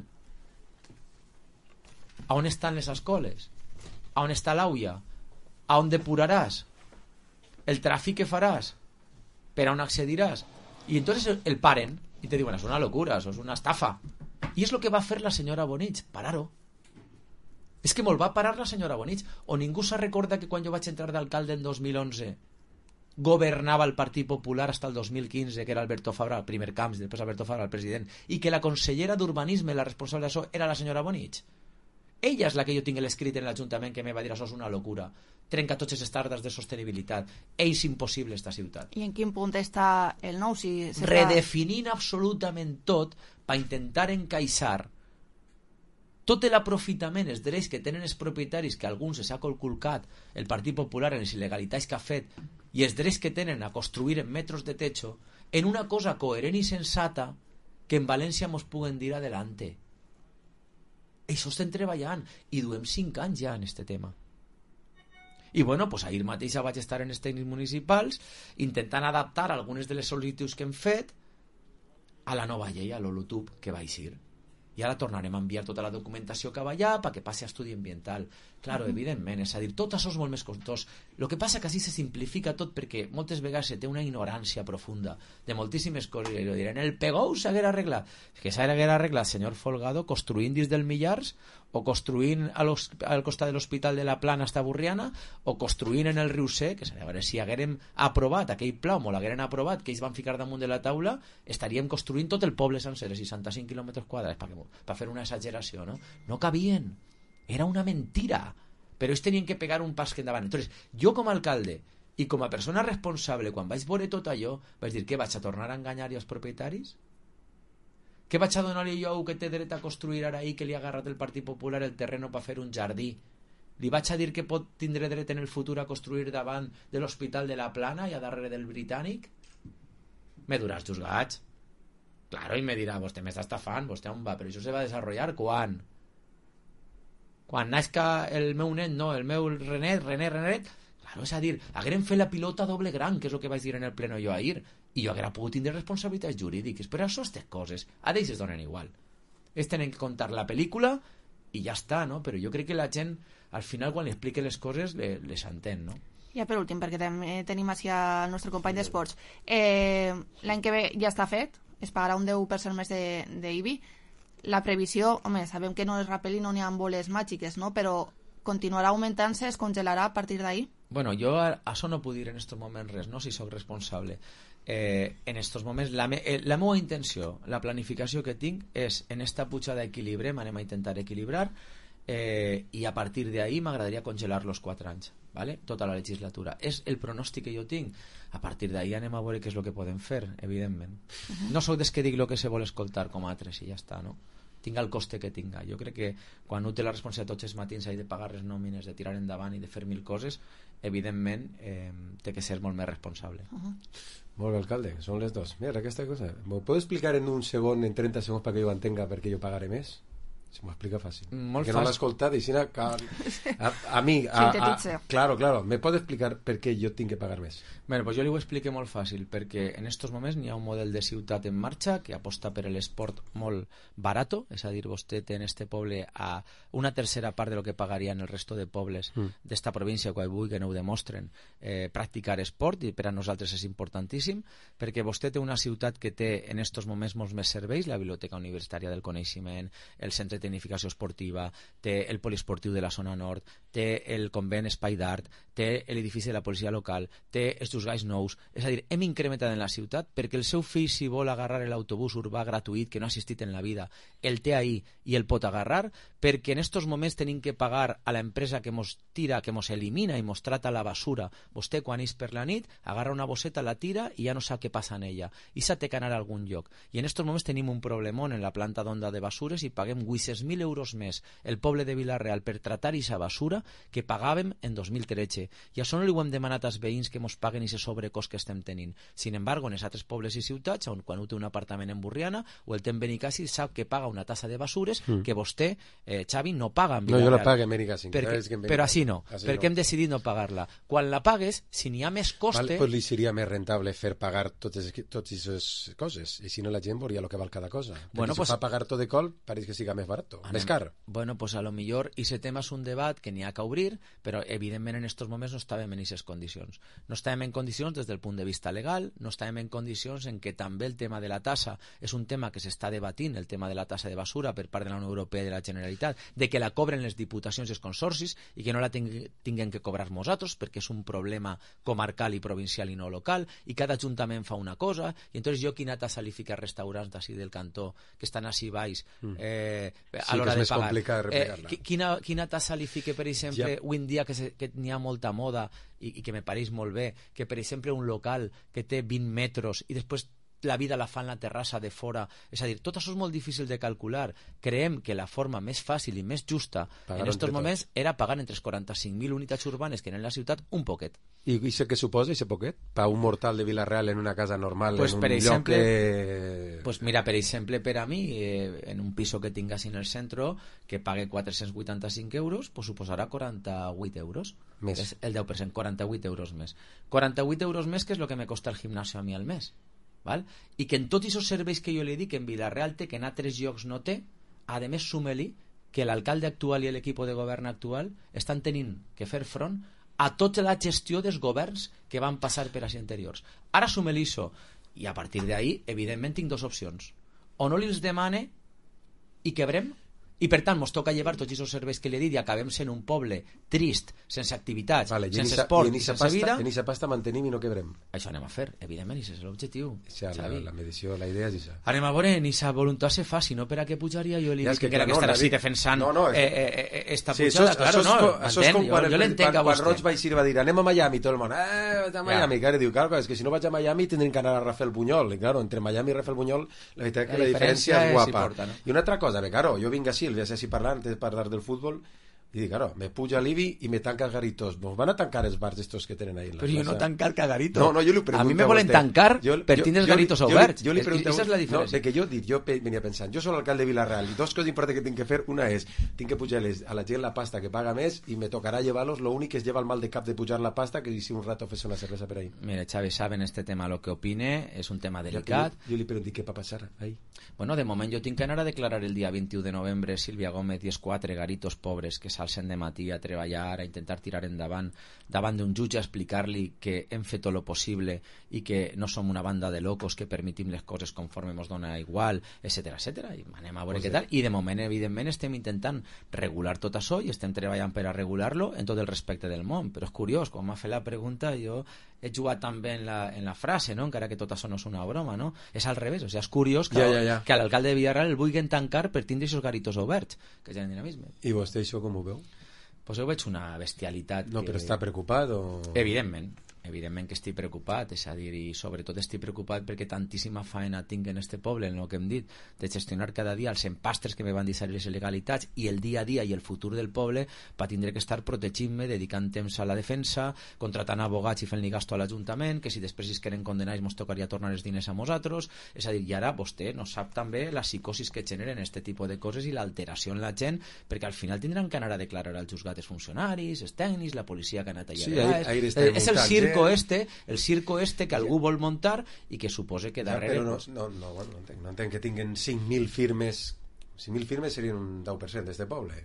A on estan les escoles? A on està l'auia? A on depuraràs? El tràfic que faràs? Per a on accediràs? I entonces el paren i te diuen, és una locura, això és una estafa. I és el que va fer la senyora Bonich, parar-ho. És que me'l va parar la senyora Bonich. O ningú se recorda que quan jo vaig entrar d'alcalde en 2011 governava el Partit Popular fins al 2015, que era Alberto Fabra, el primer Camps, després Alberto Fabra, el president, i que la consellera d'Urbanisme, la responsable d'això, era la senyora Bonich. Ella és la que jo tinc l'escrit en l'Ajuntament que me va dir això és una locura, trenca tots els estàndards de sostenibilitat, és impossible esta ciutat. I en quin punt està el nou? Redefinint absolutament tot per intentar encaixar tot l'aprofitament, els drets que tenen els propietaris, que alguns s'ha colculcat el Partit Popular en les il·legalitats que ha fet, i els drets que tenen a construir en metros de techo, en una cosa coherent i sensata que en València mos puguen dir adelante. Això estem treballant i duem 5 anys ja en este tema. I bueno, pues ahir mateix vaig estar en els tècnics municipals intentant adaptar algunes de les sol·licituds que hem fet a la nova llei, a l'Olutub, que va eixir. I ara tornarem a enviar tota la documentació que va allà perquè passi a estudi ambiental. Claro, evidentment, és a dir, tot això és molt més costós. El que passa que així se simplifica tot perquè moltes vegades se té una ignorància profunda de moltíssimes coses i diran, el Pegou s'haguera arreglat. Que s'haguera arreglat, senyor Folgado, construint dins del Millars o construint al costat de l'Hospital de la Plana hasta Burriana o construint en el Riu C, que a veure si haguérem aprovat aquell pla o l'hagueren aprovat, que ells van ficar damunt de la taula, estaríem construint tot el poble sencer, 65 quilòmetres quadrats, per fer una exageració, no? No cabien. Era una mentira. Però ells tenien que pegar un pas que endavant. Entonces, jo com a alcalde i com a persona responsable, quan vaig veure tot allò, vaig dir, què, vaig a tornar a enganyar als propietaris? Què vaig a donar-li jo que té dret a construir ara ahir, que li ha agarrat el Partit Popular el terreno per fer un jardí? Li vaig a dir que pot tindre dret en el futur a construir davant de l'Hospital de la Plana i a darrere del Britànic? Me duràs juzgats. Claro, i me dirà, vostè m'està estafant, vostè on va? Però això se va desenvolupar quan? Quan nazca el meu nen, no, el meu René, claro, és a dir, haguérem fet la pilota doble gran, que és el que vaig dir en el pleno jo ahir, i jo haguera pogut tindre responsabilitats jurídiques, però això aquestes coses, a ells es donen igual. Ells tenen que contar la pel·lícula i ja està, no? Però jo crec que la gent, al final, quan li explique les coses, les entén, no? Ja per últim, perquè també tenim així el nostre company d'esports. L'any que ve ja està fet, es pagarà un 10% més d'IBI. La previsió, home, sabem que no es rapel i no n'hi ha boles màgiques, no? Però continuarà augmentant-se, es congelarà a partir d'ahir? Bueno, jo a això no puc dir en estos moments res, no? Si sóc responsable. En estos moments, la meva intenció, la planificació que tinc és, en esta pujada equilibrem, anem a intentar equilibrar, i a partir d'ahir m'agradaria congelar los 4 anys, ¿vale? Tota la legislatura. És el pronòstic que jo tinc. A partir d'ahir anem a veure què és el que podem fer, evidentment. No sóc des que dic el que se vol escoltar com a altres i ja està, no? Tinga el coste que tinga. Jo crec que quan un té la responsabilitat tots els matins de pagar les nòmines, de tirar endavant i de fer 1000 coses, evidentment té que ser molt més responsable. Molt bé, alcalde, són les 2. Mira, aquesta cosa. ¿Me puedo explicar en un segon, en 30 segons, perquè jo ho entenga per què jo pagaré més? Se m'ho explica fàcil. Molt que fàcil. No l'ha escoltat i si no, a mi... Claro, ¿me pot explicar per què jo tinc que pagar més? Bé, pues jo li ho explico molt fàcil, perquè en estos moments n'hi ha un model de ciutat en marxa que aposta per l'esport molt barato, és a dir, vostè té en este poble a una tercera part de lo que pagaria en el resto de pobles d'esta província, quan vull que no ho demostren, practicar esport, i per a nosaltres és importantíssim, perquè vostè té una ciutat que té en estos moments molts més serveis, la Biblioteca Universitària del Coneixement, el Centre de Tecnificació Esportiva, té el poliesportiu de la zona nord, té el convent Espai d'Art, té l'edifici de la policia local, té els Jusgais nous, és a dir, hem incrementat en la ciutat perquè el seu fill, si vol agarrar l'autobús urbà gratuït que no ha assistit en la vida, el té ahí i el pot agarrar, perquè en estos moments tenim que pagar a l'empresa que mos tira, que mos elimina i mos trata la basura. Vostè quan és per la nit agarra una bosseta, la tira i ja no sap què passa en ella i s'ha de anar a algun lloc, i en estos moments tenim un problemón en la planta d'onda de basures i paguem 800.000 euros més el poble de Vila-real per tratar aquesta basura que pagàvem en 2013, i això no li ho hem demanat als veïns que mos paguen aquest sobrecost que estem tenint. Sin embargo, en els altres pobles i ciutats, on quan un té un apartament en Burriana o el té en Benicàssim, sap que paga una tassa de basures que vostè, Xavi, no paga en Vila-real. No, jo la pago en Benicàssim. Però així no, perquè hem decidit no pagar-la. Quan la pagues, si n'hi ha més coste... Pues li seria més rentable fer pagar totes aquestes coses, i si no la gent veuria el que val cada cosa. Bueno, si fa pagar tot de col, pareix que siga més barat, més car. Bueno, pues a lo millor ese tema és un debat que n'hi ha que obrir, però evidentment en estos moments no estàvem en aquestes condicions. No estàvem en condicions des del punt de vista legal, no estàvem en condicions en què també el tema de la tassa és un tema que s'està debatint, el tema de la tassa de basura per part de la Unió Europea i de la Generalitat, de que la cobren les diputacions i els consorcis i que no la tinguem que cobrar nosaltres perquè és un problema comarcal i provincial i no local, i cada ajuntament fa una cosa, i entonces jo quina tassa li fica a restaurants d'ací del cantó que estan així baix a l'hora de pagar. Sí, que és més complicat replegar-la. Quina tassa li fique, per exemple, avui en dia que n'hi ha molta moda i que me pareix molt bé, que per exemple un local que té 20 metres i després la vida la fa en la terrassa de fora, és a dir, tot això és molt difícil de calcular. Creiem que la forma més fàcil i més justa en aquests moments era pagar entre 45.000 unitats urbanes que en la ciutat un poquet. I què suposa aquest poquet? Per un mortal de Vila-real en una casa normal, pues en un per exemple, lloc que... Pues mira, per exemple, per a mi, en un piso que tinc així en el centre, que pague 485 euros, pues suposarà 48 euros. Més. És el 10%, 48 euros més. 48 euros més, que és el que me costa el gimnasio a mi al mes. ¿Val? I que en tots aquests serveis que jo li dic, en Vila-real té, que en altres llocs no té, a més súmeli que l'alcalde actual i l'equip de govern actual estan tenint que fer front a tota la gestió dels governs que van passar per així anteriors. Ara súmeli això, i a partir d'ahí, evidentment, tinc dues opcions. O no li els demane i quebrem, i per tant mos toca llevar tots aquests serveis que li he dit i acabem sent un poble trist, sense activitats, sense esport, sense vida. I en aquesta pasta mantenim i no quebrem. Això anem a fer, evidentment, i és l'objectiu. La medició, la idea és això. Anem a veure, ni sa voluntat se fa, sinó per a què pujaria jo li dic que era que estar així defensant esta pujada. Claro, no, això és com quan Roig va eixir i va dir anem a Miami, tot el món, a Miami, que ara diu, clar, és que si no vaig a Miami tindrem que anar a Rafael Buñol, i clar, entre Miami i Rafael Buñol la veritat que la diferència és guapa. I una altra cosa, claro, jo vinc així, el vaig així parlar, antes de parlar del fútbol, i dic, claro, me puja l'IBI i me tanca els Garitos. Nos van a tancar els bars estos que tenen ahí en la plaça. Però jo no tancar el Garito. No, jo li pregunto a mi me volen tancar per tindre els Garitos oberts. Esa és la diferència. Jo venia pensant, jo soc l'alcalde de Vila-real i dos coses importants que tinc que fer, una és, tinc que pujar a la gent la pasta que paga més i me tocarà llevar-los, lo únic que es lleva el mal de cap de pujar la pasta, que si un rato fes una cervesa per ahí. Mira, Xavi, saben este tema lo que opine, és un tema delicat. Jo li pregunto, què va passar ahí? Bueno, de moment jo tinc que anar a declarar el dia 21 de novembre Sílvia Gómez i els 4 garitos pobres que s'alcen de matí a treballar, a intentar tirar endavant davant d'un jutge, a explicar-li que hem fet tot lo possible i que no som una banda de locos que permitim les coses conforme ens dona igual, etcètera, etcètera. I anem a veure què tal. I de moment, evidentment, estem intentant regular tot això i estem treballant per a regular-lo en tot el respecte del món. Però és curiós, quan m'ha fet la pregunta jo he jugat també en la frase, no? Encara que tot això no és una broma, no? És al revés, o sigui, és curiós que a l'alcalde de Villarreal el vulguin tancar per tindre aquests garitos oberts, que tenen dinamisme. I vostè això com ho veu? Pues jo veig una bestialitat. No, però està preocupat o...? Evidentment que estic preocupat, és a dir, i sobretot estic preocupat perquè tantíssima faena tinc en este poble, en el que hem dit, de gestionar cada dia els empastres que me van deixar les il·legalitats i el dia a dia i el futur del poble, per tindre que estar protegint-me, dedicant temps a la defensa, contratant abogats i fent-li gasto a l'Ajuntament, que si després es queden condenats mos tocaria tornar els diners a nosaltres, és a dir, i ara vostè no sap també la psicosis que generen este tipus de coses i l'alteració en la gent, perquè al final tindran que anar a declarar als juzgats els funcionaris, els tècnics, la policia que ha anat allà. És el circo este que algú vol muntar i que suposa que darrere... Però no entenc que tinguin 5.000 firmes. 5.000 firmes serien un 10% d'este poble.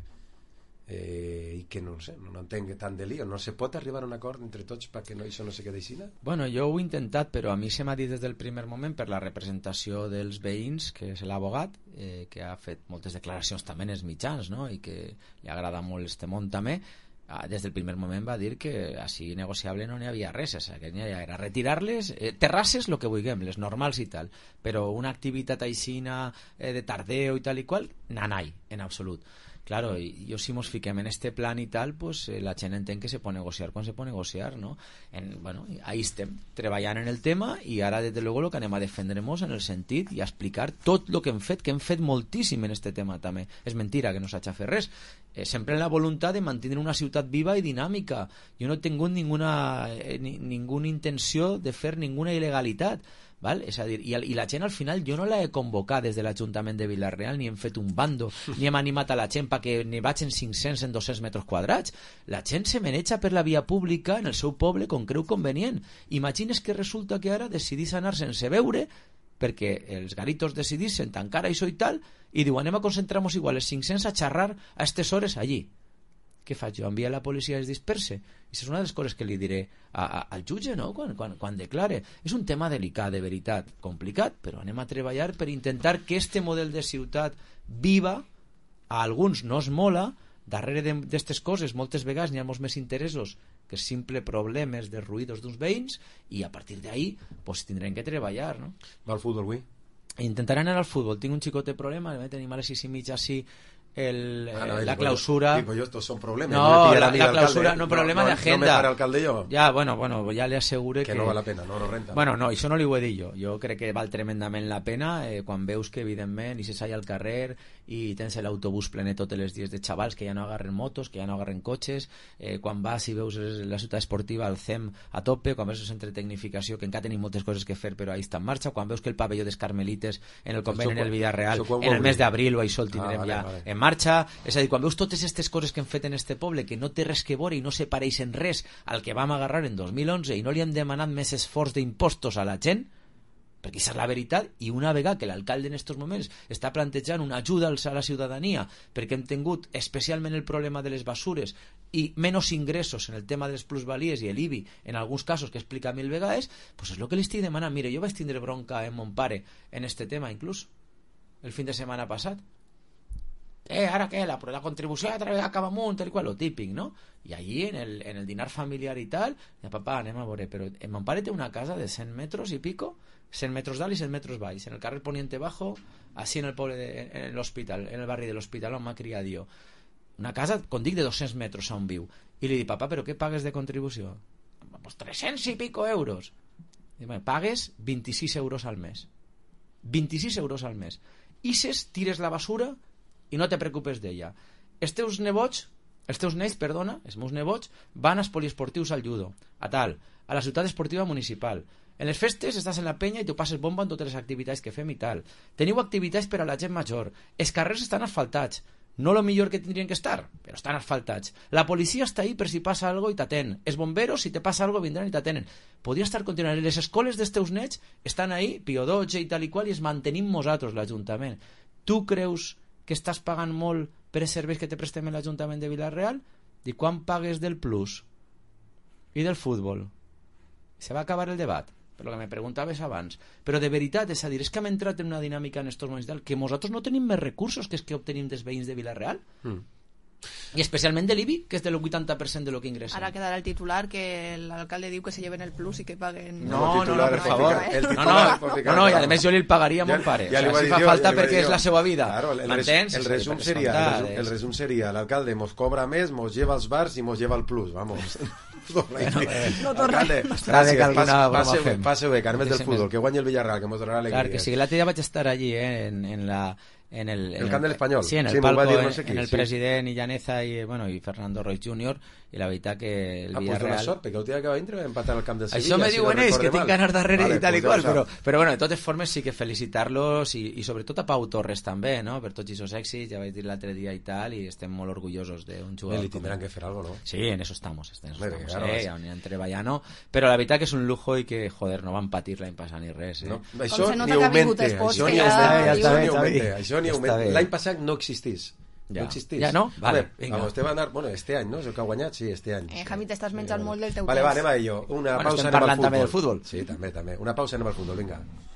I que no sé, no entenc tant de lío. No se pot arribar a un acord entre tots perquè això no se quedi així? Bueno, jo ho he intentat, però a mi se m'ha dit des del primer moment per la representació dels veïns, que és l'abogat, que ha fet moltes declaracions també en els mitjans, no? I que li agrada molt este món també. Des del primer moment va dir que així negociable no n'hi havia res, que n'hi era retirar-les, terrasses, el que vulguem, les normals i tal, però una activitat aixina de tardeo i tal i qual, nanai, en absolut. Claro, y yo si nos fiquem en este plan y tal, pues la gent entén que se pot negociar quan se pot negociar, no? Bueno, ahí estem treballant en el tema i ara, desde luego, lo que anem a defendremos en el sentit i a explicar tot el que hem fet moltíssim en este tema també. És mentira que no s'ha fet res. Sempre en la voluntat de mantenir una ciutat viva i dinàmica. Jo no he tingut ninguna intenció de fer ninguna il·legalitat. Val? És a dir, i la gent al final jo no la he convocat des de l'Ajuntament de Vila-real, ni hem fet un bando, ni hem animat a la gent perquè n'hi vagin 500 en 200 metres quadrats. La gent se maneja per la via pública en el seu poble com creu convenient. Imagines que resulta que ara decidís anar sense veure perquè els garitos decidissin tancar això i tal, i diu anem a concentrar-nos igual els 500 a xerrar a aquestes hores allí. Què faig jo? Envia la policia i es disperse? I és una de les coses que li diré al jutge, no? Quan declare. És un tema delicat, de veritat, complicat, però anem a treballar per intentar que este model de ciutat viva, a alguns no es mola, darrere d'aquestes coses moltes vegades n'hi ha molts més interessos que simple problemes de ruïdos d'uns veïns, i a partir d'ahí pues, tindrem que treballar, no? Va al futbol avui? Intentaré anar al futbol. Tinc un xicot de problema, tenim a les 6:30 així la clausura. Digo yo, estos son problemas. No, la clausura, no, problema de agenda. No me para alcalde jo. Ja, bueno, ja li assegure que no val la pena, no renta. Bueno, no, això no li ho he dit jo. Jo crec que val tremendament la pena quan veus que, evidentment, i se salla al carrer i tens l'autobús plenet tots els dies de xavals que ja no agarren motos, que ja no agarren cotxes, quan vas i veus la ciutat esportiva, el CEM a tope, quan veus el centre de tecnificació, que encara tenim moltes coses que fer, però ahí està en marxa, quan veus que el pavelló dels Carmelites en el conveni en el Villarreal, en el mes d'abril o això el tindrem ja en marxa. És a dir, quan veus totes aquestes coses que hem fet en este poble, que no té res que veure i no se pareixen res al que vam agarrar en 2011 i no li hem demanat més esforç d'impostos a la gent, perquè això és la veritat, i una vegada que l'alcalde en aquests moments està plantejant una ajuda a la ciutadania perquè hem tingut especialment el problema de les basures i menys ingressos en el tema de les plusvalies i l'IBI en alguns casos que explica 1000 vegades, doncs és el que li estic demanant. Mire, jo vaig tindre bronca amb mon pare en este tema inclús el fin de setmana passat. Ara què? La contribució acaba amunt, tal i qual, lo típic, no? I allí, en el dinar familiar i tal, ja, papà, anem a veure, però mon pare té una casa de 100 metres i pico, 100 metres dalt i 100 metres baix, en el carrer Poniente Bajo, així en el poble, en l'hospital, en el barri de l'hospital on m'ha criat jo. Una casa, com dic, de 200 metres on viu. I li dic, papà, però què pagues de contribució? Pues 300 i pico euros. I dic, pagues 26 euros al mes. 26 euros al mes. Ixes, tires la basura i no te preocupes d'ella. Els teus nets, els meus nebots, van als poliesportius al judo, a la ciutat esportiva municipal. En les festes estàs en la penya i t'ho passes bomba en totes les activitats que fem i tal. Teniu activitats per a la gent major. Els carrers estan asfaltats. No lo millor que tindrien que estar, però estan asfaltats. La policia està ahí per si passa algo i t'atén. Els bomberos, si te passa algo, vindran i t'atenen. Podria estar continuant. Les escoles dels teus nets estan ahí, Pio XII i tal i qual, i es mantenim nosaltres, l'Ajuntament. Tu creus que estàs pagant molt per els serveis que te prestem en l'Ajuntament de Vilareal? I quan pagues del plus i del futbol? Se va acabar el debat, per lo que me preguntaves abans. Però de veritat, és a dir, és que hem entrat en una dinàmica en estos moments que nosaltres no tenim més recursos que els que obtenim dels veïns de Vilareal. I especialment de l'IBI, que és del 80% de lo que ingressa. Ara quedarà el titular que l'alcalde diu que se lleven el plus i que paguen... No, per favor. No, i a més jo li el pagaria a mon pare. Si fa falta perquè és la seva vida. M'entens? El resum seria l'alcalde mos cobra més, mos lleva als bars i mos lleva el plus, vamos. No torna. Passeu bé, Carmet del futbol, que guanyi el Villarreal, que mos donarà alegria. Clar, que sí, l'altre dia vaig estar allí, en el camp de l'Espanyol. Sí, en el palco, en el president i Llaneza i Fernando Roig Jr. i la veritat que el Villarreal... Pues dona sort, perquè el dia que va entrar va empatar al camp del Sevilla. Això me diuen ells, que tinc ganes darrere i tal i qual, però bueno, de totes formes sí que felicitar-los i sobretot a Pau Torres també, no? Per tots aquests èxits, ja vaig dir l'altre dia i tal, i estem molt orgullosos d'un jugador. Li tindran que fer algo, ¿no? Sí, en eso estamos, ja anirem treballant, però la veritat que és un lujo i que, joder, no van patir l'any passat ni res, no? Això ni augmente, això ni augmente. L'any passat no existís. No existís. Ja no? Vale, vinga. Este va anar, bueno, este any, no? És el que ha guanyat, sí, este any. Jami, t'estàs menjant molt del teu temps. Vale, va, anem a ello. Una pausa, estem parlant també del futbol. Sí, també. Una pausa, anem al futbol, vinga.